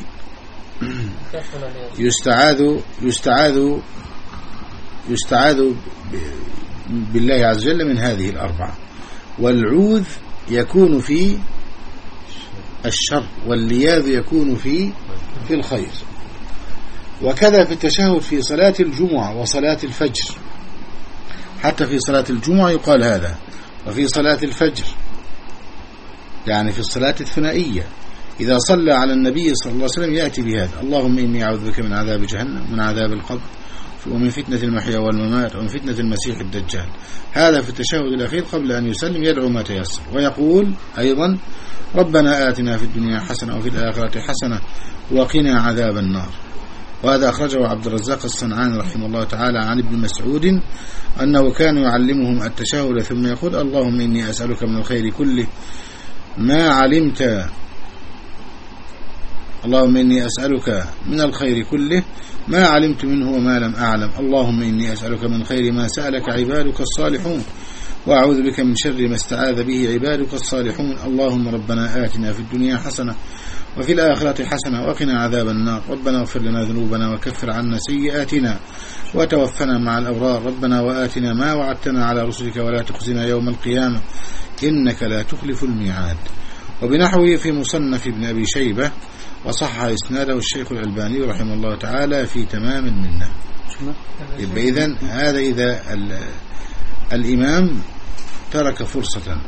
يستعاذ يستعاذ يستعاذ بالله عز وجل من هذه الأربعة. والعوذ يكون في الشر واللياذ يكون في في الخير. وكذا في التشهد في صلاة الجمعة وصلاة الفجر. حتى في صلاة الجمعة يقال هذا وفي صلاة الفجر يعني في الصلاة الثنائية إذا صلى على النبي صلى الله عليه وسلم يأتي بهذا اللهم إني أعوذ بك من عذاب جهنم ومن عذاب القبر ومن فتنة المحيا والممات ومن فتنة المسيح الدجال. هذا في التشهد الأخير قبل أن يسلم يدعو ما تيسر. ويقول أيضا ربنا آتنا في الدنيا حسنة وفي الآخرة حسنة وقنا عذاب النار. وهذا أخرجه عبد الرزاق الصنعاني رحمه الله تعالى عن ابن مسعود أنه كان يعلمهم التشهد ثم يقول اللهم إني أسألك من الخير كله ما علمت اللهم إني أسألك من الخير كله ما علمت منه وما لم أعلم. اللهم إني أسألك من خير ما سألك عبادك الصالحون وأعوذ بك من شر ما استعاذ به عبادك الصالحون. اللهم ربنا آتنا في الدنيا حسنة وفي الآخرة حسنة وقنا عذاب النار. ربنا اغفر لنا ذنوبنا وكفر عنا سيئاتنا وتوفنا مع الأبرار. ربنا وآتنا ما وعدتنا على رسلك ولا تخزنا يوم القيامة إنك لا تخلف الميعاد. وبنحوه في مصنف ابن أبي شيبة وصح إسناده الشيخ الألباني رحمه الله تعالى في تمام المنة. إذن هذا إذا الإمام ترك فرصة.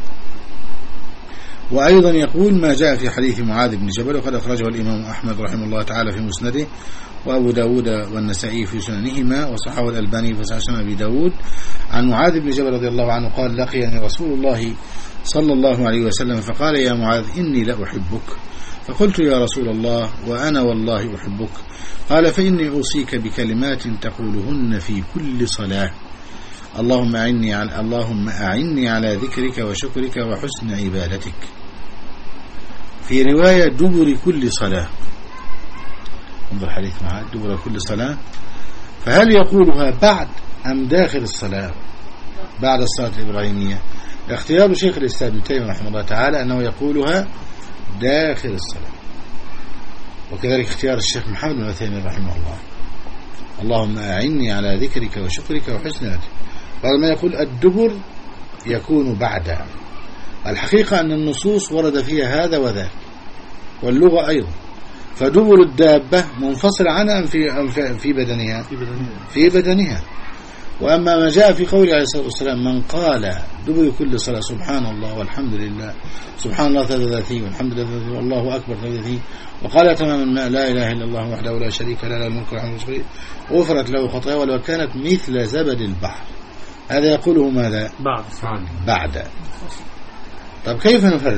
وأيضا يقول ما جاء في حديث معاذ بن جبل وقد أخرجه الإمام أحمد رحمه الله تعالى في مسنده وأبو داود والنسائي في سننهما وصححه الألباني في صحيح سنن أبي داود عن معاذ بن جبل رضي الله عنه قال لقيني رسول الله صلى الله عليه وسلم فقال يا معاذ إني لأحبك. فقلت يا رسول الله وأنا والله أحبك. قال فإني أوصيك بكلمات تقولهن في كل صلاة اللهم أعني على اللهم أعني على ذكرك وشكرك وحسن عبادتك. في رواية دبر كل صلاة. انظر حديث معاذ دبر كل صلاة. فهل يقولها بعد أم داخل الصلاة بعد الصلاة الإبراهيمية؟ اختيار شيخ الإسلام ابن تيمية رحمه الله تعالى أنه يقولها داخل الصلاة. وكذلك اختيار الشيخ محمد بن عثيمين رحمه الله اللهم أعني على ذكرك وشكرك وحسن عبادتك. بعد ما يقول الدبر يكون بعد. الحقيقة أن النصوص ورد فيها هذا وذاك واللغة أيضا. فدبر الدابة منفصل عنها أم في, في بدنها في بدنها. وأما ما جاء في قوله عليه الصلاة والسلام من قال دبر كل صلاة سبحان الله والحمد لله سبحان الله ثلاثة وثلاثين والحمد لله والله أكبر ثلاثة وثلاثين وقال تمام الماء لا إله إلا الله وحده لا شريك له له الملك والحمد لله غفرت له خطاياه ولو كانت مثل زبد البحر. هذا يقوله ماذا؟ بعد بعد. طب كيف نفرق؟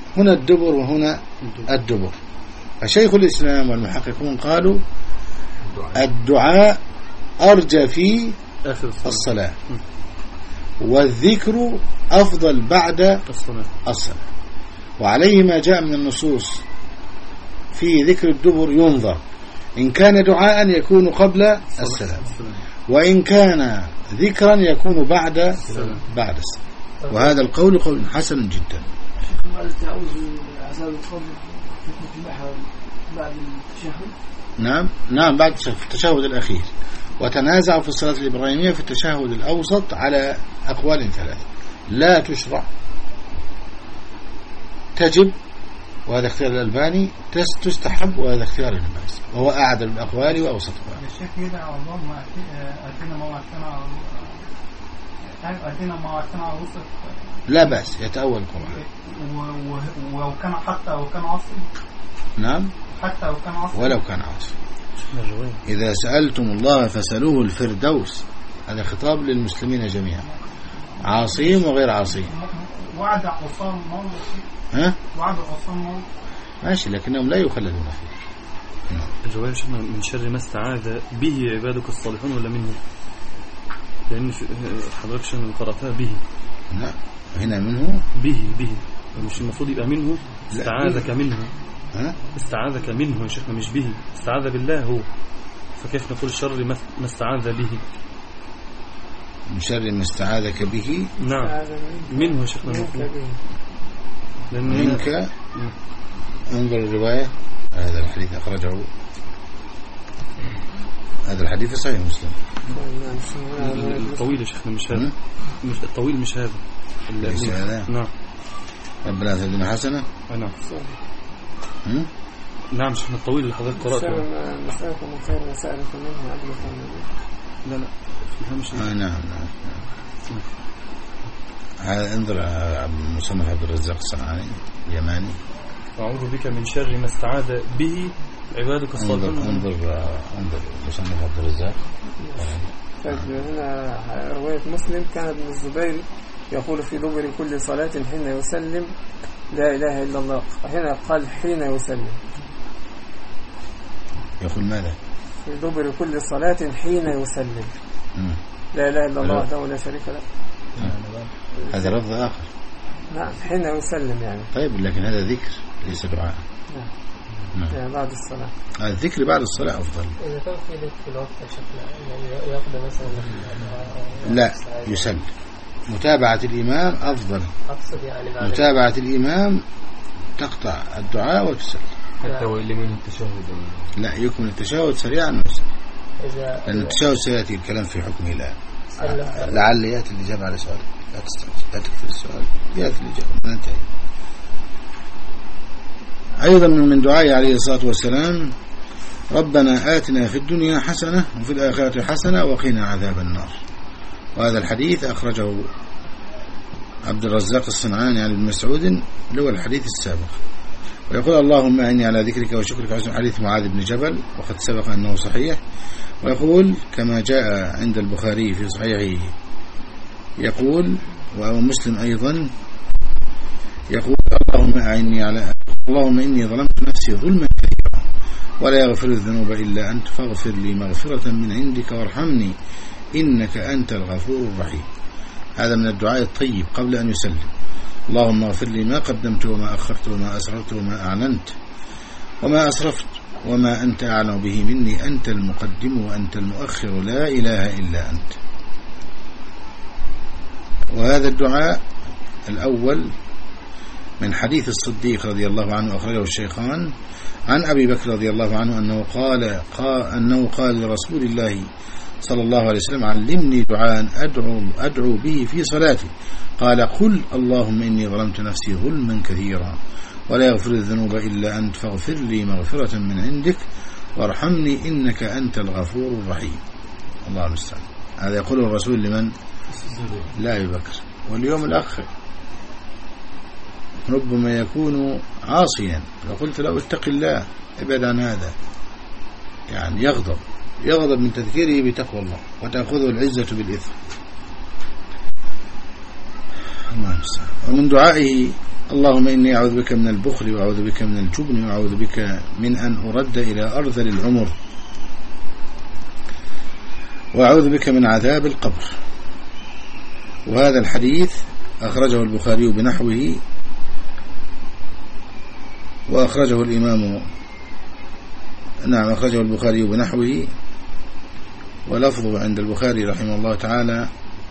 هنا الدبر وهنا الدبر. فشيخ الإسلام والمحققون قالوا الدعاء أرجى في الصلاة والذكر أفضل بعد الصلاة، وعليه ما جاء من النصوص في ذكر الدبر ينظر إن كان دعاء يكون قبل السلام، وإن كان ذكرا يكون بعد بعد السلام. وهذا القول قول حسن جدا. نعم نعم بعد التشهد الأخير. وتنازعوا في الصلاة الإبراهيمية في التشهد الأوسط على أقوال ثلاثة: لا تشرع، تجب، وهذا اختيار الألباني، تستحب، وهذا اختيار ابن باز، وهو أعدل الأقوال وأوسطها. الشيخ يدعى اللهم أتينا ما وعدتنا أتينا ما وعدتنا على الوسط، لا بأس يتأول القرآن. ولو كان حتى لو كان عاصي. نعم حتى لو كان عاصي، ولو كان عاصي. إذا سألتم الله فسألوه الفردوس، هذا خطاب للمسلمين جميعا، عاصيم وغير عاصيم. وعد عصام موت. ها؟ وعد عصام موت. ماشي، لكنهم لا يخلدون فيه. الجواب شيخنا من شر ما استعاذ به عبادك الصالحون ولا منه؟ لأن حضرتك شنو قرأتها به؟ لا هنا منه به به مش المفروض يبقى منه. استعاذك منه. ها؟ استعاذك منه يا شيخنا مش به، استعاذ بالله هو، فكيف نقول شر ما استعاذ به؟ من شر ما استعاذك به. نعم منه يا شيخنا منك. انظر الرواية، هذا الحديث أخرجه، هذا الحديث صحيح مسلم. الطويل يا شيخنا مش هذا، مش الطويل مش هذا ليس هذا. نعم. ربنا زدنا حسنة. نعم نعم شيخنا الطويل اللي حضرتك قرأته. مسألة من خير مسألة منه عبد الله. لا لا مش آه نعم نعم هذا. انظر مصنف عبد الرزاق الصنعاني اليماني. أعوذ بك من شر ما استعاذ به عبادك الصالحون. انظر انظر انظر مصنف عبد الرزاق. هنا رواية مسلم كان ابن الزبير يقول في دبر كل صلاة حين يسلم لا إله إلا الله. هنا قال حين يسلم. يقول ماذا؟ في دبر كل صلاة حين يسلم مم. لا إله إلا الله وحده لا شريك له. هذا لفظ آخر. نعم حين يسلم يعني. طيب لكن هذا ذكر ليس دعاء. نعم. نعم. يعني بعد الصلاة. الذكر بعد الصلاة أفضل. إذا كان في ذكر في الوقت شكله يقضي مثلا. لا يسلم. متابعة الإمام أفضل. أقصد يعني بعد متابعة الإمام تقطع الدعاء وتسلم. حتى وإلا من التشهد. لا يكمل التشهد سريعا ويسلم. إذا لأن التشهد سيأتي الكلام في حكمه. لا لعل يأتي الإجابة على سؤال. لا تستعجل، لا تكفر السؤال، يأتي الإجابة ننتهي. أيضا من دعائه عليه الصلاة والسلام: ربنا آتنا في الدنيا حسنة وفي الآخرة حسنة وقنا عذاب النار. وهذا الحديث أخرجه عبد الرزاق الصنعاني عن ابن مسعود اللي هو الحديث السابق. ويقول: اللهم إني على ذكرك وشكرك وحسن حديث معاذ بن جبل، وقد سبق أنه صحيح. ويقول كما جاء عند البخاري في صحيحه، يقول ومسلم أيضا، يقول: اللهم أعني على اللهم إني ظلمت نفسي ظلما كثيرا ولا يغفر الذنوب إلا أنت فاغفر لي مغفرة من عندك وارحمني إنك أنت الغفور الرحيم. هذا من الدعاء الطيب قبل أن يسلم: اللهم اغفر لي ما قدمت وما أخرت وما أسررت وما أعلنت وما أسرفت وما أنت أعلم به مني، أنت المقدم وأنت المؤخر لا إله إلا أنت. وهذا الدعاء الأول من حديث الصديق رضي الله عنه أخرجه الشيخان عن أبي بكر رضي الله عنه أنه قال, قال أنه قال لرسول الله صلى الله عليه وسلم: علمني دعاء أدعو, أدعو به في صلاتي. قال: قل اللهم إني ظلمت نفسي ظلما كثيرا ولا يغفر الذنوب إلا أنت فاغفر لي مغفرة من عندك وارحمني إنك أنت الغفور الرحيم. الله المستعان. هذا يقوله الرسول لمن؟ لا أبي بكر. واليوم الأخ ربما يكون عاصيا، فقلت له: اتق الله، ابعد عن هذا، يعني يغضب يغضب من تذكيره بتقوى الله وتأخذه العزة بالإثم. ومن دعائه اللهم إني أعوذ بك من البخل وأعوذ بك من الجبن وأعوذ بك من أن أرد إلى أرذل العمر وأعوذ بك من عذاب القبر. وهذا الحديث أخرجه البخاري بنحوه، وأخرجه الإمام نعم أخرجه البخاري بنحوه، ولفظه عند البخاري رحمه الله تعالى: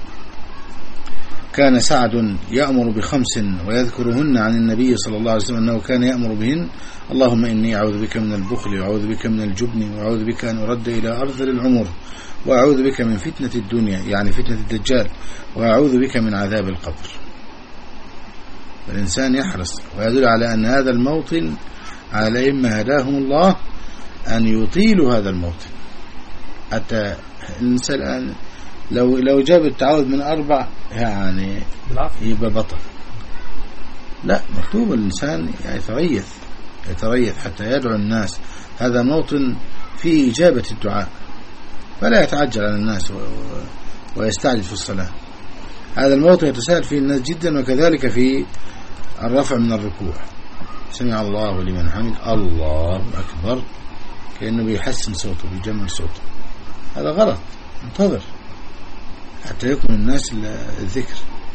كان سعد يأمر بخمس ويذكرهن عن النبي صلى الله عليه وسلم أنه كان يأمر بهن: اللهم إني أعوذ بك من البخل وأعوذ بك من الجبن وأعوذ بك أن أرد إلى أرذل العمر وأعوذ بك من فتنة الدنيا يعني فتنة الدجال وأعوذ بك من عذاب القبر. الإنسان يحرص، ويدل على أن هذا الموطن على الأئمة هداهم الله أن يطيلوا هذا الموطن. حتى الإنسان لو لو جاب التعوذ من أربع يعني يبقى بطل. لا، مكتوب الإنسان يتريث يتريث حتى يدعو الناس. هذا موطن فيه إجابة الدعاء، فلا يتعجل على الناس ويستعجل في الصلاة. هذا الموطن يتساهل فيه الناس جدا، وكذلك في الرفع من الركوع: سمع الله لمن حمد، الله أكبر، كأنه بيحسن صوته بيجمل صوته. هذا غلط، انتظر حتى يكمل الناس الذكر.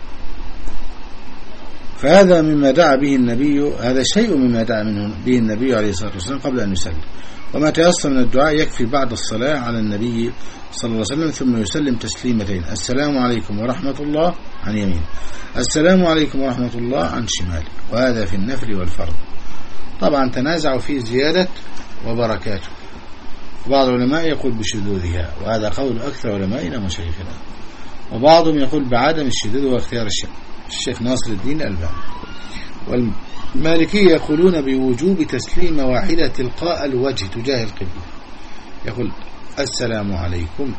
فهذا مما دعا به النبي، هذا شيء مما دعا منه به النبي عليه الصلاة والسلام قبل أن يسلم. وما تيسر من الدعاء يكفي بعد الصلاة على النبي صلى الله عليه وسلم، ثم يسلم تسليمتين: السلام عليكم ورحمة الله عن يمين، السلام عليكم ورحمة الله عن شمال. وهذا في النفل والفرض. طبعا تنازعوا في زيادة وبركاته، وبعض العلماء يقول بشذوذها، وهذا قول أكثر علمائنا ومشايخنا، وبعضهم يقول بعدم الشذوذ واختيار الشيخ الشيخ ناصر الدين الألباني. والمالكية يقولون بوجوب تسليمة واحدة تلقاء الوجه تجاه القبلة، يقول السلام عليكم.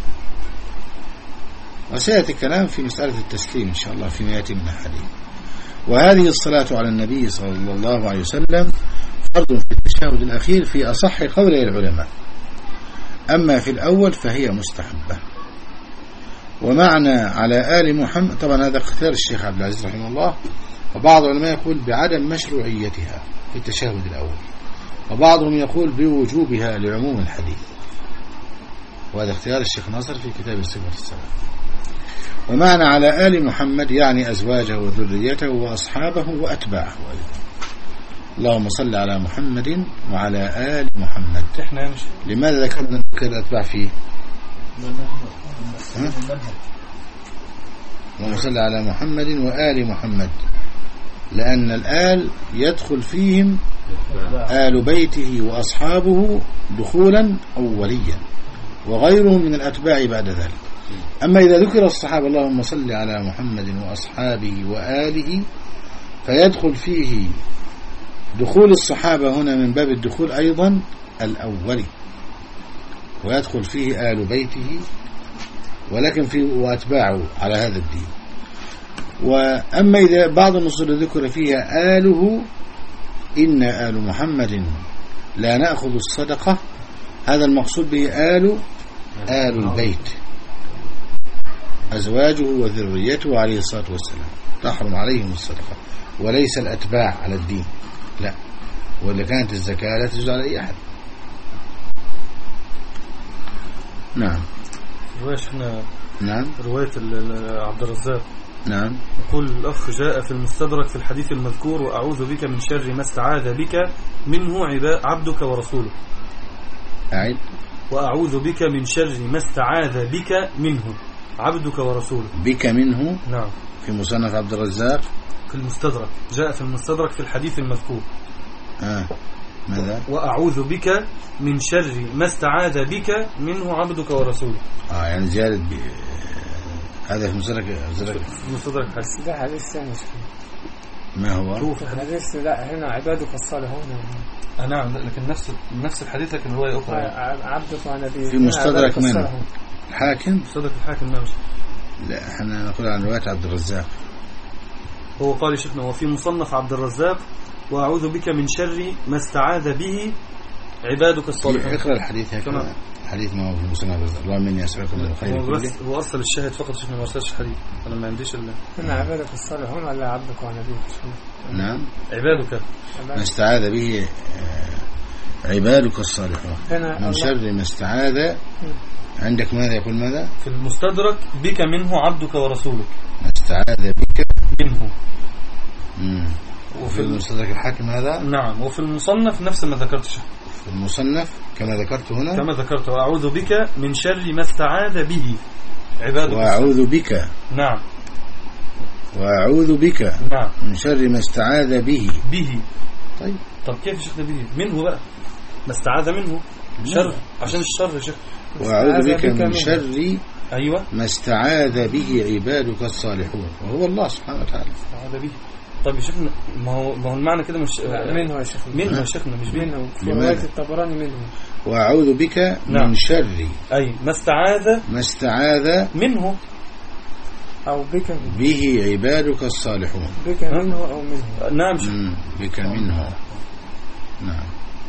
وسيأتي الكلام في مسألة التسليم إن شاء الله فيما يأتي من الحديث. وهذه الصلاة على النبي صلى الله عليه وسلم فرض في التشهد الأخير في أصح قولي العلماء، أما في الأول فهي مستحبة. ومعنى على آل محمد، طبعا هذا اختيار الشيخ عبد العزيز رحمه الله، وبعض العلماء يقول بعدم مشروعيتها في التشهد الأول، وبعضهم يقول بوجوبها لعموم الحديث، وهذا اختيار الشيخ ناصر في كتاب صفة الصلاة. ومعنى على آل محمد يعني أزواجه وذريته وأصحابه وأتباعه. اللهم صل على محمد وعلى آل محمد. لماذا ذكرنا الأتباع فيه؟ اللهم صل على محمد وآل محمد، لأن الآل يدخل فيهم آل بيته وأصحابه دخولا أوليا، وغيرهم من الأتباع بعد ذلك. أما إذا ذكر الصحابة اللهم صل على محمد وأصحابه وآله، فيدخل فيه دخول الصحابة هنا من باب الدخول أيضا الأولي، ويدخل فيه آل بيته، ولكن فيه وأتباعه على هذا الدين. وأما إذا بعض النصوص ذكر فيها آله: إن آل محمد لا نأخذ الصدقة، هذا المقصود به آل آل البيت، أزواجه وذريته عليه الصلاة والسلام، تحرم عليهم الصدقة، وليس الأتباع على الدين، لا، ولا كانت الزكاة لا تجوز على أي أحد. نعم. رواية شيخنا نعم رواية عبد الرزاق نعم يقول الأخ: جاء في المستدرك في الحديث المذكور: وأعوذ بك من شر ما استعاذ بك منه عبدك ورسوله. أعيد: وأعوذ بك من شر ما استعاذ بك منه عبدك ورسوله. بك منه نعم في مصنف عبد الرزاق في المستدرك، جاء في المستدرك في الحديث المذكور. آه. ماذا؟ وأعوذ بك من شر ما استعاذ بك منه عبدك ورسوله. آه يعني زيادة ب... هذا في مصدرك في مصدرك حديث. ده حديث ثاني. ما هو؟ هو في الحديث لا هنا عبادك الصالحون. آه نعم، لكن نفس نفس الحديث لكن رواية أخرى. عبدك ونبي في مستدرك من الحاكم. مستدرك الحاكم. نعم. لا احنا نقول عن رواية عبد الرزاق. هو قال شيخنا: وفي مصنف عبد الرزاق: وأعوذ بك من شر ما استعاذ به عبادك الصالحون. اقرأ الحديث هكذا. الحديث ما هو في المسند. اللهم إني أسألك من الخير كله. هو أرسل الشاهد فقط، شيخنا ما أرسلش حديث. أنا ما عنديش إلا إن عبادك الصالحون ولا عبدك ونبيك. نعم. عبادك ما استعاذ به عبادك الصالحون من شر ما استعاذ. عندك ماذا يقول ماذا في المستدرك؟ بك منه عبدك ورسولك. ما استعاذ بك منه. مم. وفي المستدرك الحاكم هذا. نعم. وفي المصنف نفس ما ذكرت شيخ. في المصنف كما ذكرت هنا كما ذكرت وأعوذ بك من شر ما استعاذ به عبادك. وأعوذ بك. نعم. وأعوذ بك. نعم. من شر ما استعاذ به. به. طيب. طب كيف شيخنا به؟ منه بقى. ما استعاذ منه. شر عشان الشر شيخ. وأعوذ بك من شر أيوة ما استعاذ به عبادك الصالحون وهو الله سبحانه وتعالى. استعاذ به. طيب يا شيخنا ما هو ما هو المعنى كده مش منه يا شيخنا. منه يا شيخنا مش منه. في رواية الطبراني منه. وأعوذ بك نعم. من شر أي ما استعاذ ما استعاذ منه أو بك به عبادك الصالحون. بك منه أو منه. نعم. بك منه. نعم.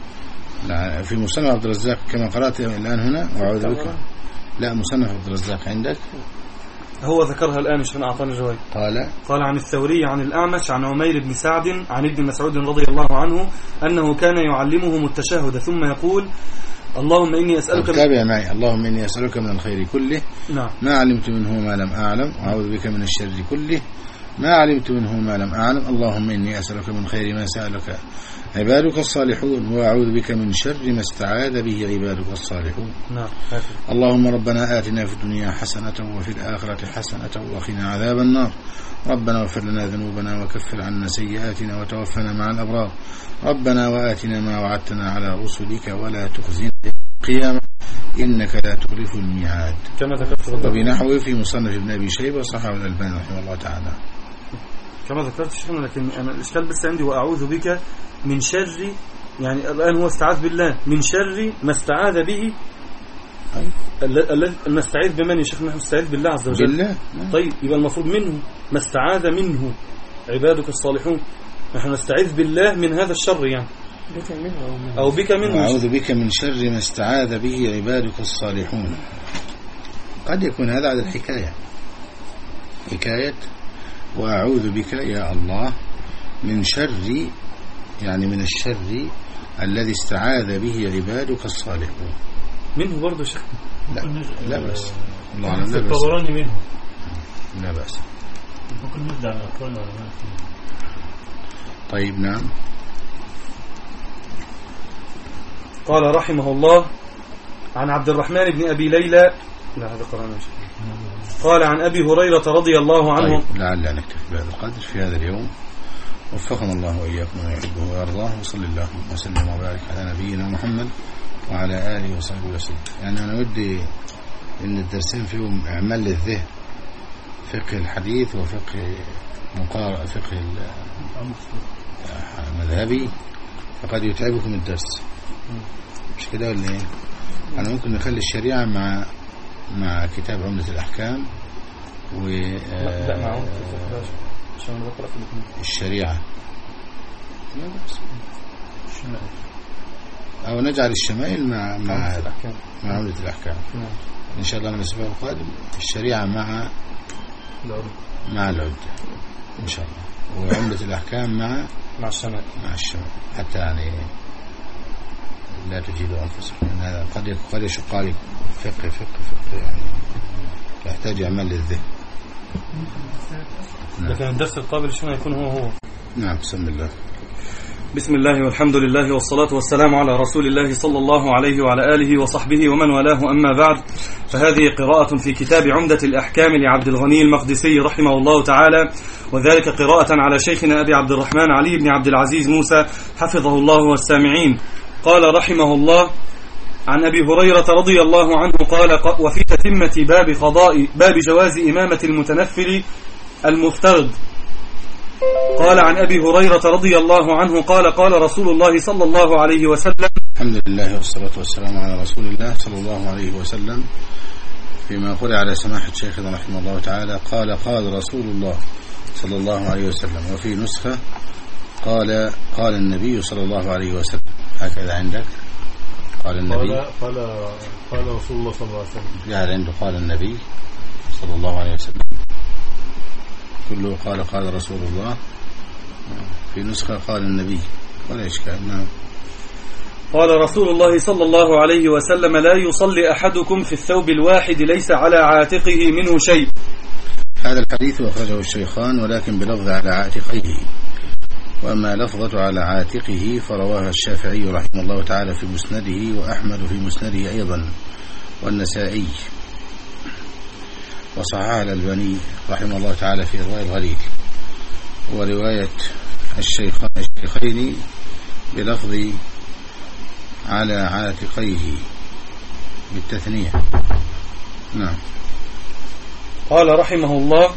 لا في مصنف عبد الرزاق كما قرأت الآن هنا. وأعوذ بك. لا مصنف عبد الرزاق عندك. هو ذكرها الآن عشان أعطاني جواب. قال قال عن الثوري عن الأعمش عن عمير بن سعد عن ابن مسعود رضي الله عنه أنه كان يعلمهم التشهد ثم يقول اللهم إني أسألك. تابع معي. اللهم إني أسألك من الخير كله. نعم. ما علمت منه ما لم أعلم. وأعوذ بك من الشر كله ما علمت منه ما لم أعلم. اللهم إني أسألك من خير ما سألك عبادك الصالحون وأعوذ بك من شر ما استعاذ به عبادك الصالحون. نعم. اللهم ربنا آتنا في الدنيا حسنة وفي الآخرة حسنة وقنا عذاب النار. ربنا اغفر لنا ذنوبنا وكفر عنا سيئاتنا وتوفنا مع الأبرار. ربنا وآتنا ما وعدتنا على رسلك ولا تخزنا القيامة إنك لا تخلف الميعاد. كما ذكرت وبنحوه في مصنف ابن أبي شيبة صححه الألباني رحمه الله تعالى. كما ذكرت شيخنا لكن أنا الإشكال بس عندي وأعوذ بك من شر، يعني الآن هو استعاذ بالله من شر ما استعاذ به. الذي نستعيذ بمن يا شيخنا؟ نحن نستعيذ بالله عز وجل. بالله. طيب يبقى المفروض منه ما استعاذ منه عبادك الصالحون. نحن نستعيذ بالله من هذا الشر يعني. بك منه أو منه. أو بك منه. أعوذ بك من شر ما استعاذ به عبادك الصالحون. قد يكون هذا على الحكاية حكاية وأعوذ بك يا الله من شر، يعني من الشر الذي استعاذ به عبادك الصالحون. منه برضه شيخ. لا لا بأس. الله لا بأس. الطبراني منه. لا بأس. ممكن نبدأ على أقوال العلماء. طيب نعم. قال رحمه الله عن عبد الرحمن بن أبي ليلى. لا هذا قرآن شيخ. قال عن أبي هريرة رضي الله عنه. طيب لعل نكتفي بهذا القدر في هذا اليوم. وفقنا الله وإياكم وما يحبه ويرضاه. وصلى الله وسلم وبارك على نبينا محمد وعلى آله وصحبه وسلم. يعني أنا ودي إن الدرسين فيهم إعمال للذهن، فقه الحديث وفقه مقارنة فقه المذهبي، فقد يتعبكم الدرس مش كده ولا إيه؟ أنا ممكن نخلي الشريعة مع مع كتاب عمدة الأحكام و لا مع عمدة عشان نقرأ في الاثنين الشريعة أو نجعل الشمائل مع مع مع عمدة الأحكام. إن شاء الله من الأسبوع القادم الشريعة مع مع العدة إن شاء الله، وعمدة الأحكام مع مع الشمائل مع الشمائل حتى يعني لا تجيبوا أنفسكم، هذا قد قد يشق عليكم. فقه فقه فقه يعني يحتاج أعمال للذهن. لكن الدرس القابل شنو يكون هو هو نعم. بسم الله. بسم الله والحمد لله والصلاة والسلام على رسول الله صلى الله عليه وعلى آله وصحبه ومن والاه، أما بعد، فهذه قراءة في كتاب عمدة الأحكام لعبد الغني المقدسي رحمه الله تعالى، وذلك قراءة على شيخنا أبي عبد الرحمن علي بن عبد العزيز موسى حفظه الله والسامعين. قال رحمه الله عن أبي هريرة رضي الله عنه قال: وفي تتمة باب قضاء باب جواز إمامة المتنفل المفترض، قال عن أبي هريرة رضي الله عنه قال: قال رسول الله صلى الله عليه وسلم. الحمد لله والصلاة والسلام على رسول الله صلى الله عليه وسلم. فيما قرأ على سماحة شيخنا رحمه الله تعالى قال: قال رسول الله صلى الله عليه وسلم. وفي نسخة قال: قال النبي صلى الله عليه وسلم. هكذا عندك؟ قال النبي قال قال قال رسول الله صلى الله عليه وسلم. يعني عنده قال النبي صلى الله عليه وسلم، كله قال قال رسول الله، في نسخة قال النبي ولا إشكال. نعم. قال رسول الله صلى الله عليه وسلم: لا يصلي أحدكم في الثوب الواحد ليس على عاتقه منه شيء. هذا الحديث أخرجه الشيخان ولكن بلفظ على عاتقيه، وأما لفظة على عاتقه فرواها الشافعي رحمه الله تعالى في مسنده، وأحمد في مسنده أيضا، والنسائي، وصححها الألباني رحمه الله تعالى في إرواء الغليل. ورواية الشيخين بلفظ على عاتقيه بالتثنية. نعم. قال رحمه الله: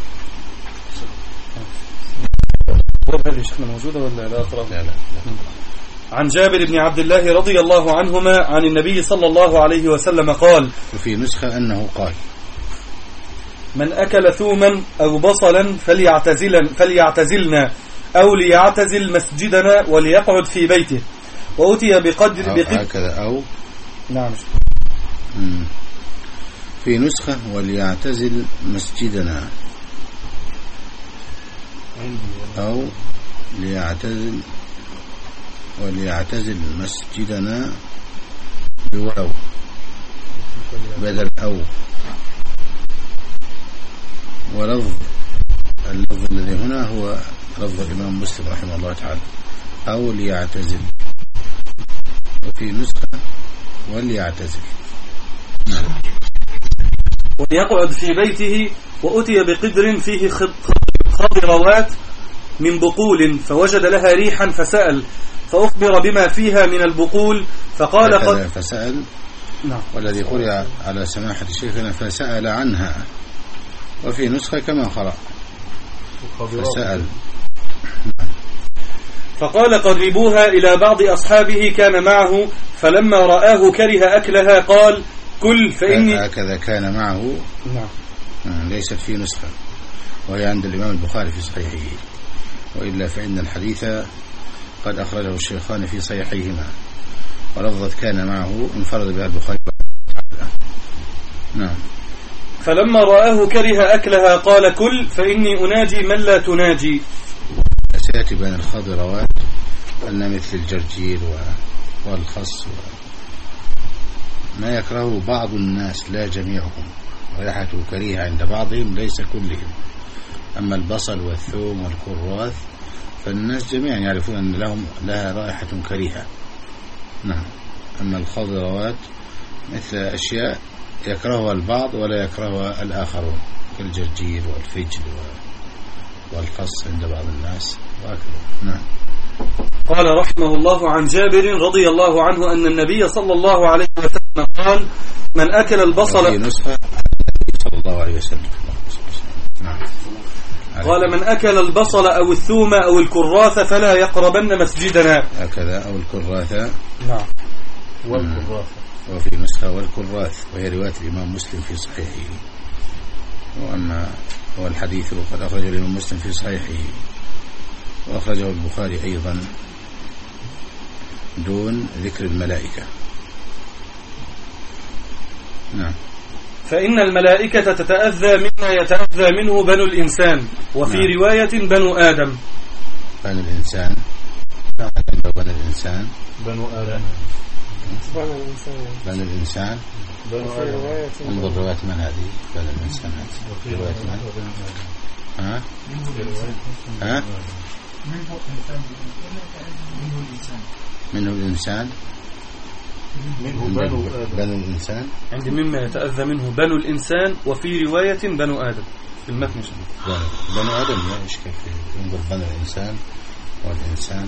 هذه شيخنا موجودة ولا لا أقرأ؟ لا لا. عن جابر بن عبد الله رضي الله عنهما عن النبي صلى الله عليه وسلم قال: وفي نسخة أنه قال: من أكل ثوما أو بصلا فليعتزل فليعتزلنا أو ليعتزل مسجدنا وليقعد في بيته، وأتي بقدر بقدر هكذا أو نعم. مم. في نسخة وليعتزل مسجدنا أو ليعتزل وليعتزل مسجدنا بواو بدل أو. ولفظ اللفظ الذي هنا هو لفظ الإمام مسلم رحمه الله تعالى، أو ليعتزل، وفي نسخة وليعتزل. نعم. وليقعد في بيته، وأتي بقدر فيه خضروات من بقول فوجد لها ريحا فسأل، فأخبر بما فيها من البقول فقال قد فسأل. نعم. والذي قرأ على سماحة شيخنا فسأل عنها، وفي نسخة كما قرأ فسأل. فقال قربوها إلى بعض أصحابه كان معه، فلما رآه كره أكلها قال: كل فإني هكذا كان معه. نعم. ليست في نسخة، وهي عند الإمام البخاري في صحيحه، وإلا فإن الحديث قد أخرجه الشيخان في صحيحهما، ولفظة كان معه انفرد بها البخاري. نعم. فلما رآه كره أكلها قال: كل فإني أناجي من لا تناجي. سيأتي بين الخضروات أن مثل الجرجير والخس و ما يكرهه بعض الناس لا جميعهم، ريحته كريهة عند بعضهم ليس كلهم. أما البصل والثوم والكراث فالناس جميعا يعرفون أن لهم لها رائحة كريهة. نعم. أما الخضروات مثل أشياء يكرهها البعض ولا يكرهها الآخرون، كالجرجير والفجل والخس عند بعض الناس وهكذا. نعم. قال رحمه الله: عن جابر رضي الله عنه أن النبي صلى الله عليه وسلم قال: من أكل البصل في نسخة صلى الله عليه وسلم. نعم. قال: من أكل البصل أو الثوم أو الكراث فلا يقربن مسجدنا. هكذا أو الكراث. نعم. والكراث. وفي نسخة والكراث، وهي رواية الإمام مسلم في صحيحه. وأما هو الحديث وقد أخرجه الإمام مسلم في صحيحه، وأخرجه البخاري أيضا دون ذكر الملائكة. نعم. فإن الملائكة تتأذى مما يتأذى منه بنو الإنسان، وفي نعم. رواية بنو آدم. بنو الإنسان. نعم. بنو الإنسان. بنو آدم. بنو الإنسان. بنو الإنسان. بنو آدم. انظر رواية من هذه؟ بنو الإنسان هذه رواية من؟ ها؟ ها؟ منه الإنسان. منه بنو آدم. بنو الإنسان. عند مما يتأذى منه بنو الإنسان، وفي رواية بنو آدم في المتن. بنو, بنو آدم لا إشكال فيه. انظر بنو الإنسان والإنسان.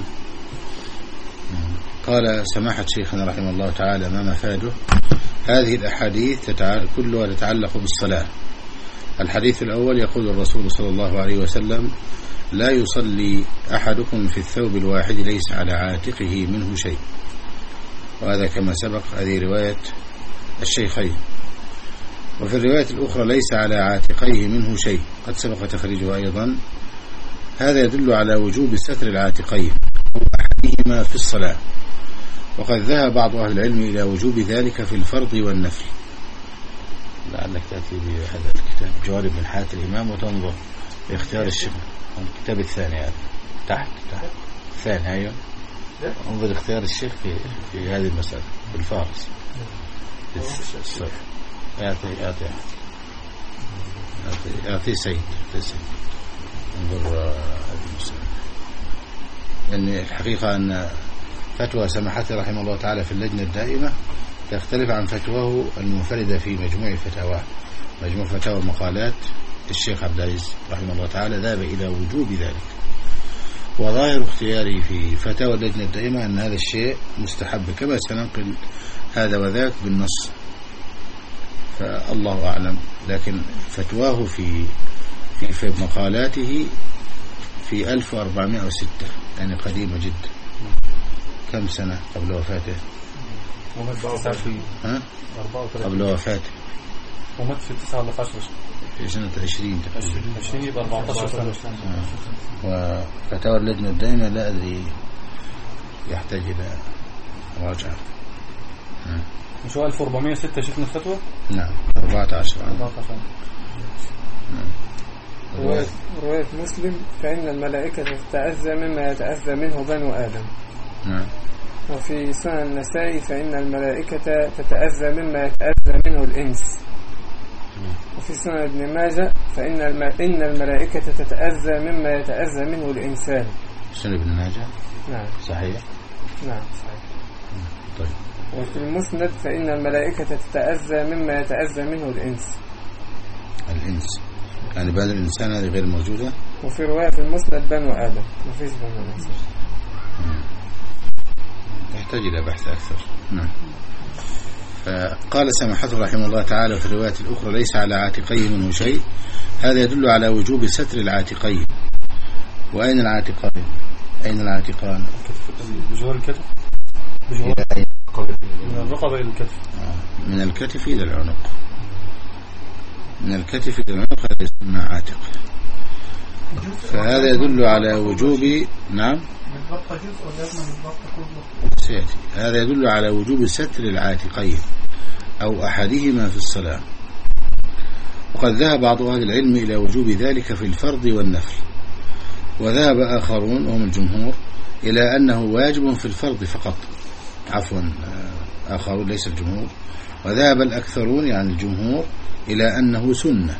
قال سماحة شيخنا رحمه الله تعالى: ما مفاده؟ هذه الأحاديث كلها تتعلق بالصلاة. الحديث الأول يقول الرسول صلى الله عليه وسلم: لا يصلي أحدكم في الثوب الواحد ليس على عاتقه منه شيء، وهذا كما سبق، هذه رواية الشيخين. وفي الرواية الأخرى ليس على عاتقيه منه شيء، قد سبق تخريجه أيضا. هذا يدل على وجوب ستر العاتقين أو أحدهما في الصلاة، وقد ذهب بعض أهل العلم إلى وجوب ذلك في الفرض والنفل. لعلك تأتي بهذا الكتاب جوارب من حياة الإمام وتنظر باختيار الشيخ. الكتاب الثاني هذا تحت تحت الثاني. أيوة انظر اختيار الشيخ في في هذه المسألة بالفارس. الصف يعطي يعطي يعطي سيد يعطي سيد انظر هذه المسألة. يعني الحقيقة أن فتوى سماحته رحمه الله تعالى في اللجنة الدائمة تختلف عن فتواه المنفردة في مجموع فتاواه. مجموع فتاوى المقالات الشيخ عبد العزيز رحمه الله تعالى ذهب إلى وجوب ذلك، وظاهر اختياري في فتاوى اللجنة الدائمة أن هذا الشيء مستحب، كما سننقل هذا وذاك بالنص، فالله أعلم. لكن فتواه في في, في مقالاته في ألف وأربعمائة وستة، يعني قديمة جدا. كم سنة قبل وفاته؟ ها؟ قبل وفاته ومات في تسعة ولا عشرة في سنة عشرين عشرين يبقى أربعتاشر سنة. وفتاوى اللجنة الدائمة لا أدري يحتاج إلى مراجعة. مش هو ألف وأربعمائة وستة شفنا الفتوى؟ نعم أربعة عشر. نعم. رواية, رواية مسلم فإن الملائكة تتأذى مما يتأذى منه بنو آدم. نعم. وفي سنن النسائي فإن الملائكة تتأذى مما يتأذى منه الإنس. وفي سنن ابن ماجه فإن الم... إن الملائكة تتأذى مما يتأذى منه الإنسان. سنن ابن ماجه؟ نعم صحيح. نعم صحيح. طيب. وفي المسند فإن الملائكة تتأذى مما يتأذى منه الإنس. الإنس يعني بعد الإنسان هذه غير موجودة. وفي رواية في المسند بنو آدم، ما فيش بنو آدم. يحتاج إلى بحث أكثر. نعم. فقال سماحته رحمه الله تعالى في الروايات الأخرى ليس على عاتقيه منه شيء. هذا يدل على وجوب ستر العاتقين. وأين العاتقان؟ أين العاتقان؟ بجوار الكتف، بجوار من الرقبة إلى الكتف. من الكتف إلى العنق. من الكتف إلى العنق هذا يسمى عاتق. فهذا يدل على وجوب. نعم. سيأتي. هذا يدل على وجوب ستر العاتقين أو أحدهما في الصلاة. وقد ذهب بعض أهل العلم إلى وجوب ذلك في الفرض والنفل، وذهب آخرون وهم الجمهور إلى أنه واجب في الفرض فقط. عفوا آخرون ليس الجمهور. وذهب الأكثرون يعني الجمهور إلى أنه سنة،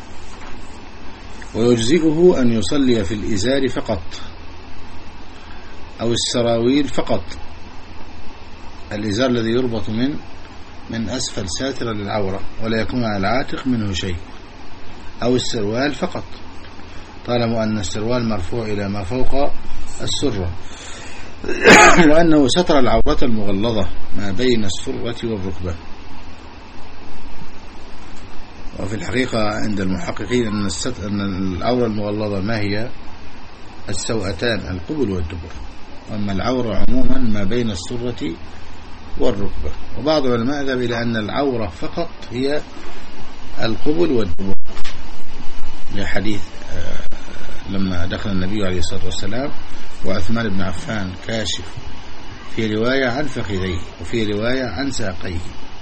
ويجزئه أن يصلي في الإزار فقط أو السراويل فقط. الإزار الذي يربط من من أسفل ساترا للعورة ولا يكون على العاتق منه شيء، أو السروال فقط طالما أن السروال مرفوع إلى ما فوق السرة، وأنه ستر العورة المغلظة ما بين السرة والركبة. وفي الحقيقة عند المحققين أن, أن العورة المغلظة ما هي؟ السوأتان القبل والدبر. أما العورة عموما ما بين السرة والركبة. وبعض العلماء ذهب إلى أن العورة فقط هي القبل والدبر، لحديث لما دخل النبي عليه الصلاة والسلام وعثمان بن عفان كاشف، في رواية عن فخذيه وفي رواية عن ساقيه،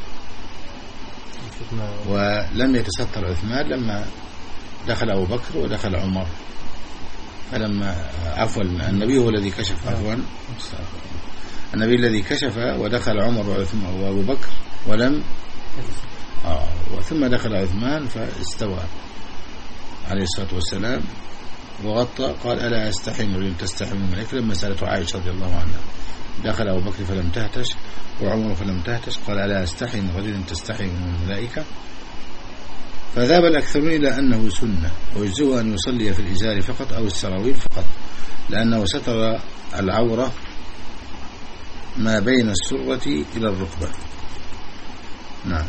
ولم يتستر عثمان لما دخل أبو بكر ودخل عمر. فلما عفوا النبي هو الذي كشف عفوا النبي الذي كشف ودخل عمر وعثمان وأبو بكر ولم آه وثم دخل عثمان فاستوى عليه الصلاة والسلام وغطى. قال ألا أستحي من رجل تستحي من الملائكة. لما سألته عائشة رضي الله عنها دخل أبو بكر فلم تهتش وعمر فلم تهتش، قال ألا أستحي من رجل تستحي من الملائكة. فذهب الأكثرون إلى أنه سنة، ويجزئه أن يصلي في الإزار فقط أو السراويل فقط، لأنه ستر العورة ما بين السرة إلى الركبة. نعم.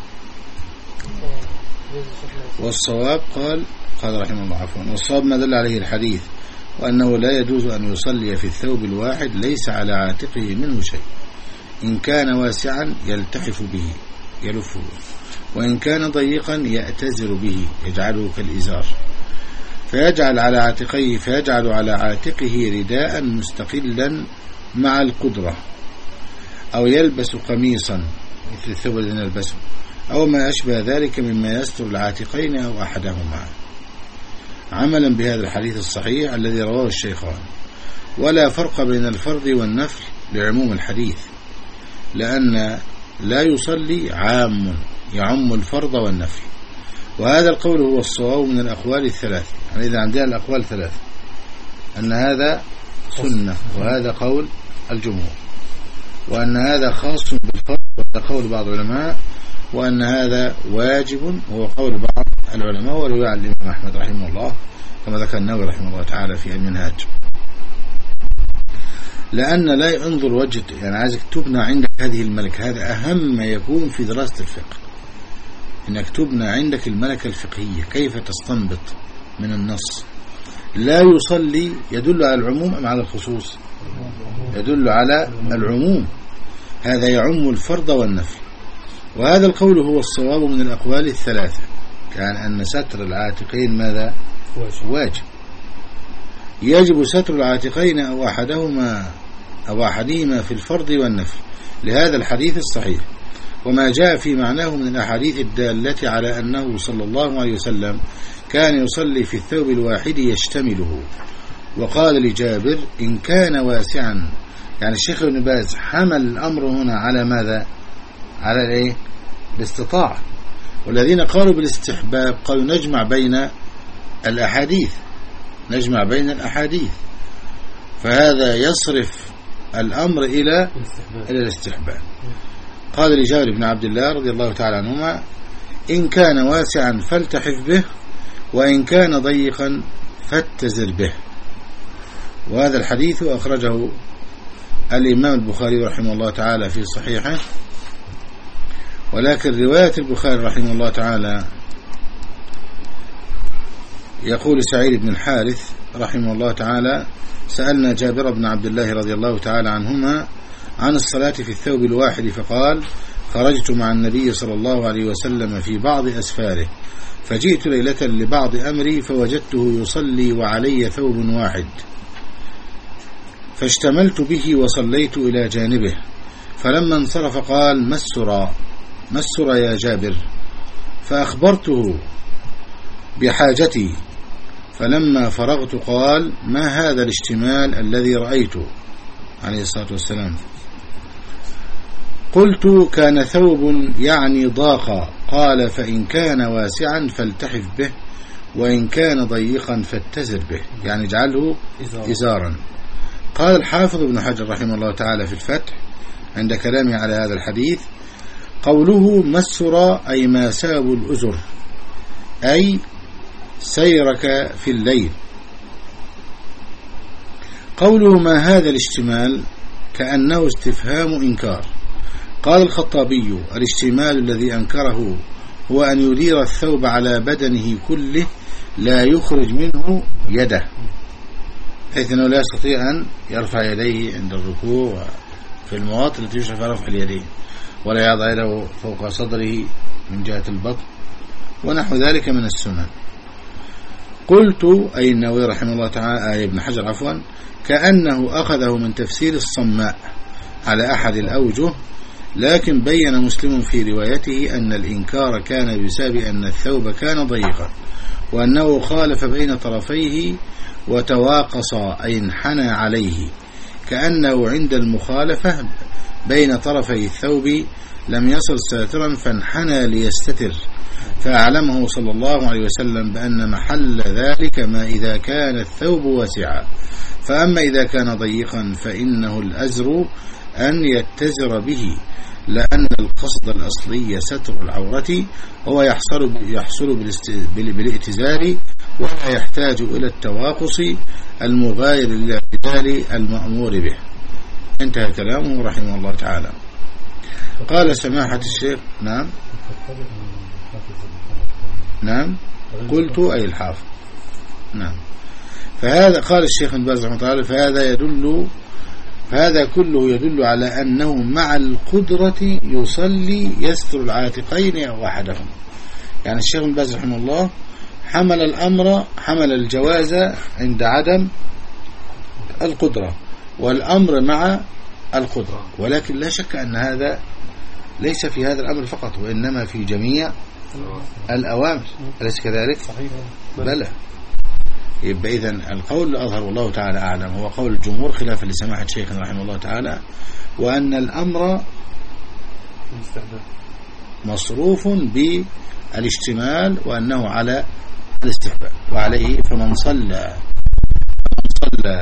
والصواب قال قال رحمه الله عفوا والصواب ما دل عليه الحديث، وأنه لا يجوز أن يصلي في الثوب الواحد ليس على عاتقه منه شيء. إن كان واسعا يلتحف به يلفه، وإن كان ضيقا يأتزر به يجعله كالإزار، فيجعل على عاتقيه فيجعل على عاتقه رداء مستقلا مع القدرة، أو يلبس قميصا مثل الثوب الذي نلبسه أو ما أشبه ذلك مما يستر العاتقين أو أحدهما، عملا بهذا الحديث الصحيح الذي رواه الشيخان. ولا فرق بين الفرض والنفل لعموم الحديث، لأن لا يصلي عام يعم الفرض والنفل، وهذا القول هو الصواب من الأقوال الثلاث. يعني إذا عندنا الأقوال ثلاث، أن هذا سنة وهذا قول الجمهور، وأن هذا خاص بالفرض وهذا قول بعض العلماء، وأن هذا واجب وهو قول بعض العلماء ورواية عن الإمام أحمد رحمه الله كما ذكر النووي رحمه الله تعالى في المنهاج. لأن لا ينظر وجه، يعني عايزك تبنى عندك هذه الملكة، هذا أهم ما يكون في دراسة الفقه، إنك تبنى عندك الملكة الفقهية، كيف تستنبط من النص. لا يصلي يدل على العموم أم على الخصوص؟ يدل على العموم، هذا يعم الفرض والنفل، وهذا القول هو الصواب من الأقوال الثلاثة، كان أن ستر العاتقين ماذا؟ واجب، يجب ستر العاتقين أو أحدهما أو أحدهما في الفرض والنفل لهذا الحديث الصحيح، وما جاء في معناه من الأحاديث الدالة على أنه صلى الله عليه وسلم كان يصلي في الثوب الواحد يشتمله. وقال لجابر إن كان واسعا، يعني الشيخ ابن باز حمل الأمر هنا على ماذا؟ على الايه؟ الاستطاعة. والذين قالوا بالاستحباب قالوا نجمع بين الأحاديث، نجمع بين الأحاديث، فهذا يصرف الأمر إلى إلى الاستحباب. قال لجابر بن عبد الله رضي الله تعالى عنهما إن كان واسعا فالتحف به وإن كان ضيقا فاتزر به. وهذا الحديث أخرجه الإمام البخاري رحمه الله تعالى في صحيحه، ولكن رواية البخاري رحمه الله تعالى يقول سعيد بن الحارث رحمه الله تعالى سألنا جابر بن عبد الله رضي الله تعالى عنهما عن الصلاة في الثوب الواحد فقال خرجت مع النبي صلى الله عليه وسلم في بعض أسفاره فجئت ليلة لبعض أمري فوجدته يصلي وعلي ثوب واحد فاشتملت به وصليت إلى جانبه، فلما انصرف قال مسرا مسرا يا جابر، فأخبرته بحاجتي، فلما فرغت قال ما هذا الاشتمال الذي رأيته عليه الصلاة والسلام؟ قلت كان ثوب يعني ضاق، قال فإن كان واسعا فالتحف به وإن كان ضيقا فاتزر به، يعني اجعله إزارا. قال الحافظ ابن حجر رحمه الله تعالى في الفتح عند كلامه على هذا الحديث قوله مسر أي ما ساب الأزر، أي سيرك في الليل. قوله ما هذا الاشتمال كأنه استفهام إنكار. قال الخطابي الاشتمال الذي أنكره هو أن يدير الثوب على بدنه كله لا يخرج منه يده، حيث أنه لا يستطيع أن يرفع يديه عند الركوع في المواطن التي يشرف رفع اليدين، ولا يضع يده فوق صدره من جهة البطن ونحو ذلك من السنن. قلت أي النووي رحمه الله تعالى أي ابن حجر عفوا كأنه أخذه من تفسير الصماء على أحد الأوجه، لكن بين مسلم في روايته أن الإنكار كان بسبب أن الثوب كان ضيقا وأنه خالف بين طرفيه وتواقص أي انحنى عليه، كأنه عند المخالفة بين طرفي الثوب لم يصل ساترا فانحنى ليستتر، فأعلمه صلى الله عليه وسلم بأن محل ذلك ما إذا كان الثوب واسعا، فأما إذا كان ضيقا فإنه الأزر أن يتزر به، لأن القصد الأصلي ستر العورة وهو يحصل يحصل بالاتزار ولا يحتاج إلى التواقص المغاير للاعتدال المأمور به. انتهى كلامه رحمه الله تعالى. قال سماحة الشيخ نعم نعم قلت أي الحافظ نعم. فهذا قال الشيخ ابن باز رحمه الله تعالى فهذا يدل فهذا كله يدل على أنه مع القدرة يصلي يستر العاتقين أو أحدهم. يعني الشيخ ابن باز رحمه الله حمل الأمر حمل الجواز عند عدم القدرة، والأمر مع القدرة. ولكن لا شك أن هذا ليس في هذا الأمر فقط، وإنما في جميع الأوامر، أليس كذلك؟ صحيح. بلى. يبقى إذن القول الأظهر والله تعالى أعلم هو قول الجمهور خلافا لسماحة شيخنا رحمه الله تعالى، وأن الأمر مصروف بالاشتمال وأنه على الاستحباب، وعليه فمن صلى من صلى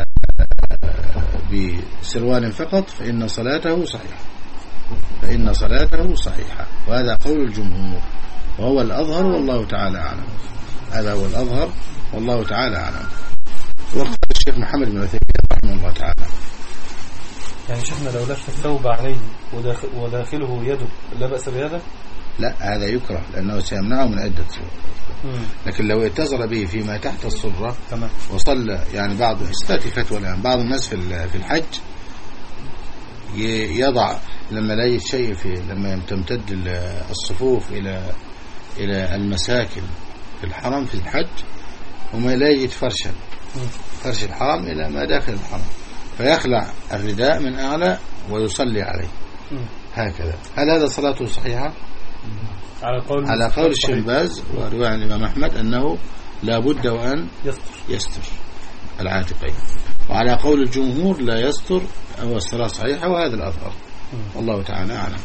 بسروال فقط فإن صلاته صحيحة، فإن صلاته صحيحة. وهذا قول الجمهور وهو الأظهر والله تعالى أعلم. هذا هو الأظهر والله تعالى أعلم. وقال الشيخ محمد بن عثيمين رحمه الله تعالى: يعني شيخنا لو لف الثوب عليه وداخل وداخله يده لا بأس بهذا؟ لا، هذا يكره لأنه سيمنعه من عدة صور. لكن لو اتصل به فيما تحت الصرة وصلى، يعني بعض استاتي فتوى الآن بعض الناس في في الحج يضع لما لا يجد شيء في لما تمتد الصفوف إلى إلى المساكن في الحرم في الحج، وما لا يجد فرشا فرش الحرم إلى ما داخل الحرم، فيخلع الرداء من أعلى ويصلي عليه هكذا. هل هذا صلاته صحيحة؟ على قول على قول الشيخ باز ورواية عن الإمام أحمد أنه لا بد وأن يستر, يستر العاتقين، وعلى قول الجمهور لا يستر أو الصلاة صحيحة، وهذا الأظهر والله تعالى أعلم.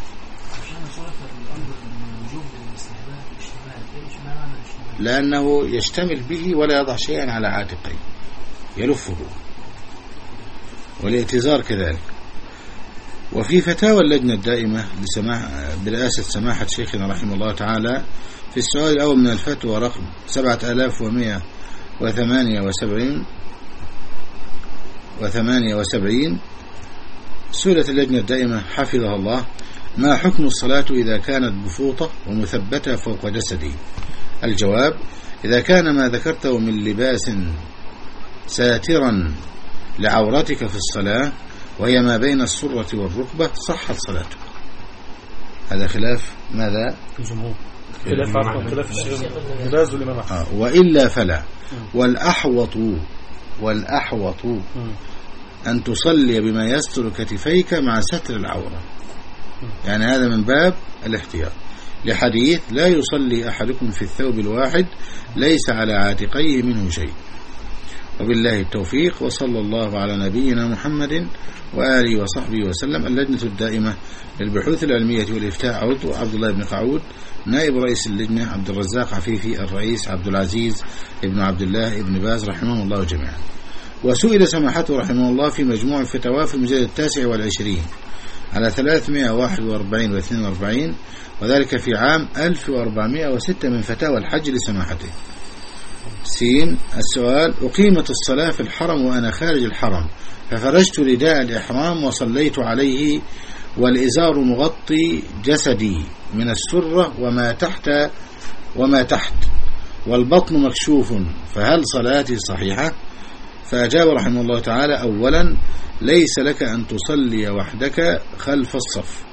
لأنه يشتمل به ولا يضع شيئا على عاتقين يلفه، والاعتذار كذلك. وفي فتاوى اللجنة الدائمة لسماح برئاسة سماحة شيخنا رحمه الله تعالى في السؤال الأول من الفتوى رقم سبعة آلاف ومئة وثمانية وسبعين وثمانية وسبعين سئلت اللجنة الدائمة حفظها الله: ما حكم الصلاة إذا كانت بفوطة ومثبتة فوق جسدي؟ الجواب: إذا كان ما ذكرته من لباس ساترا لعورتك في الصلاة وهي ما بين السرة والركبة صحت صلاتك. هذا خلاف ماذا؟ الجمهور، خلاف عقل خلاف الشيخ والإمام أحمد. وإلا فلا. والأحوط والأحوط أن تصلي بما يستر كتفيك مع ستر العورة، يعني هذا من باب الاحتياط، لحديث: لا يصلي أحدكم في الثوب الواحد ليس على عاتقيه منه شيء. وبالله التوفيق، وصلى الله على نبينا محمد وآله وصحبه وسلم. اللجنة الدائمة للبحوث العلمية والإفتاء عضو عبد الله بن قعود، نائب رئيس اللجنة عبد الرزاق عفيفي، الرئيس عبد العزيز ابن عبد الله ابن باز رحمه الله جميعا. وسئل سماحته رحمه الله في مجموع الفتاوى في المجلد التاسع والعشرين على ثلاثمائة وواحد وأربعين واثنين وأربعين، وذلك في عام ألف وأربعمائة وستة من فتاوى الحج لسماحته. سين السؤال: أقيمت الصلاة في الحرم وأنا خارج الحرم، ففرجت رداء الإحرام وصليت عليه والإزار مغطي جسدي من السرة وما تحت وما تحت والبطن مكشوف، فهل صلاتي صحيحة؟ فأجاب رحمه الله تعالى: أولا ليس لك أن تصلي وحدك خلف الصف.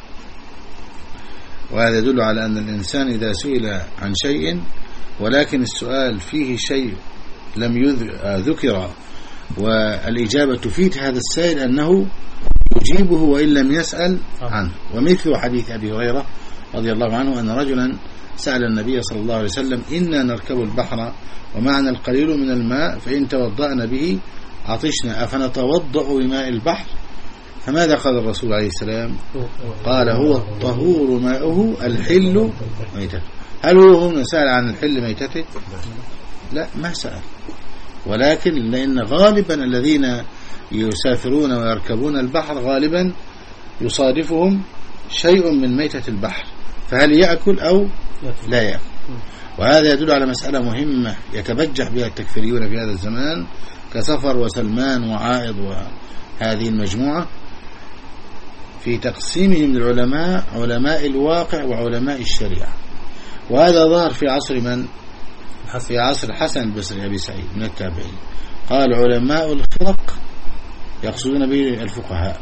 وهذا يدل على أن الإنسان إذا سئل عن شيء ولكن السؤال فيه شيء لم يذكر والإجابة تفيد هذا السائل أنه يجيبه وإن لم يسأل عنه. ومثل حديث أبي هريرة رضي الله عنه أن رجلا سأل النبي صلى الله عليه وسلم: إنا نركب البحر ومعنا القليل من الماء فإن توضأنا به عطشنا أفنتوضأ بماء البحر؟ فماذا قال الرسول عليه السلام؟ قال: هو الطهور ماؤه الحل ميتته. هل هو هنا سأل عن الحل ميتته؟ لا، ما سأل، ولكن لأن غالبا الذين يسافرون ويركبون البحر غالبا يصادفهم شيء من ميتة البحر، فهل يأكل أو لا يأكل؟ وهذا يدل على مسألة مهمة يتبجح بها التكفيريون في هذا الزمان كسفر وسلمان وعائض وهذه المجموعة، في تقسيمهم للعلماء علماء الواقع وعلماء الشريعة. وهذا ظهر في عصر من؟ في عصر حسن البصري أبي سعيد من التابعين. قال: علماء الخرق يقصدون به الفقهاء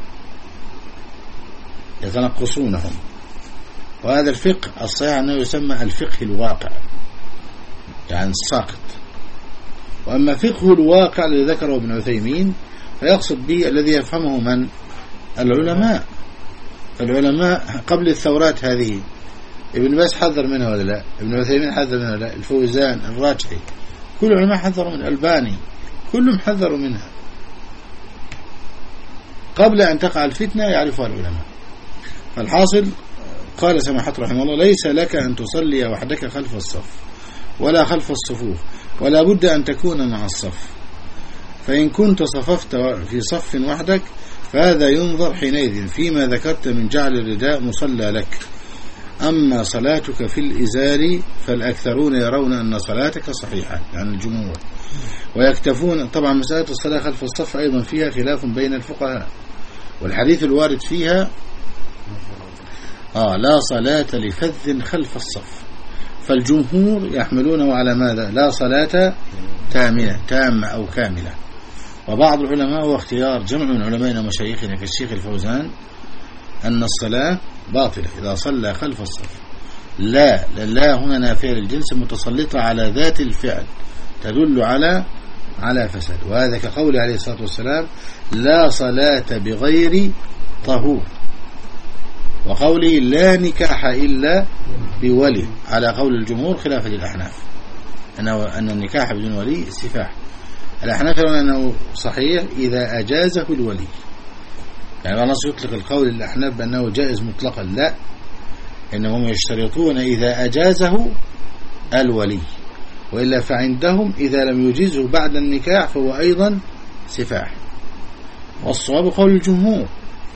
يتنقصونهم. وهذا الفقه الصحيح أنه يسمى الفقه الواقع، يعني الساقط. وأما فقه الواقع الذي ذكره ابن عثيمين فيقصد به الذي يفهمه من؟ العلماء العلماء قبل الثورات هذه ابن باز حذر منها ولا لا؟ ابن عثيمين حذر منها ولا لا؟ الفوزان، الراجحي، كل العلماء حذروا من الألباني، كلهم حذروا منها قبل أن تقع الفتنة يعرفها العلماء. فالحاصل قال سماحة رحمه الله: ليس لك أن تصلي وحدك خلف الصف ولا خلف الصفوف، ولا بد أن تكون مع الصف، فإن كنت صففت في صف وحدك فهذا ينظر حينئذ فيما ذكرت من جعل الرداء مصلى لك. أما صلاتك في الإزار فالأكثرون يرون أن صلاتك صحيحة، يعني الجمهور، ويكتفون. طبعا مسألة الصلاة خلف الصف أيضا فيها خلاف بين الفقهاء، والحديث الوارد فيها آه لا صلاة لفذ خلف الصف، فالجمهور يحملونه على ماذا؟ لا صلاة تامة تامة أو كاملة. وبعض العلماء واختيار جمع من علمائنا ومشايخنا كالشيخ الفوزان أن الصلاة باطلة إذا صلى خلف الصف. لا لا هنا نافية للجنس متسلطة على ذات الفعل تدل على على فساد، وهذا كقوله عليه الصلاة والسلام: لا صلاة بغير طهور، وقوله: لا نكاح إلا بولي، على قول الجمهور خلافا للأحناف أن النكاح بدون ولي سفاح. الأحناف يرون أنه صحيح إذا أجازه الولي، يعني النص يطلق القول للأحناف بأنه جائز مطلقا، لا، إنهم يشترطون إذا أجازه الولي، وإلا فعندهم إذا لم يجزه بعد النكاح فهو أيضا سفاح، والصواب قول الجمهور.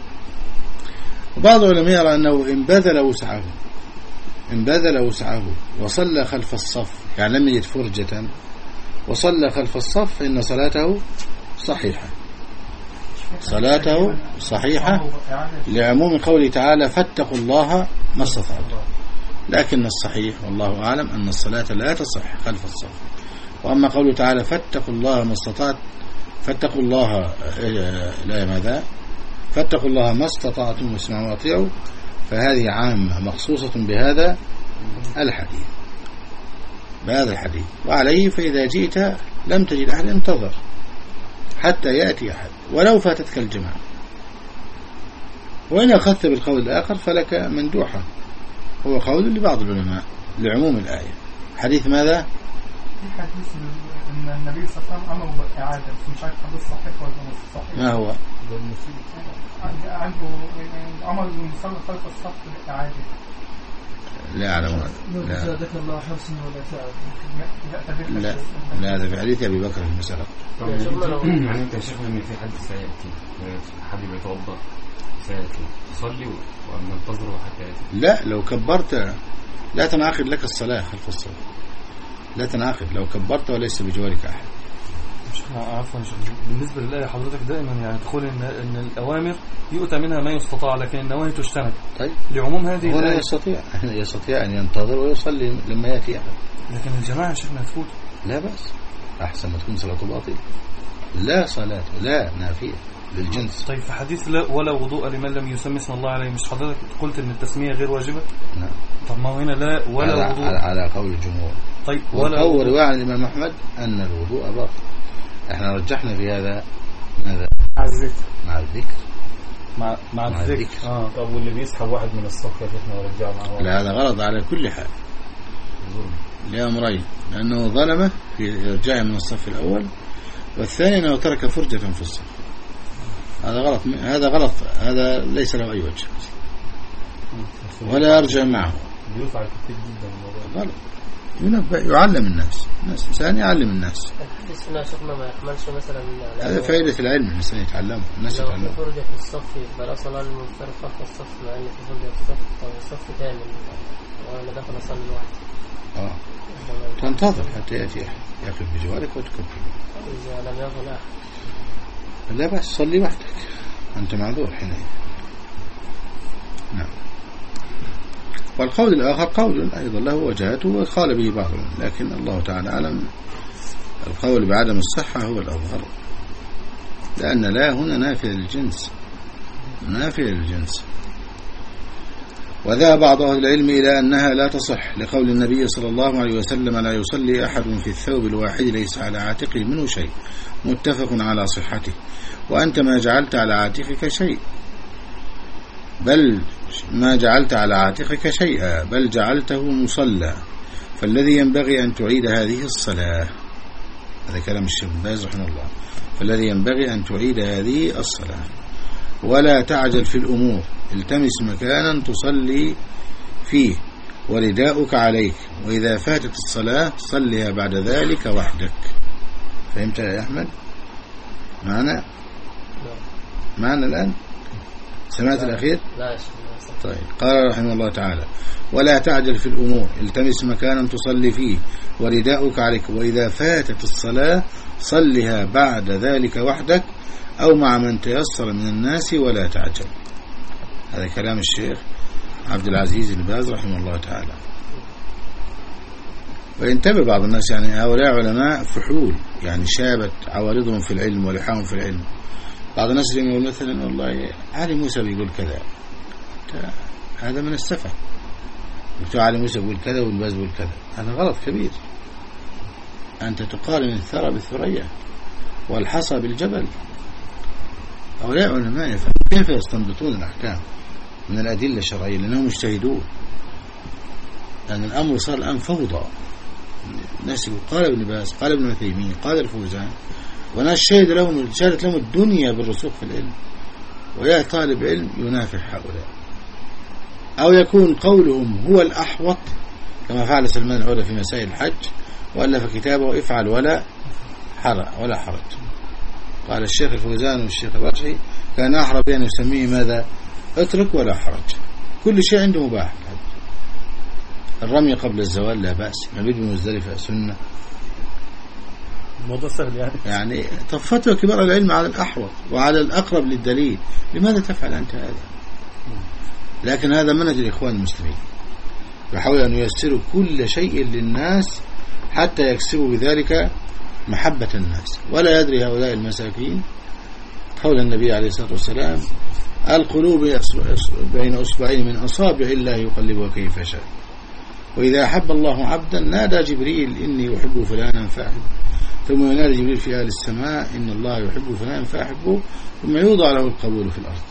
وبعض العلماء يرى أنه إن بذل وسعه إن بذل وسعه وصلى خلف الصف، يعني لم يجد فرجة وصلى خلف الصف إن صلاته صحيحة، صلاته صحيحة لعموم قوله تعالى: فاتقوا الله ما استطعتم. لكن الصحيح والله أعلم أن الصلاة لا تصح خلف الصف. وأما قوله تعالى: فاتقوا الله ما استطعت فاتقوا الله لا ماذا فاتقوا الله ما استطعتم واسمعوا واطيعوا، فهذه عامة مخصوصة بهذا الحديث بهذا الحديث وعليه فإذا جئت لم تجد أحد انتظر حتى يأتي أحد ولو فاتتك الجماعة. وإن أخذت بالقول الآخر فلك مندوحة، هو قول لبعض العلماء لعموم الآية. حديث ماذا؟ في حديث أن النبي صلى الله عليه وسلم أمر بالإعادة، مش عارف حديث صحيح ولا مش صحيح. ما هو؟ عنده أمر المصلى خلف الصف بالإعادة. لا أعلم. لا ذكر الله حرصا ولا تعب. لا لا هذا في حديث أبي بكر في المسألة. يعني أنت شايف إن في حد سيأتي حد يتوضأ سيأتي تصلي وأن ننتظره حتى يأتي؟ لا، لو كبرت لا تنعقد لك الصلاة خلف الصف، لا تنعقد لو كبرت وليس بجوارك أحد. عفوا بالنسبة للآية حضرتك دائما يعني تقول إن, إن الأوامر يؤتى منها ما يستطاع لكن النواهي تجتنب. طيب لعموم هذه هنا يستطيع يستطيع أن ينتظر ويصلي لما يأتي أحد، لكن الجماعة شيخنا تفوت. لا بأس، أحسن ما تكون صلاة باطلة. لا صلاة لا نافية للجنس. طيب في حديث لا ولا وضوء لمن لم يسمي اسم الله عليه، مش حضرتك قلت إن التسمية غير واجبة؟ نعم. طب ما هو هنا لا ولا على وضوء على, على قول الجمهور. طيب ولا أول رواية عن الإمام أحمد أن الوضوء باطل. احنا رجحنا في هذا ماذا؟ مع الذكر مع الذكر مع مع الذكر. اه طب واللي بيسحب واحد من الصف يا شيخنا ورجعه معه؟ لا هذا غلط على كل حال لأمرين، لأنه ظلمه في إرجاعه من الصف الأول، والثاني أنه ترك فرجة في الصف. هذا غلط هذا غلط هذا ليس له أي وجه ولا يرجع معه. بيوقع كتير جدا غلط. يعلم الناس الناس إنسان يعلم الناس. الحديث هنا شفنا ما يحملش مثلا هذا فائدة العلم، الإنسان يتعلم الناس يتعلم. لو في فرجة في الصف يبقى صلاة المنفرد خلف الصف، مع إن في فرجة في الصف أو الصف كامل وأنا داخل أصلي لوحدي. آه تنتظر حتى يأتي أحد يأخذ بجوارك وتكبر. إذا لم يكن أحد لا بس صلي وحدك أنت معذور حينئذ. نعم. والقول الآخر قول أيضا له وجهته وقال به بعضهم، لكن الله تعالى أعلم. القول بعدم الصحة هو الأظهر، لأن لا هنا نافية للجنس نافية للجنس. وذهب بعض أهل العلم إلى أنها لا تصح لقول النبي صلى الله عليه وسلم: لا يصلي أحد في الثوب الواحد ليس على عاتقه منه شيء، متفق على صحته. وأنت ما جعلت على عاتقك شيء، بل ما جعلت على عاتقك شيئا بل جعلته مصلى فالذي ينبغي أن تعيد هذه الصلاة. هذا كلام الشيخ بن باز رحمه الله. فالذي ينبغي أن تعيد هذه الصلاة ولا تعجل في الأمور التمس مكانا تصلي فيه ورداؤك عليك وإذا فاتت الصلاة صليها بعد ذلك وحدك. فهمت يا أحمد؟ معنا معنا الآن؟ سمعت الأخير؟ لا يا شيخ. طيب. قال رحمه الله تعالى ولا تعجل في الأمور التمس مكانا تصلي فيه ورداؤك عليك وإذا فاتت الصلاة صلها بعد ذلك وحدك أو مع من تيسر من الناس ولا تعجل. هذا كلام الشيخ عبد العزيز بن باز رحمه الله تعالى. وينتبه بعض الناس يعني هؤلاء علماء فحول يعني شابت عوارضهم في العلم ولحاهم في العلم. بعض الناس يقول مثلا والله علي موسى بيقول كذا هذا من السفه. بتوع علي موسى بيقول كذا والباز بيقول كذا هذا غلط كبير. أنت تقارن الثرى بالثريا والحصى بالجبل. هؤلاء علماء كيف يستنبطون الأحكام من الأدلة الشرعية لأنهم مجتهدون. لأن الأمر صار الآن فوضى. الناس يقول قال ابن باز قال ابن عثيمين قال الفوزان وناس شهد لهم شهدت لهم الدنيا بالرسوخ في العلم ويا طالب علم ينافح هؤلاء أو يكون قولهم هو الأحوط كما فعل سلمان العودة في مسائل الحج وألف كتابه افعل ولا حرج ولا حرج. قال الشيخ الفوزان والشيخ الرجحي كان أحرى بأن يسميه ماذا اترك ولا حرج. كل شيء عنده مباح. الرمي قبل الزوال لا بأس مبيت بمزدلفة سنة. الموضوع سهل يعني يعني طب فتوى كبار العلم على الأحوط وعلى الأقرب للدليل. لماذا تفعل أنت هذا؟ لكن هذا منهج الإخوان المسلمين يحاول أن ييسروا كل شيء للناس حتى يكسبوا بذلك محبة الناس. ولا يدري هؤلاء المساكين قول النبي عليه الصلاة والسلام القلوب بين أصبعين من أصابع الله يقلبها كيف شاء وإذا أحب الله عبدا نادى جبريل إني أحب فلانا فأحب ثم ينادي جبريل في أهل السماء إن الله يحب فلانا فأحبه ثم يوضع له القبول في الأرض.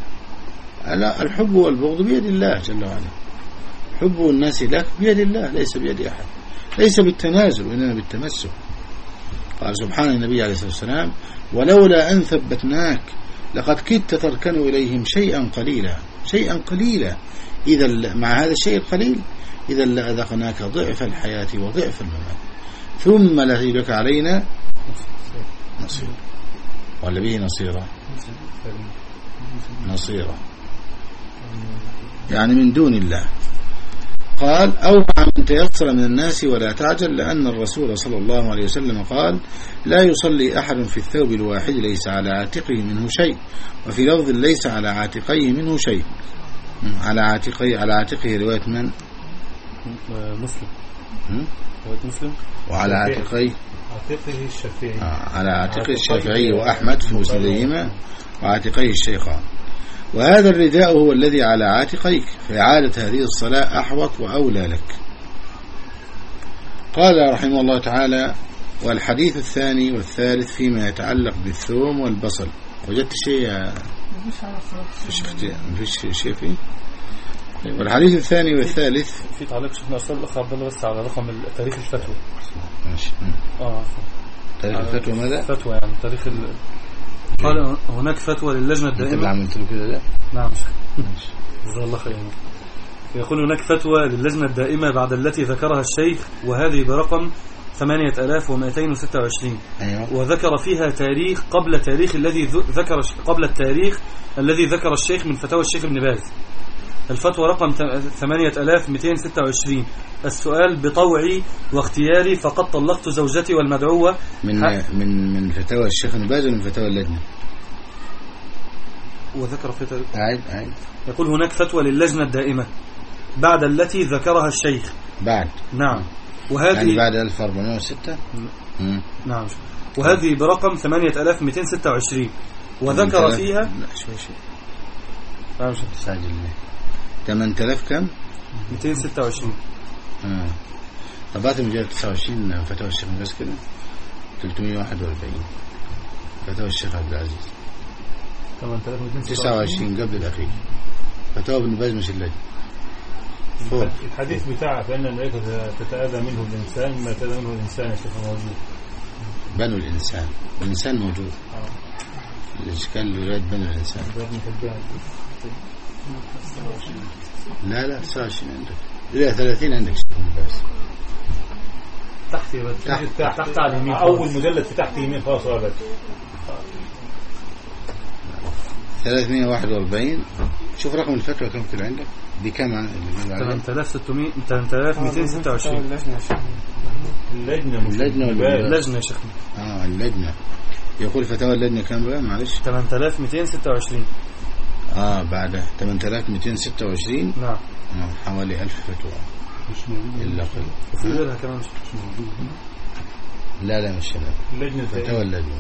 الحب والبغض بيد الله جل وعلا. حب الناس لك بيد الله ليس بيد أحد. ليس بالتنازل وإنما بالتمسك. قال سبحان النبي عليه الصلاة والسلام ولولا أن ثبتناك لقد كدت تركن إليهم شيئا قليلا شيئا قليلا إذا مع هذا الشيء القليل إذا لأذقناك ضعف الحياة وضعف الممات ثم لك علينا نصير ولا به نصيرا نصيرا يعني من دون الله. قال أو مع من تيسر من الناس ولا تعجل لأن الرسول صلى الله عليه وسلم قال لا يصلي أحد في الثوب الواحد ليس على عاتقه منه شيء وفي لفظ ليس على عاتقيه منه شيء. على عاتقه على عاتقه رواية من؟ مسلم رواية مسلم. وعلى عاتقيه عاتقه الشافعي آه على عاتقه الشافعي وأحمد في مسندهما وعاتقيه الشيخان. وهذا الرداء هو الذي على عاتقيك فإعادة هذه الصلاة أحوط وأولى لك. قال رحمه الله تعالى والحديث الثاني والثالث فيما يتعلق بالثوم والبصل. وجدت شيء فيش شيء فيه. والحديث الثاني والثالث في تعليق شيخنا أرسل الأخ عبد الله بس على رقم تاريخ الفتوى. ماشي. اه تاريخ الفتوى ماذا؟ فتوى يعني تاريخ ال... قال هناك فتوى للجنة الدائمة. اللي عملت له كده ده نعم جزاه الله خيرا. يقول هناك فتوى للجنة الدائمة بعد التي ذكرها الشيخ وهذه برقم ثمانية آلاف ومئتين وستة وعشرين. أيوة. وذكر فيها تاريخ قبل تاريخ الذي ذكر قبل التاريخ الذي ذكر الشيخ من فتاوى الشيخ ابن باز. الفتوى رقم ثمانية آلاف ومئتين وستة وعشرين. السؤال بطوعي واختياري فقد طلقت زوجتي والمدعوة من من من فتاوى الشيخ ابن باز ومن فتاوى اللجنة. وذكر في تاريخ عيد عيد. يقول هناك فتوى للجنة الدائمة بعد التي ذكرها الشيخ بعد نعم وهذه يعني بعد ألف وأربعمائة وستة نعم وهذه برقم ثمانية آلاف ومئتين وستة وعشرين وذكر فيها لا شوي شوي نعم تساعد الله ثمانية آلاف كم مئتين وستة وعشرين. اه طبعت مجال تسعة وعشرين فتاوى الشيخ بس كده ثلاثمائة وواحد وأربعين فتاوى الشيخ عبد العزيز تسعة وعشرين قبل الأخير فتوى ابن باز مش اللجنة. فوق. الحديث بتاع فإن الملائكة تتأذى منه الإنسان ما تتأذى منه الإنسان يا شيخ موجود. بنو الإنسان الإنسان موجود. آه. الإشكال الولاد بنو الإنسان. لا لا تسعة وعشرين عندك إلى ثلاثين عندك شيخ بس. تحت يا تحت تحت, تحت على اليمين أول مجلد في تحت يمين خلاص يا بس. ثلاثمائة وواحد وأربعين. شوف رقم الفتوى كم كده عندك دي كم؟ ثمانية آلاف وستمائة ثمانية آلاف ومئتين وستة وعشرين. اللجنة اللجنة اللجنة يا شيخ. اه اللجنة يقول فتاوى اللجنة كم بقى معلش؟ ثمانية آلاف ومئتين وستة وعشرين. اه بعد ثمانية آلاف ومئتين وستة وعشرين. نعم. آه. حوالي ألف فتوى إلا قل. وفي غيرها كمان مش موجود. لا لا مش شباب. اللجنة فتاوى اللجنة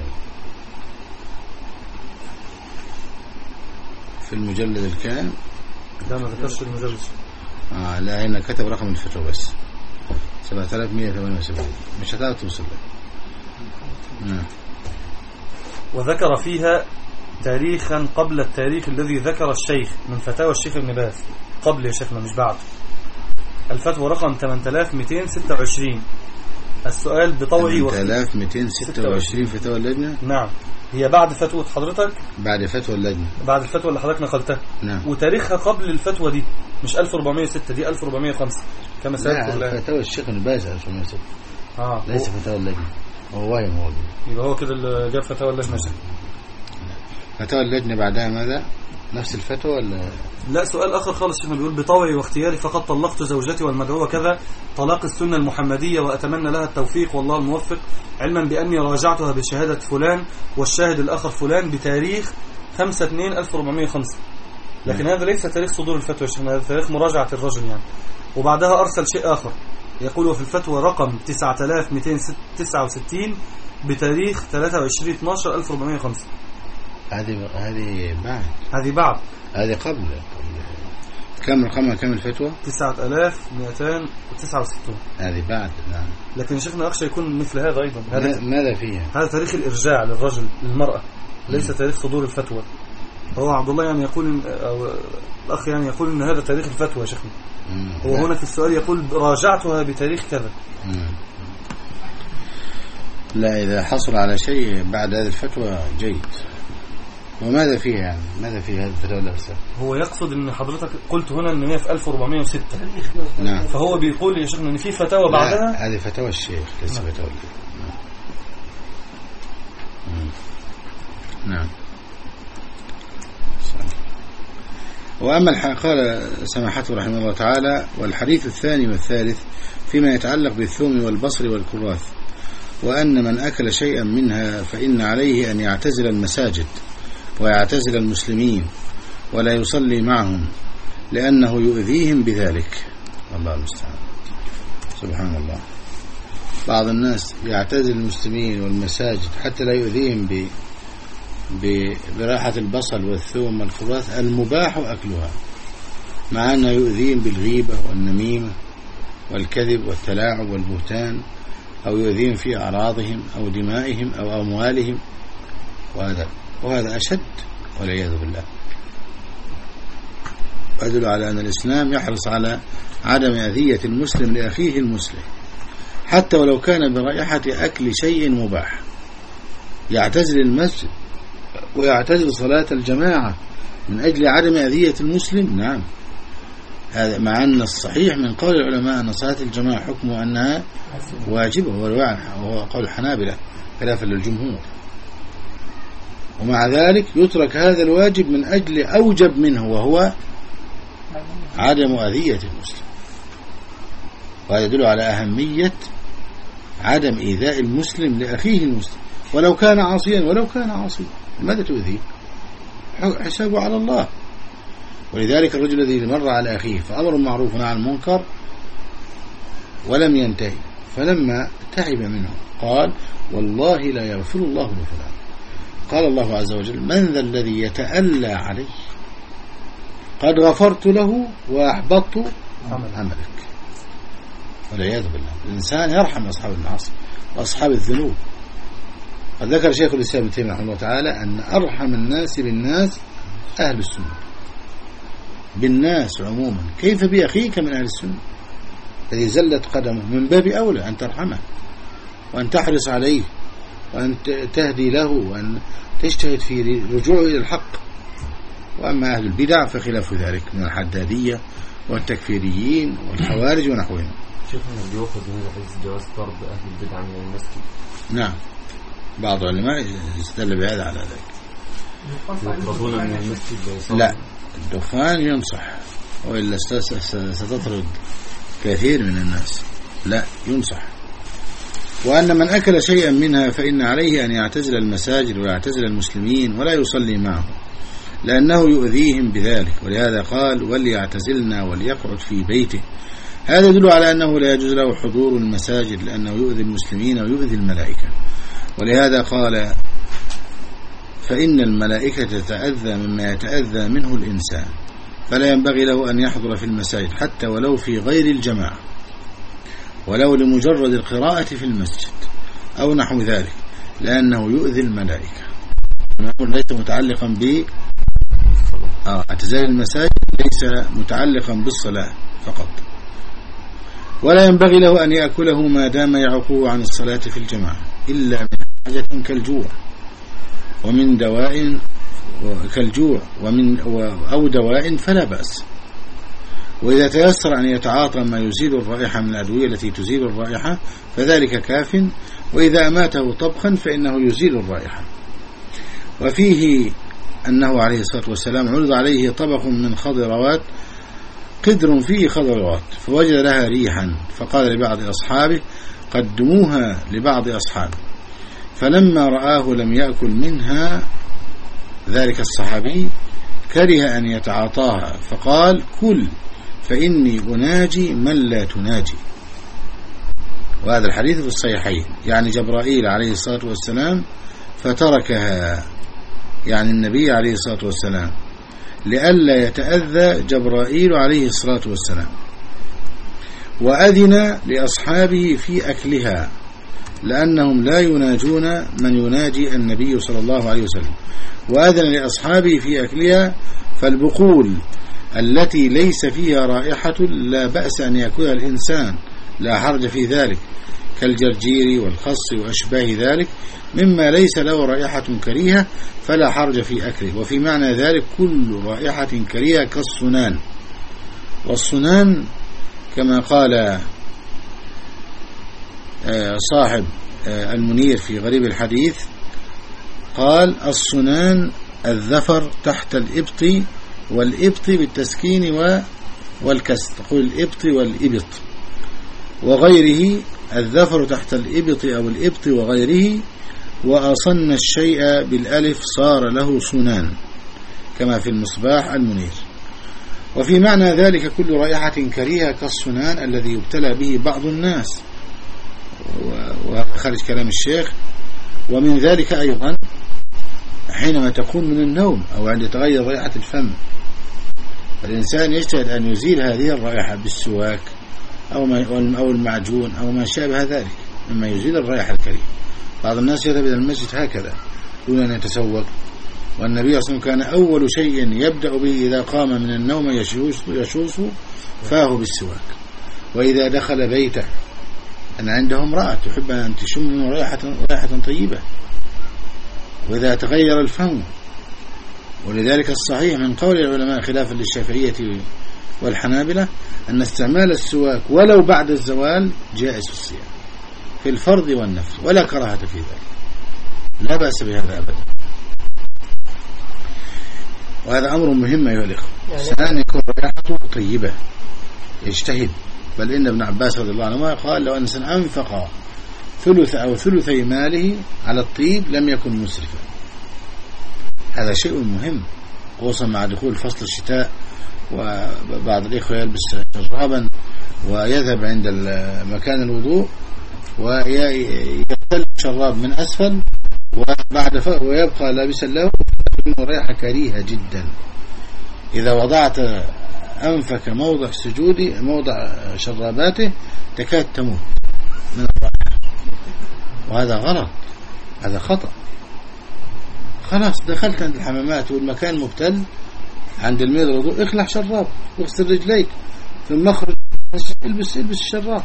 في المجلد الكام؟ لا ما ذكرش المجلد. اه لا هنا كتب رقم الفتوى بس سبعة آلاف ومئة وثمانية وسبعين. مش هتعرف توصل لك. نعم. وذكر فيها تاريخا قبل التاريخ الذي ذكر الشيخ من فتاوى الشيخ ابن باز قبل يا شيخنا مش بعد. الفتوى رقم ثمانية آلاف ومئتين وستة وعشرين. السؤال بطوعي ثمانية آلاف ومئتين وستة وعشرين فتاوى اللجنة. نعم هي بعد فتوى حضرتك. بعد فتوى اللجنة. بعد الفتوى اللي حضرتك نقلتها. نعم. وتاريخها قبل الفتوى دي مش ألف وأربعمائة وستة دي ألف وأربعمائة وخمسة كما سأذكر. لا فتاوى الشيخ ابن باز ألف وأربعمائة وستة. اه ليس فتاوى اللجنة. هو واهم هو يبقى هو كده اللي جاب فتاوى اللجنة. فتاوى اللجنة بعدها ماذا؟ نفس الفتوى ولا لا سؤال آخر خالص شيخنا بيقول بطوعي واختياري فقد طلقت زوجتي والمدعوة كذا طلاق السنة المحمدية وأتمنى لها التوفيق والله الموفق علما بأني راجعتها بشهادة فلان والشاهد الآخر فلان بتاريخ خمسة اثنين ألف وأربعمائة وخمسة. لكن هذا ليس تاريخ صدور الفتوى شيخنا هذا تاريخ مراجعة الرجل يعني. وبعدها أرسل شيء آخر يقول في الفتوى رقم تسعة آلاف ومئتين وتسعة وستين بتاريخ ثلاثة وعشرين اثني عشر ألف وأربعمائة وخمسة. هذه هذه بعد هذه بعد هذه قبل. كم رقمها كم الفتوى؟ تسعة آلاف ومئتين وتسعة وستين. هذه بعد. نعم. لكن شيخنا أخشى يكون مثل هذا أيضا. هذا ماذا فيها؟ هذا تاريخ الإرجاع للرجل للمرأة ليس تاريخ صدور الفتوى. هو عبد الله يعني يقول أو الأخ يعني يقول إن هذا تاريخ الفتوى شيخنا. هو هنا في السؤال يقول راجعتها بتاريخ كذا. مم. لا إذا حصل على شيء بعد هذه الفتوى جيد. وماذا فيها يعني؟ ماذا فيها هذه الفتوى الأرسال؟ هو يقصد إن حضرتك قلت هنا إن هي في ألف وأربعمائة وستة. نعم. فهو بيقول يا شيخنا إن في فتاوى بعدها. هذه فتوى الشيخ ليس نعم. فتوى. نعم. نعم. وأما قال سماحته رحمه الله تعالى والحديث الثاني والثالث فيما يتعلق بالثوم والبصر والكراث وأن من أكل شيئا منها فإن عليه أن يعتزل المساجد ويعتزل المسلمين ولا يصلي معهم لأنه يؤذيهم بذلك. الله المستعان. سبحان الله. بعض الناس يعتزل المسلمين والمساجد حتى لا يؤذيهم ب براحة البصل والثوم والكراث المباح أكلها مع أنه يؤذيهم بالغيبة والنميمة والكذب والتلاعب والبهتان أو يؤذيهم في أعراضهم أو دمائهم أو أموالهم وهذا وهذا أشد والعياذ بالله. أدل على أن الإسلام يحرص على عدم أذية المسلم لأخيه المسلم حتى ولو كان برائحة أكل شيء مباح. يعتزل المسجد ويعتزل صلاة الجماعة من أجل عدم أذية المسلم. نعم هذا مع أن الصحيح من قول العلماء أن صلاة الجماعة حكمه أنها واجبة وهو قول الحنابلة خلافا للجمهور. ومع ذلك يترك هذا الواجب من أجل أوجب منه وهو عدم أذية المسلم. وهذا يدل على أهمية عدم إيذاء المسلم لأخيه المسلم ولو كان عاصيا ولو كان عاصيا. ماذا تؤذيه؟ حسابه على الله. ولذلك الرجل الذي مر على أخيه فأمر معروف عن المنكر ولم ينتهي فلما تعب منه قال والله لا يغفر الله لفلان. قال الله عز وجل من ذا الذي يتألى عليه قد غفرت له وأحبطت عملك. والعياذ بالله. الإنسان يرحم أصحاب المعاصي وأصحاب الذنوب. قد ذكر شيخ الإسلام ابن تيمية رحمه الله تعالى أن أرحم الناس بالناس أهل السنة بالناس عموما، كيف بأخيك من أهل السنة الذي زلت قدمه؟ من باب أولى أن ترحمه وأن تحرص عليه وأن تهدي له وأن تجتهد في رجوعه إلى الحق. وأما أهل البدع فخلاف ذلك من الحدادية والتكفيريين والخوارج ونحوهم. شيخنا بيأخذ من هذا الحديث جواز طرد أهل البدع من المسجد؟ نعم، بعض العلماء يستدل بهذا على ذلك. يطردون من المسجد؟ لا، الدخان ينصح وإلا ستطرد كثير من الناس. لا، ينصح. وأن من أكل شيئا منها فإن عليه أن يعتزل المساجد ويعتزل المسلمين ولا يصلي معهم، لأنه يؤذيهم بذلك، ولهذا قال وليعتزلنا وليقعد في بيته. هذا يدل على أنه لا يجوز له حضور المساجد لأنه يؤذي المسلمين ويؤذي الملائكة، ولهذا قال فإن الملائكة تتأذى مما يتأذى منه الإنسان، فلا ينبغي له أن يحضر في المساجد حتى ولو في غير الجماعة، ولو لمجرد القراءة في المسجد أو نحو ذلك، لأنه يؤذي الملائكة. ليس متعلقا ب اعتزال المساجد، ليس متعلقا بالصلاة فقط. ولا ينبغي له أن يأكله ما دام يعقوه عن الصلاة في الجماعة إلا من حاجة كالجوع ومن دواء كالجوع ومن أو دواء فلا بأس. وإذا تيسر أن يتعاطى ما يزيل الرائحة من الأدوية التي تزيل الرائحة فذلك كاف، وإذا أماته طبخا فإنه يزيل الرائحة. وفيه أنه عليه الصلاة والسلام عرض عليه طبق من خضروات قدر فيه خضروات فوجد لها ريحا، فقال لبعض أصحابه قدموها لبعض أصحابه، فلما رآه لم يأكل منها ذلك الصحابي كره أن يتعاطاها، فقال كل فإني أناجي من لا تناجي. وهذا الحديث في الصحيحين، يعني جبرائيل عليه الصلاة والسلام فتركها، يعني النبي عليه الصلاة والسلام، لئلا يتأذى جبرائيل عليه الصلاة والسلام، وأذن لأصحابه في أكلها لأنهم لا يناجون من يناجي النبي صلى الله عليه وسلم، وأذن لأصحابه في أكلها، فالبقول التي ليس فيها رائحة لا بأس أن يأكلها الإنسان، لا حرج في ذلك، كالجرجير والخص وأشباه ذلك مما ليس له رائحة كريهة فلا حرج في أكله. وفي معنى ذلك كل رائحة كريهة كالصنان. والصنان كما قال صاحب المنير في غريب الحديث، قال الصنان الذفر تحت الإبط، والإبط بالتسكين والكسر، تقول الإبط والإبط، وغيره الذفر تحت الإبط أو الإبط وغيره، وأصن الشيء بالألف صار له صنان كما في المصباح المنير. وفي معنى ذلك كل رائحة كريهة كالصنان الذي يبتلى به بعض الناس، وهذا خارج كلام الشيخ. ومن ذلك أيضا حينما تقوم من النوم أو عند تغير رائحة الفم، الإنسان يجتهد أن يزيل هذه الرائحة بالسواك أو أو المعجون أو ما شابه ذلك مما يزيل الرائحة الكريهة. بعض الناس يذهب إلى المسجد هكذا دون أن يتسوق، والنبي صلى الله عليه وسلم كان أول شيء يبدأ به إذا قام من النوم يشوص فاه بالسواك، وإذا دخل بيته أن عنده امرأة تحب أن تشم منه رائحة رائحة طيبة، وإذا تغير الفم. ولذلك الصحيح من قول العلماء خلافا للشافعية والحنابلة أن استعمال السواك ولو بعد الزوال جائز الصيام في الفرض والنفل، ولا كراهة في ذلك، لا بأس بهذا أبدا. وهذا أمر مهم أيها الإخوة، سنان يكون رائحته طيبة يجتهد. بل إن ابن عباس رضي الله عنه قال لو أن إنسان أنفق ثلث أو ثلثي ماله على الطيب لم يكن مسرفا. هذا شيء مهم، خصوصا مع دخول فصل الشتاء وبعض الإخوة يلبس شرابا ويذهب عند مكان الوضوء ويبتل الشراب من أسفل وبعد ويبقى لابسا له ريحة كريهة جدا. إذا وضعت أنفك موضع سجودي موضع شراباته تكاد تموت من الرائحة، وهذا غلط، هذا خطأ. خلاص دخلت عند الحمامات والمكان مبتل عند الميض الوضوء اخلع شراب واغسل رجليك، ثم اخرج البس البس الشراب.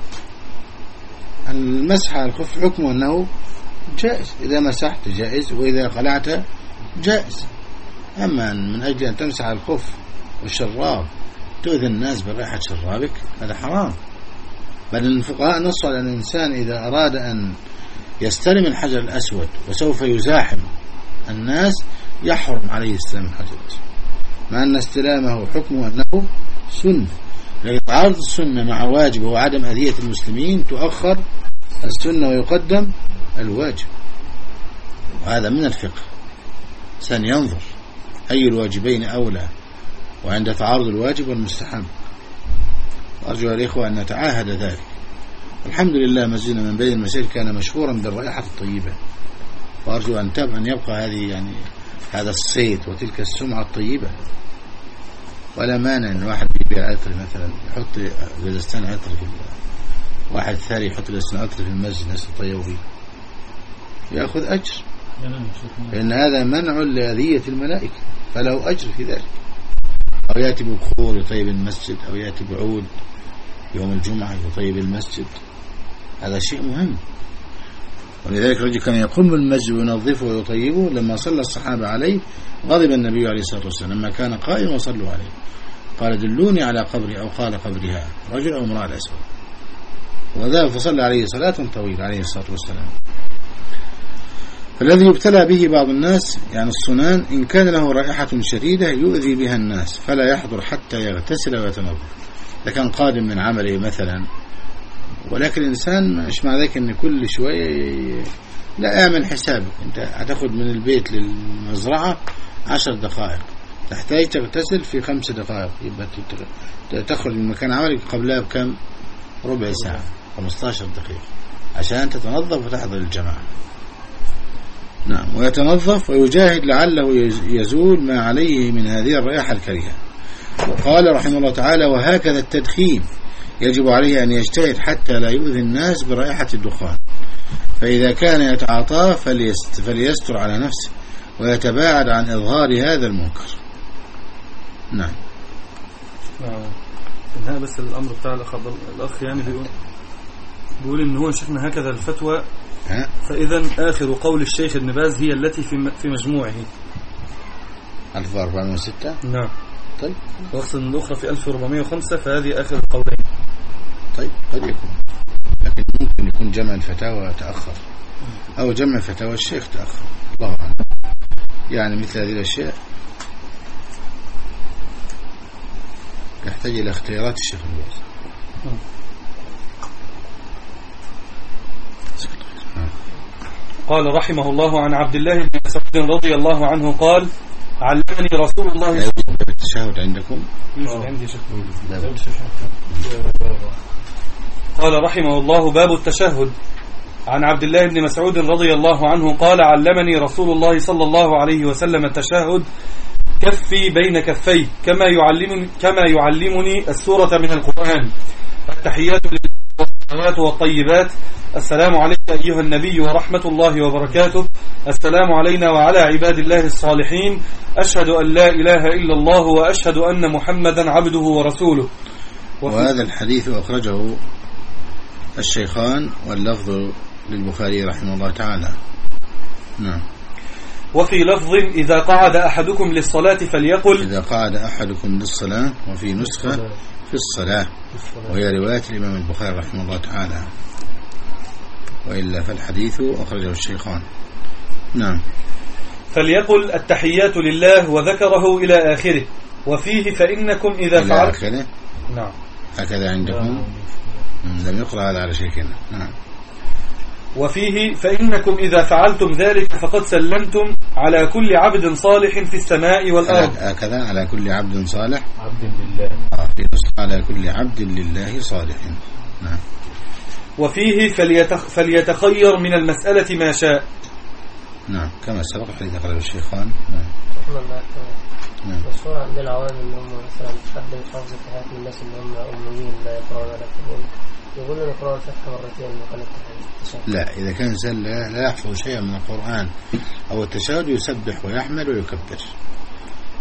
المسح على الخف حكمه أنه جائز، إذا مسحت جائز وإذا خلعت جائز. أما من أجل أن تمسح على الخف والشراب تؤذي الناس برائحة شرابك هذا حرام. بل الفقهاء نصوا على أن الإنسان إذا أراد أن يستلم الحجر الأسود وسوف يزاحم الناس يحرم عليه استلام الحجر الأسود، مع أن استلامه حكمه أنه سنة. لأن تعارض السنة مع واجب وعدم أذية المسلمين تؤخر السنة ويقدم الواجب، وهذا من الفقه. سننظر أي الواجبين أولى وعند تعارض الواجب والمستحب، وأرجو الإخوة أن نتعاهد ذلك. الحمد لله مسجدنا من بين المساجد كان مشهورا بالرائحة الطيبة، وأرجو أن تبقى أن يبقى هذه يعني هذا الصيت وتلك السمعة الطيبة. ولا مانع أن واحد يبيع عطر مثلا يحط جلستان عطر في واحد ثاني يحط جلستان عطر في المسجد ناس الطيوبي يأخذ أجر، لأن هذا منع لأذية الملائكة فله أجر في ذلك. أو يأتي ببخور يطيب المسجد، أو يأتي بعود يوم الجمعة يطيب المسجد، هذا شيء مهم. ولذلك الرجل كان يقوم بالمسجد وينظفه ويطيبه. لما صلى الصحابة عليه غضب النبي عليه الصلاة والسلام لما كان قائما وصلوا عليه، قال دلوني على قبري، أو قال قبرها رجل أو امرأة الأسود، وذهب فصلى عليه صلاة طويلة عليه الصلاة والسلام. فالذي يبتلى به بعض الناس يعني الصنان إن كان له رائحة شديدة يؤذي بها الناس فلا يحضر حتى يغتسل ويتنظف. لكن قادم من عمله مثلا، ولكن الإنسان مش مع ذلك أن كل شوية لا اعمل حسابك أنت هتاخد من البيت للمزرعة عشر دقائق، تحتاج تغتسل في خمس دقائق، يبقى تخرج من مكان عملك قبلها بكم ربع ساعة خمسة عشر دقيقة عشان تتنظف وتحضر الجماعة. نعم، ويتنظف ويجاهد لعله يزول ما عليه من هذه الرائحة الكريهة. وقال رحمه الله تعالى وهكذا التدخين يجب عليه أن يجتهد حتى لا يؤذي الناس برائحة الدخان، فإذا كان يتعاطاه فليست فليستر على نفسه ويتباعد عن إظهار هذا المنكر. نعم. نعم. بس الأمر بتاع الأخ الأخ يعني بيقول بيقول إن هو شيخنا هكذا الفتوى، فإذا آخر قول الشيخ ابن باز هي التي في في مجموعه ألف وأربعمائة وستة. نعم. طيب. وأقصد الأخرى في ألف وأربعمائة وخمسة، فهذه آخر القولين. طيب قد يكون، لكن ممكن يكون جمع الفتاوى تأخر أو جمع فتاوى الشيخ تأخر، الله أعلم. يعني مثل هذه الأشياء يحتاج إلى اختيارات الشيخ ابن باز. قال رحمه الله عن عبد الله بن مسعود رضي الله عنه قال علمني رسول الله التشهد عندكم عندي قال رحمه الله باب التشهد. عن عبد الله بن مسعود رضي الله عنه قال علمني رسول الله صلى الله عليه وسلم التشهد كفي بين كفي كما يعلمني كما يعلمني السورة من القرآن. التحيات لله والطيبات، السلام عليك أيها النبي ورحمة الله وبركاته، السلام علينا وعلى عباد الله الصالحين، أشهد أن لا إله إلا الله وأشهد أن محمدا عبده ورسوله. وهذا الحديث أخرجه الشيخان واللفظ للبخاري رحمه الله تعالى. نعم. وفي لفظ إذا قعد أحدكم للصلاة فليقل إذا قعد أحدكم للصلاة، وفي نسخة في الصلاة، وهي رواية الإمام البخاري رحمه الله تعالى، وإلا فالحديث أخرجه الشيخان. نعم. فليقل التحيات لله وذكره إلى آخره. وفيه فإنكم إذا إلى فعلت آخره. نعم. هكذا عندكم لم يقرأ هذا على شيخنا. نعم. وفيه فإنكم إذا فعلتم ذلك فقد سلمتم على كل عبد صالح في السماء والأرض. هكذا على كل عبد صالح عبد لله. آه في نص على كل عبد لله صالح. نعم. وفيه فليتخ فليتخير من المسألة ما شاء. نعم كما سبق حديث أخرجه الشيخان. نعم. نعم. مشهور عند العوام إن هم مثلا حد مش حافظ التحيات من الناس اللي هم أميين لا يقرأون ولا يكتبون، يقول لنا نقرأ الفاتحة مرتين وقال التشهد. لا، إذا كان إنسان لا يحفظ شيئا من القرآن أو التشهد يسبح ويحمل ويكبر،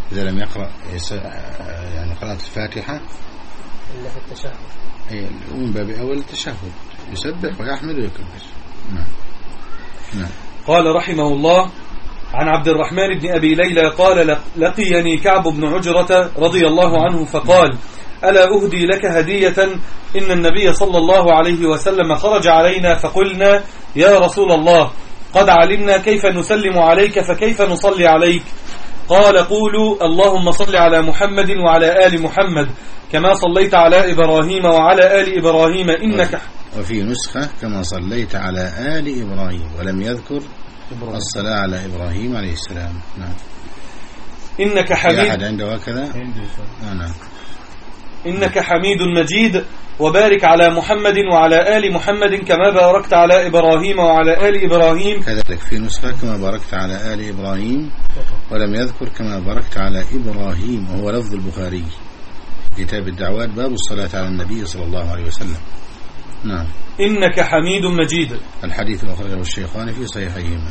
إذا لم يقرأ يعني قراءة الفاتحة إلا في التشهد أي من باب أول التشهد يسبح ويحمد ويكبر. نعم. نعم. قال رحمه الله: عن عبد الرحمن بن أبي ليلى قال: لقيني كعب بن عجرة رضي الله عنه فقال: ألا أهدي لك هدية؟ إن النبي صلى الله عليه وسلم خرج علينا فقلنا: يا رسول الله، قد علمنا كيف نسلم عليك فكيف نصلي عليك؟ قال: قولوا اللهم صل على محمد وعلى آل محمد كما صليت على إبراهيم وعلى آل إبراهيم إنك. وفي نسخة كما صليت على آل إبراهيم، ولم يذكر إبراهيم. الصلاة على إبراهيم عليه السلام. نعم. إنك حميد. أحد عنده هكذا؟ نعم. إنك حميد مجيد، وبارك على محمد وعلى آل محمد كما باركت على إبراهيم وعلى آل إبراهيم. كذلك في نسخة كما باركت على آل إبراهيم، ولم يذكر كما باركت على إبراهيم، وهو لفظ البخاري كتاب الدعوات باب الصلاة على النبي صلى الله عليه وسلم. نعم. إنك حميد مجيد. الحديث أخرجه الشيخان في صحيحيهما.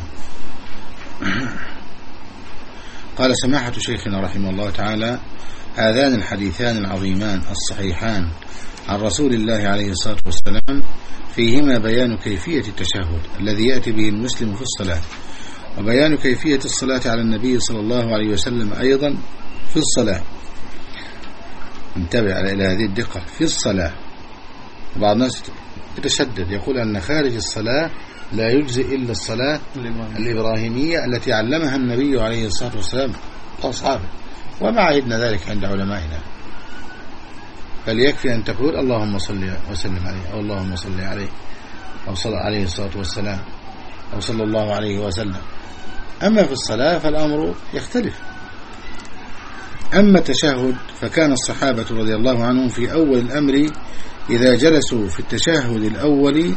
قال سماحة شيخنا رحمه الله تعالى: هذان الحديثان العظيمان الصحيحان عن رسول الله عليه الصلاة والسلام فيهما بيان كيفية التشهد الذي يأتي به المسلم في الصلاة، وبيان كيفية الصلاة على النبي صلى الله عليه وسلم أيضا في الصلاة. انتبه إلى هذه الدقة في الصلاة. بعض الناس يتشدد يقول أن خارج الصلاة لا يجزئ إلا الصلاة الإبراهيمية التي علمها النبي عليه الصلاة والسلام وأصحابه، وما عهدنا ذلك عند علمائنا، بل يكفي أن تقول اللهم صل وسلم عليه، أو اللهم صل عليه، أو صلى عليه الصلاة والسلام، أو صلى الله عليه وسلم. أما في الصلاة فالأمر يختلف. أما التشهد فكان الصحابة رضي الله عنهم في أول الأمر إذا جلسوا في التشهد الأول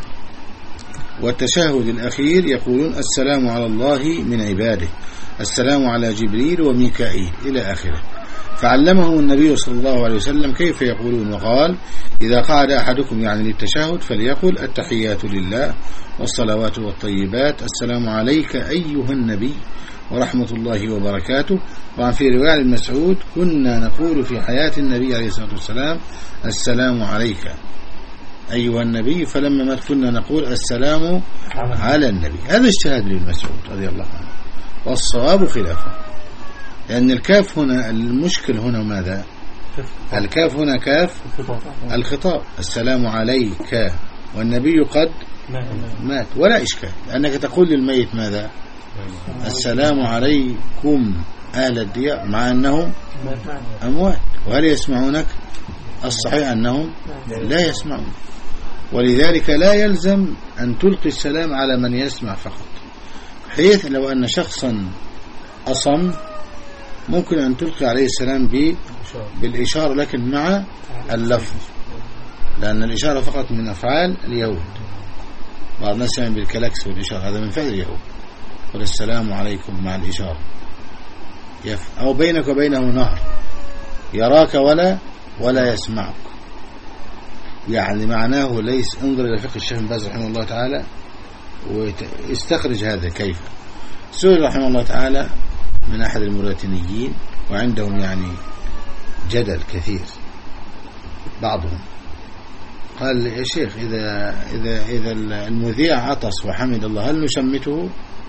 والتشهد الأخير يقولون السلام على الله من عباده، السلام على جبريل وميكائيل إلى آخره. فعلمهم النبي صلى الله عليه وسلم كيف يقولون، وقال: إذا قعد أحدكم يعني للتشهد فليقل التحيات لله والصلوات والطيبات، السلام عليك أيها النبي ورحمة الله وبركاته. وعن في رواية المسعود: كنا نقول في حياة النبي عليه الصلاة والسلام السلام عليك أيها النبي، فلما مات كنا نقول السلام على النبي. هذا اجتهاد لابن مسعود رضي الله عنه، والصواب خلافه، لأن الكاف هنا المشكل هنا ماذا؟ الكاف هنا كاف الخطاب، السلام عليك، والنبي قد مات، ولا إشكال، لأنك تقول للميت ماذا؟ السلام عليكم أهل الديار، مع أنهم أموات، وهل يسمعونك؟ الصحيح أنهم لا يسمعون، ولذلك لا يلزم أن تلقي السلام على من يسمع فقط، حيث لو أن شخصا أصم ممكن أن تلقي عليه السلام بالإشارة، لكن مع اللفظ، لأن الإشارة فقط من أفعال اليهود. بعض الناس يعمل بالكلاكس والإشارة، هذا من فعل اليهود. قل السلام عليكم مع الإشارة. أو بينك وبينه نهر يراك ولا ولا يسمعك، يعني معناه ليس. انظر إلى فقه الشيخ بن باز رحمه الله تعالى واستخرج هذا كيف. سئل رحمه الله تعالى من أحد الموريتانيين، وعندهم يعني جدل كثير بعضهم، قال: يا شيخ إذا إذا إذا المذيع عطس وحمد الله هل نشمته؟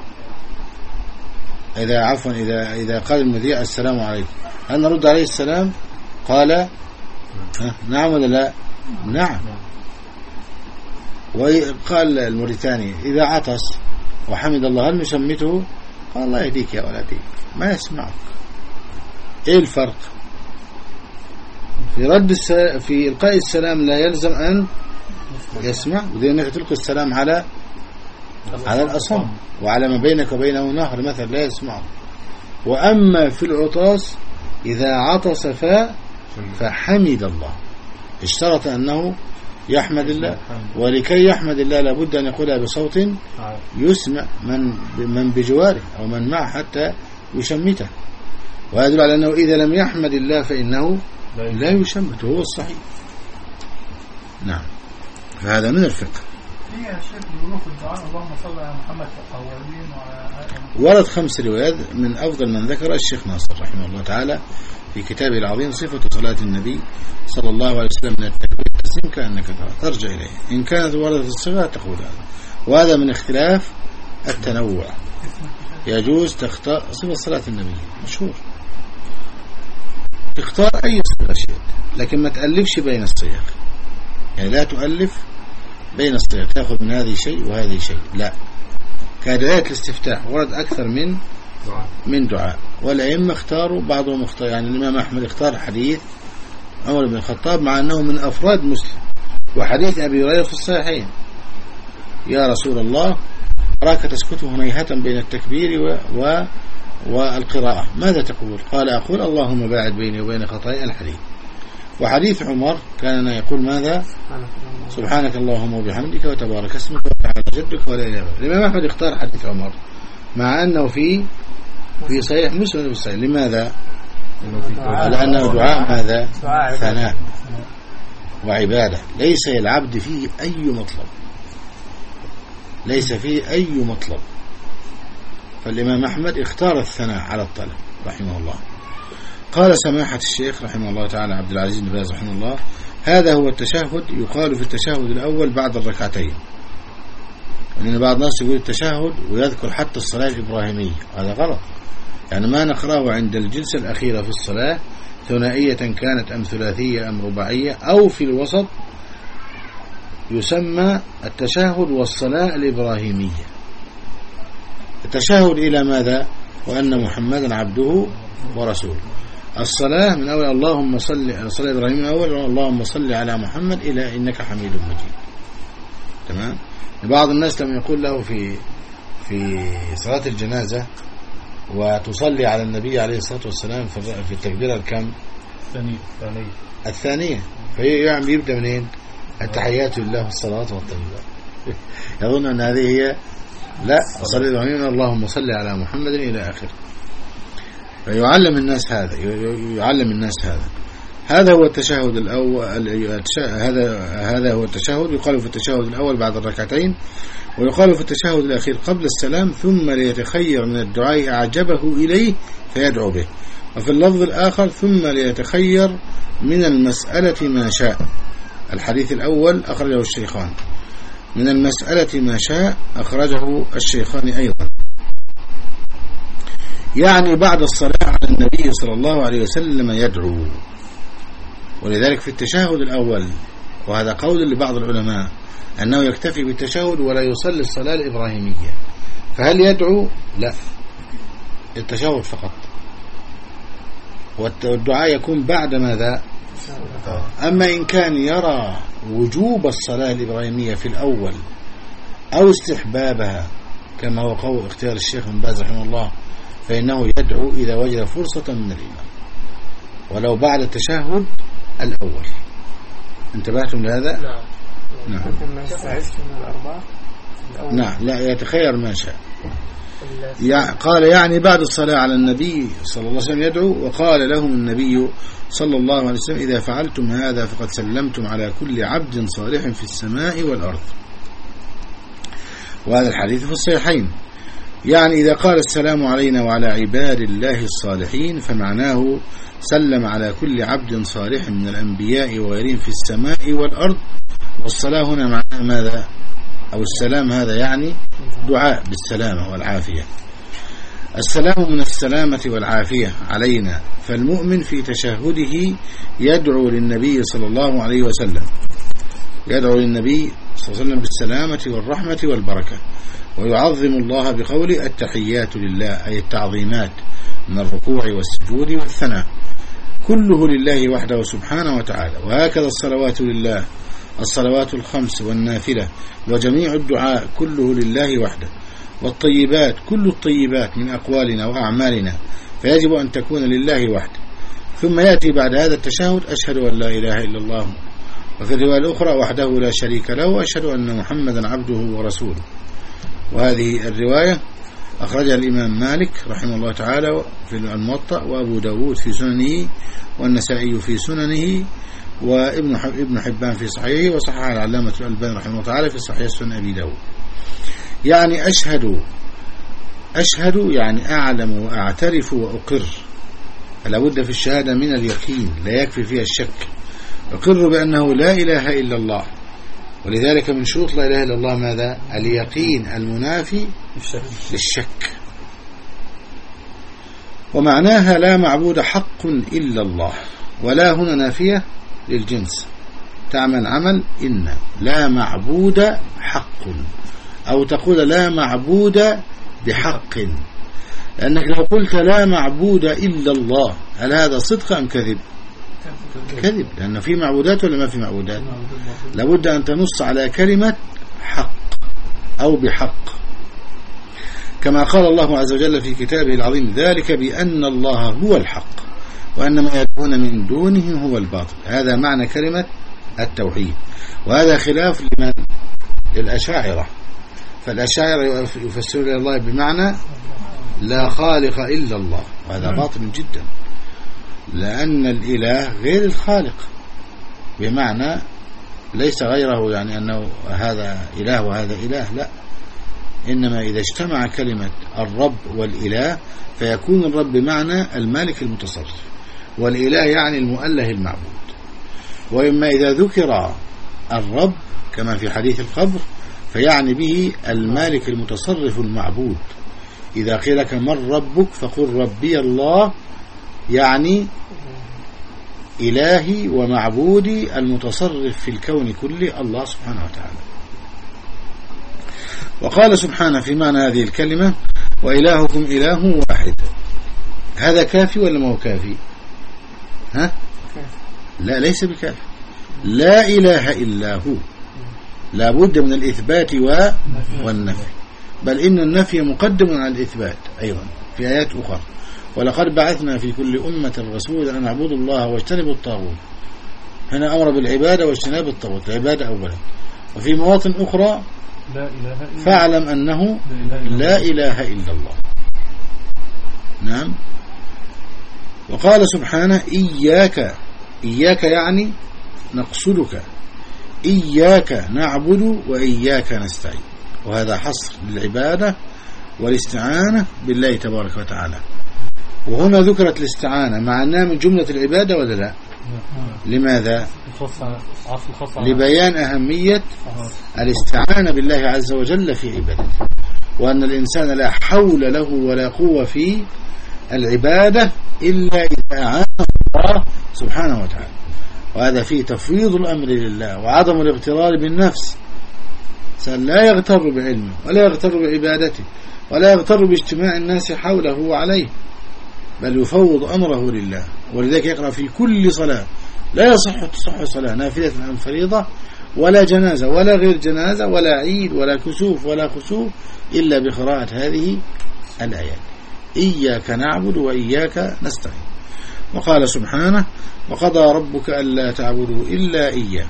إذا عفوا إذا إذا قال المذيع السلام عليكم هل نرد عليه السلام؟ قال: نعم ولا لا؟ نعم. وقال الموريتاني: إذا عطس وحمد الله هل نشمته؟ قال: الله يهديك يا ولدي، ما يسمعك. إيه الفرق؟ في رد الس... في إلقاء السلام لا يلزم أن يسمع، وذي أنك تلقي السلام على على الأصم، وعلى ما بينك وبينه نهر مثلا لا يسمعه. وأما في العطاس إذا عطس ف... فحمد الله، اشترط أنه يحمد الله، ولكي يحمد الله لابد أن يقولها بصوت يسمع من من بجواره أو من معه حتى يشمته، ويدل على أنه إذا لم يحمد الله فإنه لا يشمت، وهو الصحيح. نعم. فهذا من الفقه. في يا شيخ بيقولوا في الدعاء اللهم صل على محمد في الأولين وعلى ورد خمس روايات من أفضل من ذكر الشيخ ناصر رحمه الله تعالى في كتابه العظيم صفة صلاة النبي صلى الله عليه وسلم من التكبير التسليم كأنك ترجع إليه. إن كانت وردت الصفة تقول هذا، وهذا من اختلاف التنوع. يجوز تختار صفة صلاة النبي مشهور، تختار أي صفة شيء، لكن ما تألفش بين الصيغ، يعني لا تؤلف بين الصيغ تأخذ من هذه شيء وهذه شيء، لا. كدعاية الاستفتاح ورد أكثر من من دعاء، والأئمة اختاروا بعضهم اختار، يعني الإمام أحمد اختار حديث عمر بن الخطاب مع أنه من أفراد مسلم، وحديث أبي هريرة في الصحيحين: يا رسول الله أراك تسكت هنيهة بين التكبير و... و... والقراءة، ماذا تقول؟ قال أقول اللهم باعد بيني وبين خطايا الحديث. وحديث عمر كان يقول ماذا؟ سبحانك اللهم وبحمدك وتبارك اسمك وتعالى جدك ولا إله غيرك. الإمام أحمد اختار حديث عمر مع أنه في في صحيح مسلم في الصحيح. لماذا؟ على أنه دعاء ماذا؟ ثناء وعبادة، ليس العبد فيه أي مطلب، ليس فيه أي مطلب. فالإمام أحمد اختار الثناء على الطلب رحمه الله. قال سماحة الشيخ رحمه الله تعالى عبد العزيز بن باز رحمه الله: هذا هو التشهد، يقال في التشهد الأول بعد الركعتين. لأن بعض الناس يقول التشهد ويذكر حتى الصلاة الإبراهيمية، هذا غلط. يعني ما نقرأه عند الجلسة الأخيرة في الصلاة ثنائية كانت أم ثلاثية أم رباعية أو في الوسط يسمى التشهد والصلاة الإبراهيمية. التشهد إلى ماذا؟ وأن محمدا عبده ورسوله. الصلاة من أول اللهم صل، الصلاة الإبراهيمية من أول اللهم صل على محمد إلى إنك حميد مجيد. تمام. بعض الناس لما يقول له في في صلاة الجنازة وتصلي على النبي عليه الصلاة والسلام في التكبيرة الكم؟ الثانية الثانية. فيعني يبدأ منين؟ التحيات لله والصلاة والطيبات. يظن أن هذه هي، لا، صلى الله اللهم صل على محمد إلى آخر. فيعلم الناس هذا، يعلم الناس هذا. هذا هو التشهد الأول، هذا هذا هو التشهد. يقال في التشهد الأول بعد الركعتين، ويقال في التشهد الأخير قبل السلام: ثم ليتخير من الدعاء أعجبه إليه فيدعو به. وفي اللفظ الآخر: ثم ليتخير من المسألة ما شاء. الحديث الأول أخرجه الشيخان، من المسألة ما شاء أخرجه الشيخان أيضا. يعني بعد الصلاة على النبي صلى الله عليه وسلم يدعو. ولذلك في التشهد الأول، وهذا قول لبعض العلماء، أنه يكتفي بالتشهد ولا يصلي الصلاة الإبراهيمية. فهل يدعو؟ لا، التشهد فقط، والدعاء يكون بعد ماذا؟ أما إن كان يرى وجوب الصلاة الإبراهيمية في الأول أو استحبابها كما هو قول اختيار الشيخ بن باز رحمه الله، فإنه يدعو إذا وجد فرصة من الإمام ولو بعد التشهد الأول. انتبهتم لهذا؟ نعم. نعم. نعم. لا، يتخير ما شاء. قال يعني بعد الصلاة على النبي صلى الله عليه وسلم يدعو. وقال لهم النبي صلى الله عليه وسلم: إذا فعلتم هذا فقد سلمتم على كل عبد صالح في السماء والأرض. وهذا الحديث في الصحيحين. يعني إذا قال السلام علينا وعلى عباد الله الصالحين فمعناه سلم على كل عبد صالح من الأنبياء وغيرهم في السماء والأرض. والصلاة هنا معناها ماذا؟ أو السلام هذا يعني دعاء بالسلامة والعافية. السلام من السلامة والعافية علينا. فالمؤمن في تشهده يدعو للنبي صلى الله عليه وسلم، يدعو للنبي صلى الله عليه وسلم بالسلامة والرحمة والبركة، ويعظم الله بقوله التحيات لله، أي التعظيمات من الركوع والسجود والثناء، كله لله وحده سبحانه وتعالى. وهكذا الصلوات لله، الصلوات الخمس والنافلة وجميع الدعاء كله لله وحده. والطيبات كل الطيبات من أقوالنا وأعمالنا فيجب أن تكون لله وحده. ثم يأتي بعد هذا التشهد: أشهد أن لا إله إلا الله، وفي الرواية الأخرى: وحده لا شريك له، وأشهد أن محمدا عبده ورسوله. وهذه الرواية أخرجها الإمام مالك رحمه الله تعالى في الموطأ، وأبو داود في سننه، والنسائي في سننه، وابن ابن حبان في صحيحه، وصححه العلامة الألباني رحمه الله تعالى في صحيح سنن أبي داود. يعني أشهد أشهد يعني أعلم وأعترف وأقر، فلا بد في الشهادة من اليقين، لا يكفي فيها الشك. أقر بأنه لا إله إلا الله، ولذلك من شروط لا إله إلا الله ماذا؟ اليقين المنافي للشك. ومعناها لا معبود حق إلا الله، ولا هنا نافية للجنس تعمل عمل إن، لا معبود حق، أو تقول لا معبود بحق، لأنك لو قلت لا معبود إلا الله هل هذا صدق أم كذب؟ كذب، لأن في معبودات ولا ما في معبودات؟ لابد أن تنص على كلمة حق أو بحق، كما قال الله عز وجل في كتابه العظيم: ذلك بأن الله هو الحق وأن ما يدعون من دونه هو الباطل. هذا معنى كلمة التوحيد، وهذا خلاف لمن؟ للأشاعرة. فالأشاعرة يفسرون الله بمعنى لا خالق إلا الله، وهذا باطل جدا، لأن الإله غير الخالق، بمعنى ليس غيره، يعني أنه هذا إله وهذا إله، لا، إنما إذا اجتمع كلمة الرب والإله فيكون الرب بمعنى المالك المتصرف، والإله يعني المؤله المعبود. وإما إذا ذكر الرب كما في حديث القبر فيعني به المالك المتصرف المعبود. إذا قيل لك من ربك فقل ربي الله، يعني إلهي ومعبودي المتصرف في الكون كله الله سبحانه وتعالى. وقال سبحانه في معنى هذه الكلمة: وإلهكم إله واحد. هذا كافي ولا ما هو كافي؟ ها؟ لا، ليس بكافي. لا إله إلا هو، لا بد من الإثبات والنفي، بل إن النفي مقدم على الإثبات أيضا في آيات أخرى: ولقد بعثنا في كل أمة رسولا أن اعبدوا الله واجتنبوا الطاغوت. هنا أمر بالعبادة واجتناب الطاغوت، العبادة أولا. وفي مواطن أخرى: فاعلم أنه لا إله إلا الله. نعم. وقال سبحانه: إياك، إياك يعني نقصدك، إياك نعبد وإياك نستعين، وهذا حصر للعبادة والاستعانة بالله تبارك وتعالى. وهنا ذكرت الاستعانة مع أنها من جملة العبادة ولا لا؟ لماذا؟ لبيان أهمية الاستعانة بالله عز وجل في عبادته، وأن الإنسان لا حول له ولا قوة في العبادة إلا إذا أعانه الله سبحانه وتعالى. وهذا فيه تفويض الأمر لله وعدم الاغترار بالنفس. الإنسان لا يغتر بعلمه ولا يغتر بعبادته ولا يغتر باجتماع الناس حوله وعليه، بل يفوض أمره لله. ولذلك يقرأ في كل صلاة: لا يصح تصح صلاة نافلة عن فريضة ولا جنازة ولا غير جنازة ولا عيد ولا كسوف ولا خسوف إلا بقراءة هذه الآيات: إياك نعبد وإياك نستعين. وقال سبحانه: وقضى ربك ألا تعبدوا إلا إياه،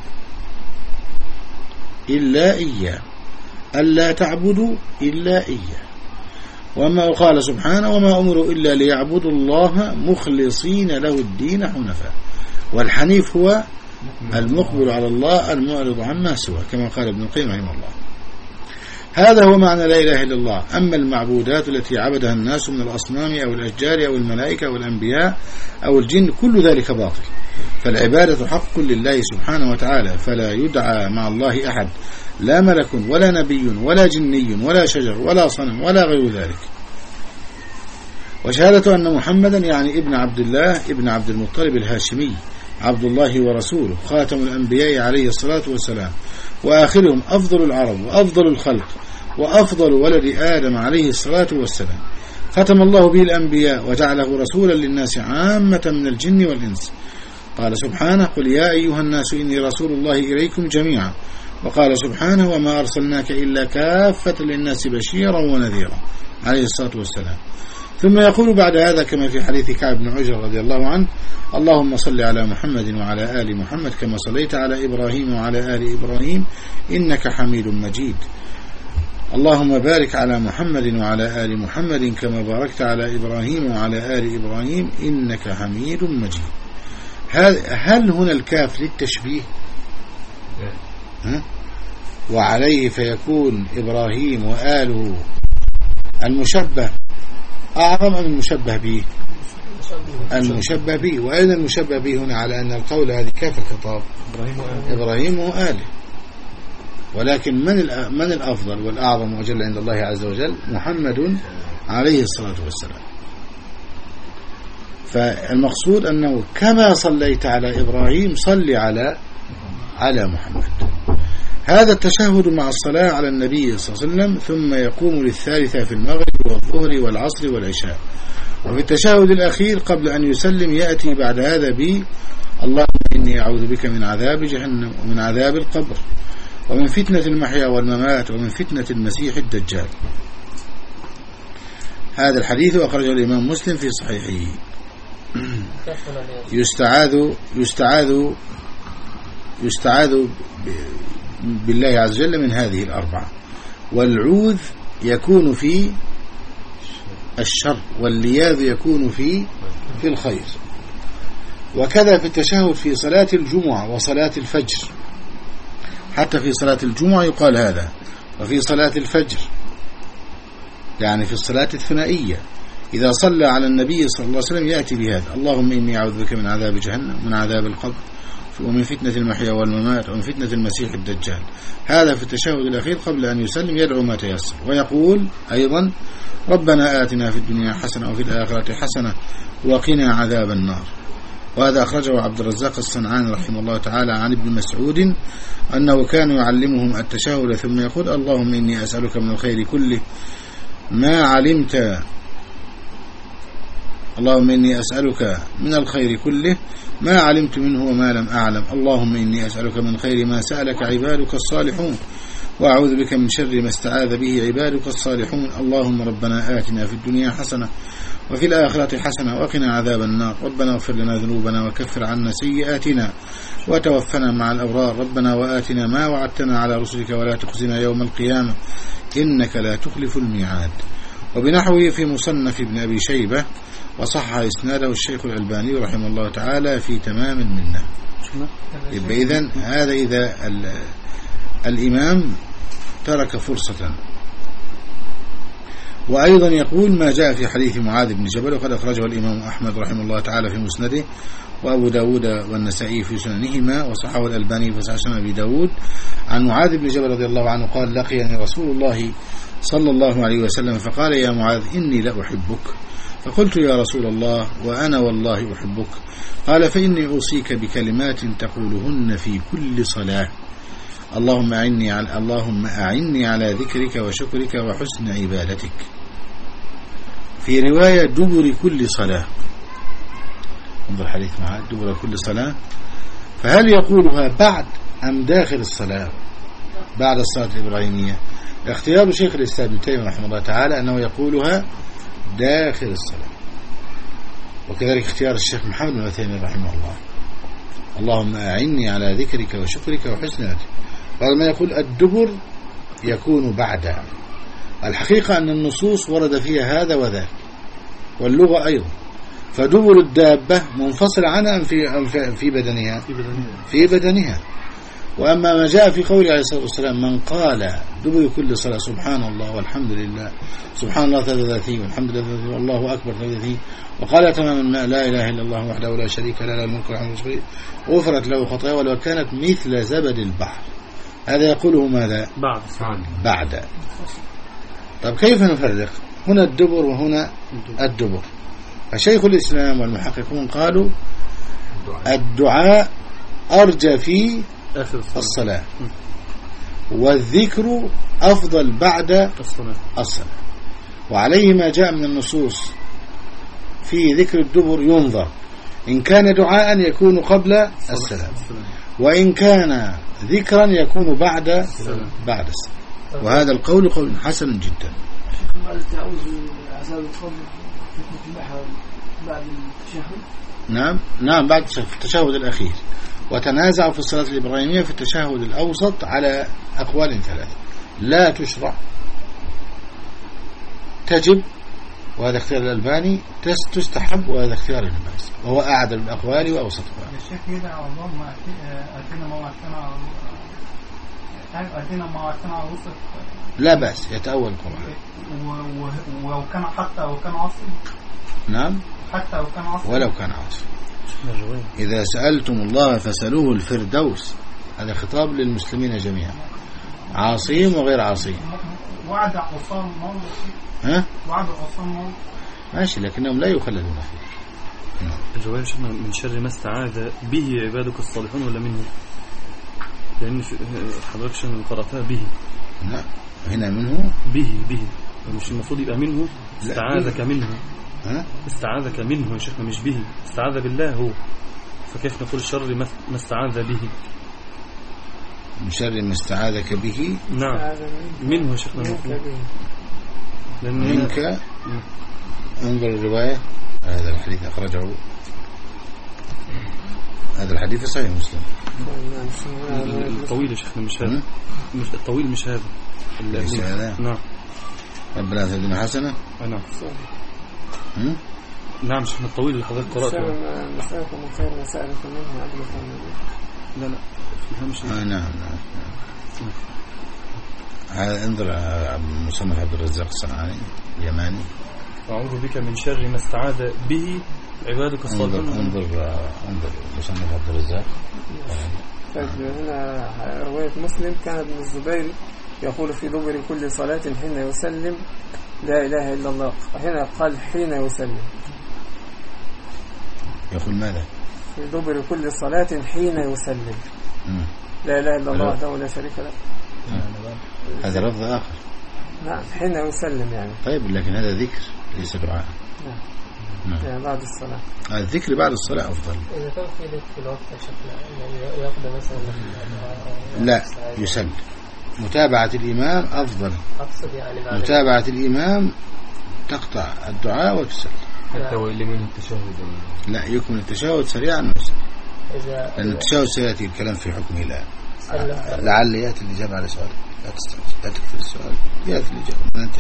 إلا إياه، ألا تعبدوا إلا إياه. وما قال سبحانه: وما أمروا إلا ليعبدوا الله مخلصين له الدين حنفاء. والحنيف هو المقبل على الله المعرض عما سوى، كما قال ابن القيم رحمه الله. هذا هو معنى لا إله إلا الله. أما المعبودات التي عبدها الناس من الأصنام أو الأشجار أو الملائكة أو الأنبياء أو الجن كل ذلك باطل. فالعبادة حق لله سبحانه وتعالى، فلا يدعى مع الله أحد، لا ملك ولا نبي ولا جني ولا شجر ولا صنم ولا غير ذلك. وشهادة أن محمدا يعني ابن عبد الله ابن عبد المطلب الهاشمي عبد الله ورسوله، خاتم الأنبياء عليه الصلاة والسلام، وآخرهم أفضل العرب وأفضل الخلق وأفضل ولد آدم عليه الصلاة والسلام. ختم الله به الأنبياء وجعله رسولا للناس عامة من الجن والإنس. قال سبحانه: قل يا أيها الناس إني رسول الله إليكم جميعا. وقال سبحانه: وما أرسلناك إلا كافة للناس بشيرا ونذيرا عليه الصلاة والسلام. ثم يقول بعد هذا كما في حديث كعب بن عجرة رضي الله عنه: اللهم صل على محمد وعلى آل محمد كما صليت على إبراهيم وعلى آل إبراهيم إنك حميد مجيد. اللهم بارك على محمد وعلى آل محمد كما باركت على إبراهيم وعلى آل إبراهيم إنك حميد مجيد. هل هنا الكاف للتشبيه؟ ها؟ وعليه فيكون إبراهيم وآله المشبه أعظم أم المشبه به؟ المشبه به. وأين المشبه به هنا على أن القول هذه كاف الخطاب إبراهيم وآله. ولكن من من الأفضل والأعظم وجل عند الله عز وجل؟ محمد عليه الصلاة والسلام. فالمقصود أنه كما صليت على إبراهيم صل على على محمد. هذا التشهد مع الصلاة على النبي صلى الله عليه وسلم، ثم يقوم للثالثة في المغرب والظهر والعصر والعشاء. وفي التشهد الأخير قبل أن يسلم يأتي بعد هذا ب اللهم إني أعوذ بك من عذاب جهنم ومن عذاب القبر ومن فتنة المحيا والممات ومن فتنة المسيح الدجال. هذا الحديث أخرجه الإمام مسلم في صحيحه. يستعاذ يستعاذ يستعاذ بالله عز وجل من هذه الأربعة. والعوذ يكون في الشر، واللياذ يكون في في الخير. وكذا في التشهد في صلاة الجمعة وصلاة الفجر، حتى في صلاة الجمعة يقال هذا، وفي صلاة الفجر يعني في الصلاة الثنائية إذا صلى على النبي صلى الله عليه وسلم يأتي بهذا اللهم إني أعوذ بك من عذاب جهنم ومن عذاب القبر ومن فتنة المحيا والممات ومن فتنة المسيح الدجال. هذا في التشهد الأخير قبل أن يسلم يدعو ما تيسر. ويقول أيضا ربنا آتنا في الدنيا حسنة وفي الآخرة حسنة وقنا عذاب النار. وهذا أخرجه عبد الرزاق الصنعاني رحمه الله تعالى عن ابن مسعود أنه كان يعلمهم التشهد ثم يقول اللهم إني أسألك من الخير كله ما علمت اللهم إني أسألك من الخير كله ما علمت منه وما لم أعلم. اللهم إني أسألك من خير ما سألك عبادك الصالحون وأعوذ بك من شر ما استعاذ به عبادك الصالحون. اللهم ربنا آتنا في الدنيا حسنة وفي الآخرة حسنة وقنا عذاب النار. ربنا اغفر لنا ذنوبنا وكفر عنا سيئاتنا وتوفنا مع الأبرار. ربنا وآتنا ما وعدتنا على رسلك ولا تخزنا يوم القيامة إنك لا تخلف الميعاد. وبنحوه في مصنف ابن أبي شيبة وصح إسناده الشيخ الألباني رحمه الله تعالى في تمام المنة. يبقى إذن هذا إذا الإمام ترك فرصة. وأيضا يقول ما جاء في حديث معاذ بن جبل وقد أخرجه الإمام أحمد رحمه الله تعالى في مسنده وأبو داود والنسائي في سننهما وصححه الألباني في صحيح سنن أبي داود عن معاذ بن جبل رضي الله عنه قال لقيني رسول الله صلى الله عليه وسلم فقال يا معاذ إني لأحبك. فقلت يا رسول الله وأنا والله أحبك. قال فإني أوصيك بكلمات تقولهن في كل صلاة اللهم أعني على اللهم أعني على ذكرك وشكرك وحسن عبادتك. في رواية دبر كل صلاة. انظر حديث معاذ دبر كل صلاة. فهل يقولها بعد أم داخل الصلاة بعد الصلاة الإبراهيمية؟ اختيار شيخ الإسلام ابن تيمية رحمه الله تعالى أنه يقولها داخل الصلاة. وكذلك اختيار الشيخ محمد بن عثيمين رحمه الله اللهم أعني على ذكرك وشكرك وحسن عبادتك. بعد ما يقول الدبر يكون بعد. الحقيقة أن النصوص ورد فيها هذا وذاك واللغة أيضا. فدبر الدابة منفصل عنها في في بدنها في بدنها. وأما ما جاء في قوله عليه الصلاة والسلام من قال دبر كل صلاة سبحان الله والحمد لله سبحان الله ثلاثة وثلاثين والحمد لله والله أكبر ثلاثة وثلاثين وقال تمام الماء لا إله إلا الله وحده لا شريك له له الملك والحمد لله غفرت له خطاياه ولو كانت مثل زبد البحر. هذا يقوله ماذا؟ بعد بعد. طب كيف نفرق هنا الدبر وهنا الدبر؟ فشيخ الإسلام والمحققون قالوا الدعاء أرجى في الصلاة والذكر أفضل بعد الصلاة. وعليه ما جاء من النصوص في ذكر الدبر ينظر إن كان دعاء يكون قبل السلام وإن كان ذكرا يكون بعد بعد السلام. وهذا القول قول حسن جدا. بعد التعوذ من عذاب القبر بعد التشهد. نعم نعم بعد التشهد الأخير. وتنازع في الصلاة الإبراهيمية في التشهد الأوسط على أقوال ثلاثة. لا تشرع، تجب، وهذا اختيار الألباني تستحب، وهذا اختيار ابن باز وهو أعدل الأقوال وأوسطها. الشيخ يدعى اللهم أتينا ما وعدتنا أتينا ما وعدتنا على وسط. لا بأس يتأول القرآن ولو كان حتى لو كان عاصي. نعم حتى لو كان عاصي ولو كان عاصي. إذا سألتم الله فسألوه الفردوس، هذا خطاب للمسلمين جميعا، عاصيهم وغير عاصيهم. وعد عصام موت. ها؟ وعد عصام موت. ماشي، لكنهم لا يخلدون فيه. الجواب شفنا من شر ما استعاذ به عبادك الصالحون ولا منه؟ لأن حضرتك شنو قرأتها به؟ لا هنا منه به به مش المفروض يبقى منه استعاذك منه. ها؟ استعاذك منه يا شيخنا مش به، استعاذ بالله هو، فكيف نقول شر ما استعاذ به؟ من شر ما استعاذك به. نعم منه يا شيخنا منك. انظر الرواية، هذا الحديث أخرجه، هذا الحديث صحيح مسلم. الطويل يا شيخنا مش هذا، مش الطويل مش هذا ليس هذا. نعم. ربنا آتنا حسنة. نعم نعم شيخنا الطويل اللي حضرتك قرأته. مسألكم من خير مسألكم منه عدل لا لا مش آه نعم نعم هذا. انظر مصنف عبد الرزاق الصنعاني اليماني. أعوذ بك من شر ما استعاذ به عبادك الصالحون. انظر انظر انظر مصنف عبد الرزاق. طيب هنا رواية مسلم كان ابن الزبير يقول في دبر كل صلاة حين يسلم لا إله إلا الله. هنا قال حين يسلم. يقول ماذا؟ في دبر كل صلاة حين يسلم مم. لا إله إلا الله وحده لا شريك له. هذا لفظ آخر. نعم حين يسلم يعني. طيب لكن هذا ذكر ليس دعاء. نعم نعم. يعني بعد الصلاة. الذكر بعد الصلاة أفضل. إذا كان في ذكر في الوقت يعني يقضي مثلا لا يسلم. متابعة الإمام أفضل. أقصد يعني بعد متابعة الإمام تقطع الدعاء وتسلم. حتى وإن لم يكن التشهد. لا يكمل التشهد سريعا ويسلم. إذا لأن التشهد سيأتي الكلام في حكمه الآن. سلم. لعل يأتي الإجابة على سؤال. لا تستعجل، لا تكتب السؤال، يأتي الإجابة ننتهي.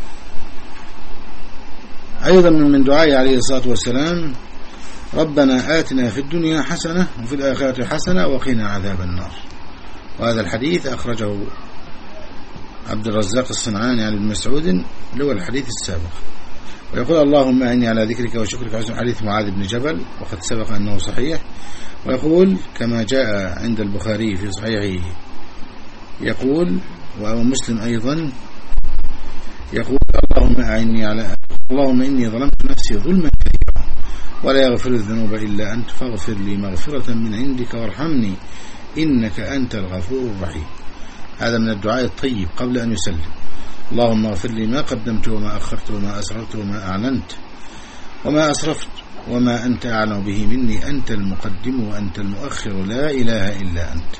أيضا من دعائه عليه الصلاة والسلام ربنا آتنا في الدنيا حسنة وفي الآخرة حسنة وقنا عذاب النار. وهذا الحديث أخرجه عبد الرزاق الصنعاني عن ابن مسعود اللي هو الحديث السابق. ويقول اللهم إني على ذكرك وشكرك وحسن حديث معاذ بن جبل وقد سبق أنه صحيح. ويقول كما جاء عند البخاري في صحيحه يقول ومسلم أيضا يقول اللهم أعني على اللهم إني ظلمت نفسي ظلما كثيرا ولا يغفر الذنوب إلا أنت فاغفر لي مغفرة من عندك وارحمني إنك أنت الغفور الرحيم. هذا من الدعاء الطيب قبل أن يسلم. اللهم اغفر لي ما قدمت وما أخرت وما أسررت وما أعلنت وما أسرفت وما أنت أعلم به مني أنت المقدم وأنت المؤخر لا إله إلا أنت.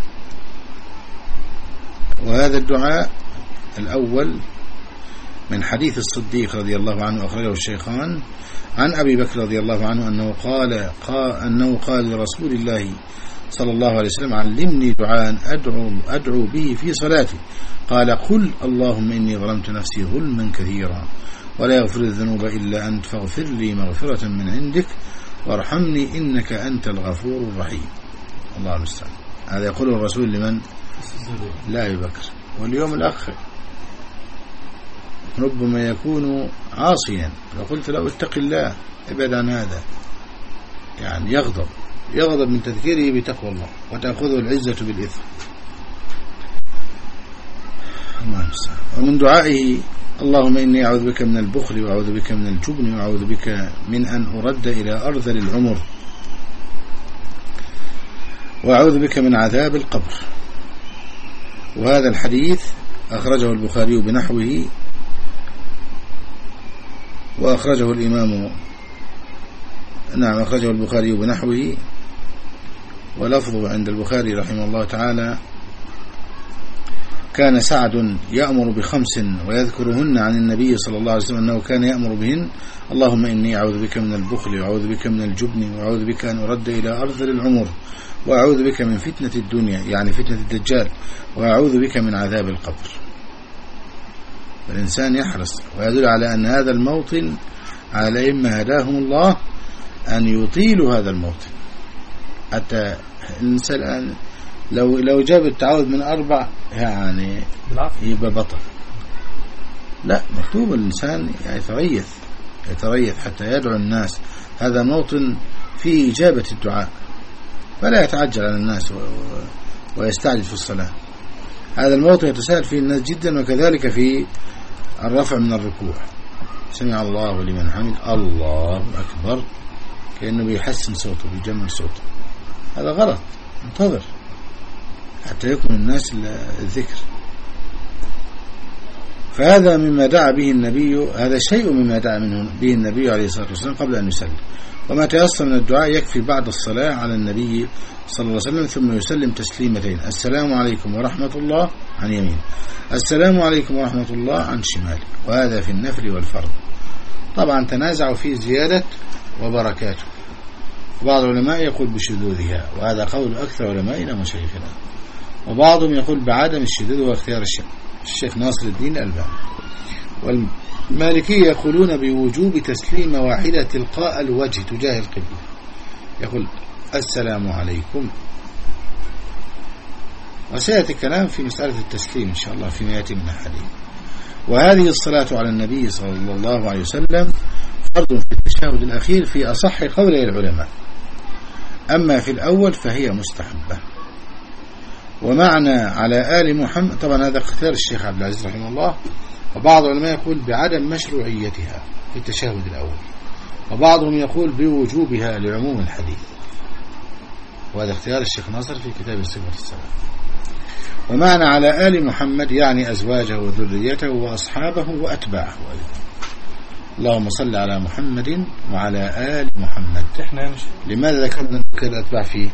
وهذا الدعاء الأول من حديث الصديق رضي الله عنه أخرجه الشيخان عن أبي بكر رضي الله عنه أنه قال, قال أنه قال لرسول الله صلى الله عليه وسلم علمني دعاء أدعو, أدعو به في صلاتي. قال قل اللهم إني ظلمت نفسي ظلما كثيرا ولا يغفر الذنوب إلا أنت فاغفر لي مغفرة من عندك وارحمني إنك أنت الغفور الرحيم. الله المستعان. هذا يقول الرسول لمن؟ لا أبي بكر. واليوم الأخ ربما يكون عاصيا فقلت له اتق الله ابعد عن هذا، يعني يغضب يغضب من تذكيره بتقوى الله وتأخذه العزة بالإثم. ومن دعائه اللهم إني أعوذ بك من البخل وأعوذ بك من الجبن وأعوذ بك من أن أرد إلى أرذل العمر وأعوذ بك من عذاب القبر. وهذا الحديث أخرجه البخاري بنحوه وأخرجه الإمام نعم أخرجه البخاري بنحوه ولفظه عند البخاري رحمه الله تعالى كان سعد يأمر بخمس ويذكرهن عن النبي صلى الله عليه وسلم أنه كان يأمر بهن اللهم إني أعوذ بك من البخل وأعوذ بك من الجبن وأعوذ بك أن أرد إلى أرذل العمر وأعوذ بك من فتنة الدنيا يعني فتنة الدجال وأعوذ بك من عذاب القبر. الإنسان يحرص. ويدل على أن هذا الموطن على الأئمة هداهم الله أن يطيلوا هذا الموطن، حتى الإنسان الآن لو لو جاب التعوذ من أربع يعني يبقى بطل. لا، مكتوب الإنسان يتريث يتريث حتى يدعو الناس. هذا موطن فيه إجابة الدعاء، فلا يتعجل على الناس ويستعجل في الصلاة. هذا الموطن يتساهل فيه الناس جدا. وكذلك في الرفع من الركوع، سمع الله لمن حمد، الله أكبر، كأنه بيحسن صوته بيجمل صوته. هذا غلط. انتظر حتى يكون الناس الذكر. فهذا مما دعا به النبي، هذا شيء مما دعا منه به النبي عليه الصلاة والسلام قبل أن يسلم. وما تيسر من الدعاء يكفي بعد الصلاة على النبي صلى الله عليه وسلم، ثم يسلم تسليمتين: السلام عليكم ورحمة الله عن يمين، السلام عليكم ورحمة الله عن شمال. وهذا في النفل والفرض. طبعا تنازعوا في زيادة وبركاته، وبعض العلماء يقول بشذوذها، وهذا قول أكثر علمائنا ومشايخنا. وبعضهم يقول بعدم الشذوذ واختيار الشيخ الشيخ ناصر الدين الألباني. والمالكية يقولون بوجوب تسليم واحدة تلقاء الوجه تجاه القبلة، يقول السلام عليكم. وسيأتي الكلام في مسألة التسليم إن شاء الله فيما يأتي من الحديث. وهذه الصلاة على النبي صلى الله عليه وسلم فرض في التشهد الأخير في أصح قولي العلماء، أما في الأول فهي مستحبة. ومعنى على آل محمد، طبعا هذا اختيار الشيخ عبد العزيز رحمه الله. وبعض العلماء يقول بعدم مشروعيتها في التشهد الأول، وبعضهم يقول بوجوبها لعموم الحديث، وهذا اختيار الشيخ ناصر في كتاب صفة الصلاة. ومعنى على آل محمد يعني أزواجه وذريته وأصحابه وأتباعه أيضا. اللهم صل على محمد وعلى آل محمد. احنا مش لماذا ذكرنا الأتباع فيه؟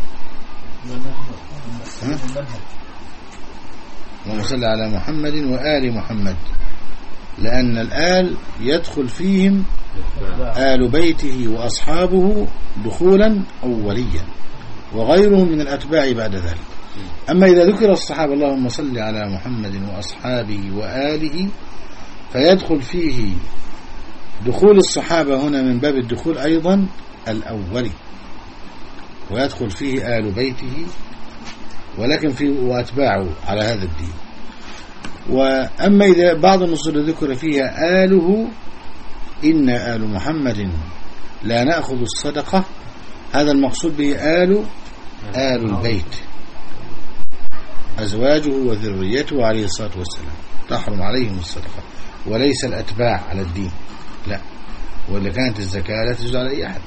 اللهم صل على محمد وآل محمد، لأن الآل يدخل فيهم آل بيته وأصحابه دخولا أوليا، وغيرهم من الأتباع بعد ذلك. أما إذا ذكر الصحابة اللهم صل على محمد وأصحابه وآله، فيدخل فيه دخول الصحابة هنا من باب الدخول أيضا الأولي، ويدخل فيه آل بيته ولكن فيه وأتباعه على هذا الدين. وأما إذا بعض النصوص ذكر فيها آله، إن آل محمد لا نأخذ الصدقة، هذا المقصود به آل آل البيت، أزواجه وذريته عليه الصلاة والسلام تحرم عليهم الصدقة، وليس الأتباع على الدين، لا، وإلا كانت الزكاة لا تجوز على أي أحد.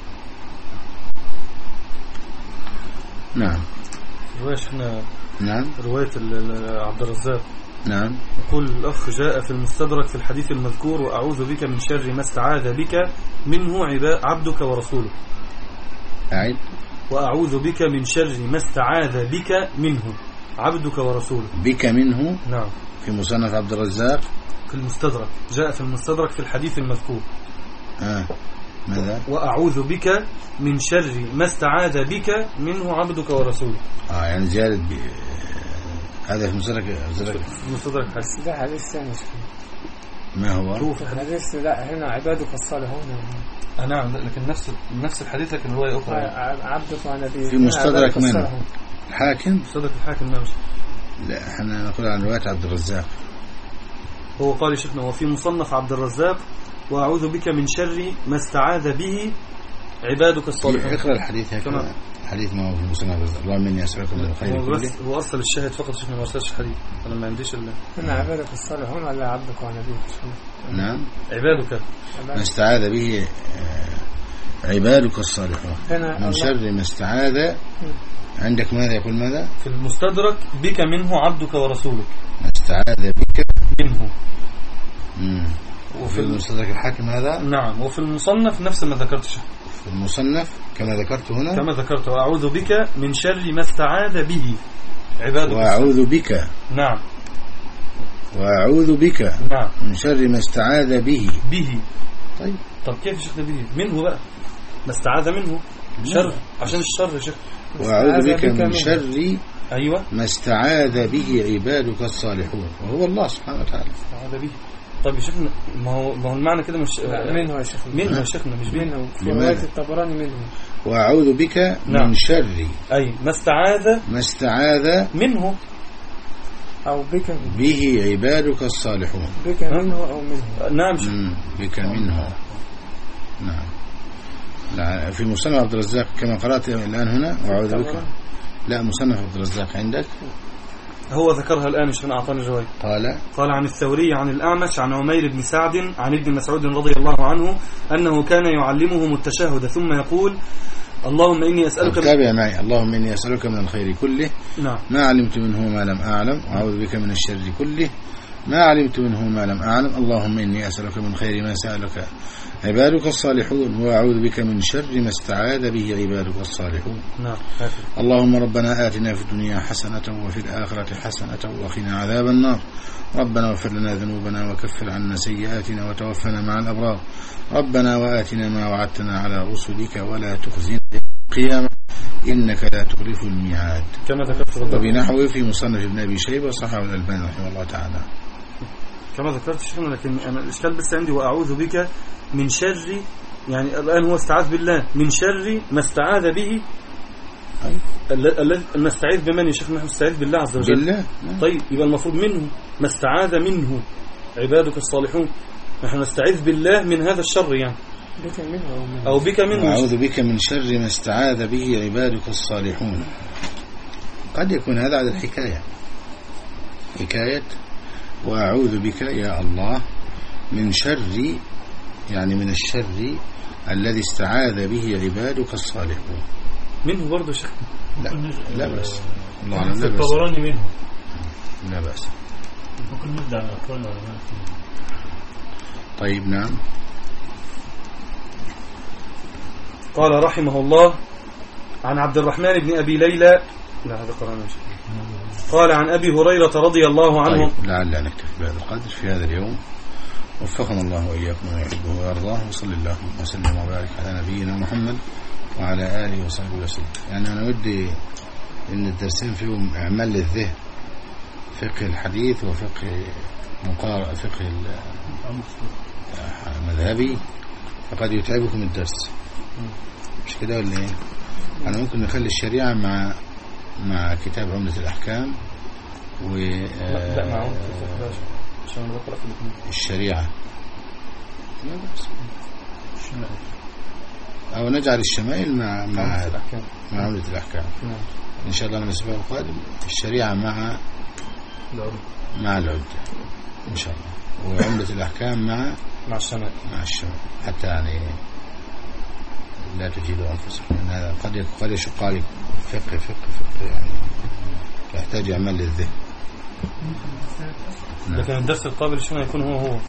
نعم. رواية شفنا نعم رواية عبد الرزاق. نعم. يقول الأخ جاء في المستدرك في الحديث المذكور: وأعوذ بك من شر ما استعاذ بك منه عبدك ورسولك. أعيد. وأعوذ بك من شر ما استعاذ بك منه عبدك ورسولك. بك منه. نعم. في مصنف عبد الرزاق في المستدرك، جاء في المستدرك في الحديث المذكور. آه. ماذا؟ وأعوذ بك من شر ما استعاذ بك منه عبدك ورسولك. آه يعني زيادة ب... هذا في مستدرك في مستدرك حديث. ده حديث ثاني. ما هو؟ شوف حديث لا هنا عبادك الصالحون. آه نعم، لكن نفس نفس الحديث لكن رواية أخرى. عبدك ونبي. في مستدرك من؟ الحاكم. مستدرك الحاكم. نعم. لا احنا نقول عن رواية عبد الرزاق. هو قال شيخنا: وفي مصنف عبد الرزاق: وأعوذ بك من شر ما استعاذ به عبادك الصالحون. اقرأ الحديث هكذا. الحديث ما هو في مصنف عبد الرزاق. اللهم إني أسألك من الخير كله. هو أرسل الشاهد فقط شيخنا، ما أرسلش الحديث. أنا ما عنديش إلا هنا عبادك الصالحون ولا عبدك ونبيك. نعم. عبادك ما استعاذ به عبادك الصالحون من شر ما استعاذ. عندك ماذا يقول؟ ماذا في المستدرك؟ بك منه عبدك ورسولك. ما استعاذ بك منه. مم. وفي المستدرك الحاكم هذا. نعم. وفي المصنف نفس ما ذكرت شيخ. في المصنف كما ذكرت هنا. كما ذكرت: وأعوذ بك من شر ما استعاذ به عبادك. وأعوذ بك. نعم. وأعوذ بك. نعم. من شر ما استعاذ به. به. طيب. طب كيف شيخ به؟ منه بقى. ما استعاذ منه. شر عشان الشر شيخ. وأعوذ بك من شر أيوة ما استعاذ به عبادك الصالحون، وهو الله سبحانه وتعالى. استعاذ به. طيب يا شيخنا ما هو ما هو المعنى كده مش منه يا شيخنا منه يا شيخنا مش منه في رواية الطبراني منه. وأعوذ بك نعم. من شر أي ما استعاذ ما استعاذ منه أو بك به عبادك الصالحون. بك منه أو منه. نعم مم. بك منه. نعم. لا في مصنف عبد الرزاق كما قرأت الآن هنا وأعوذ بك. لا مصنف عبد الرزاق عندك هو ذكرها الآن عشان أعطاني جواب. قال قال عن الثوري عن الأعمش عن عمير بن سعد عن ابن مسعود رضي الله عنه أنه كان يعلمهم التشهد ثم يقول اللهم إني أسألك تابع معي اللهم إني أسألك من الخير كله نعم. ما علمت منه ما لم أعلم وأعوذ بك من الشر كله ما علمت منه ما لم أعلم اللهم إني أسألك من خير ما سألك عبادك الصالحون وأعوذ بك من شر ما استعاذ به عبادك الصالحون. نعم. اللهم ربنا آتنا في الدنيا حسنة وفي الآخرة حسنة وقنا عذاب النار. ربنا اغفر لنا ذنوبنا وكفر عنا سيئاتنا وتوفنا مع الأبرار. ربنا وآتنا ما وعدتنا على رسلك ولا تخزنا القيامة إنك لا تخلف الميعاد. كما ذكرت وبنحوه في مصنف ابن أبي شيبة وصححه الألباني رحمه الله تعالى. كما ذكرت شيخنا لكن أنا الإشكال بس عندي وأعوذ بك من شر يعني الآن هو استعاذ بالله من شر ما استعاذ به الذي نستعيذ بمن يا شيخنا؟ نحن نستعيذ بالله عز وجل بالله. طيب يبقى المفروض منه ما استعاذ منه عبادك الصالحون. نحن نستعيذ بالله من هذا الشر يعني بك منه أو منه أو بك منه. وأعوذ بك من شر ما استعاذ به عبادك الصالحون. قد يكون هذا على الحكاية حكاية وأعوذ بك يا الله من شر يعني من الشر الذي استعاذ به عبادك الصالحون منه برضه شيخ. لا لا بأس الله أعلم. لا بأس الطبراني منه لا بأس. ممكن نبدأ عن أقوال العلماء. طيب نعم. قال رحمه الله عن عبد الرحمن بن أبي ليلى لا هذا قرآن قال عن أبي هريرة رضي الله عنه. طيب لعل نكتفي بهذا القدر في هذا اليوم. وفقنا الله وإياكم ويحبه ويرضاه وصلى الله وسلم وبارك على نبينا محمد وعلى آله وصحبه وسلم. يعني أنا ودي إن الدرسين فيهم إعمال للذهن فقه الحديث وفقه مقارنة فقه المذهبي فقد يتعبكم الدرس مش كده ولا إيه؟ أنا ممكن نخلي الشريعة مع مع كتاب عمدة الأحكام و لا مع عشان بقرأ في الشريعة أو نجعل الشمائل مع مع مع عمدة الأحكام. إن شاء الله الأسبوع القادم الشريعة مع مع العدة إن شاء الله وعمدة الأحكام مع مع الشمائل مع الشمائل حتى يعني لا تجيدوا أنفسكم يعني هذا قد قد يشق عليكم فقه فقه فقه يعني يحتاج أعمال للذهن. لكن الدرس القابل شنو يكون هو هو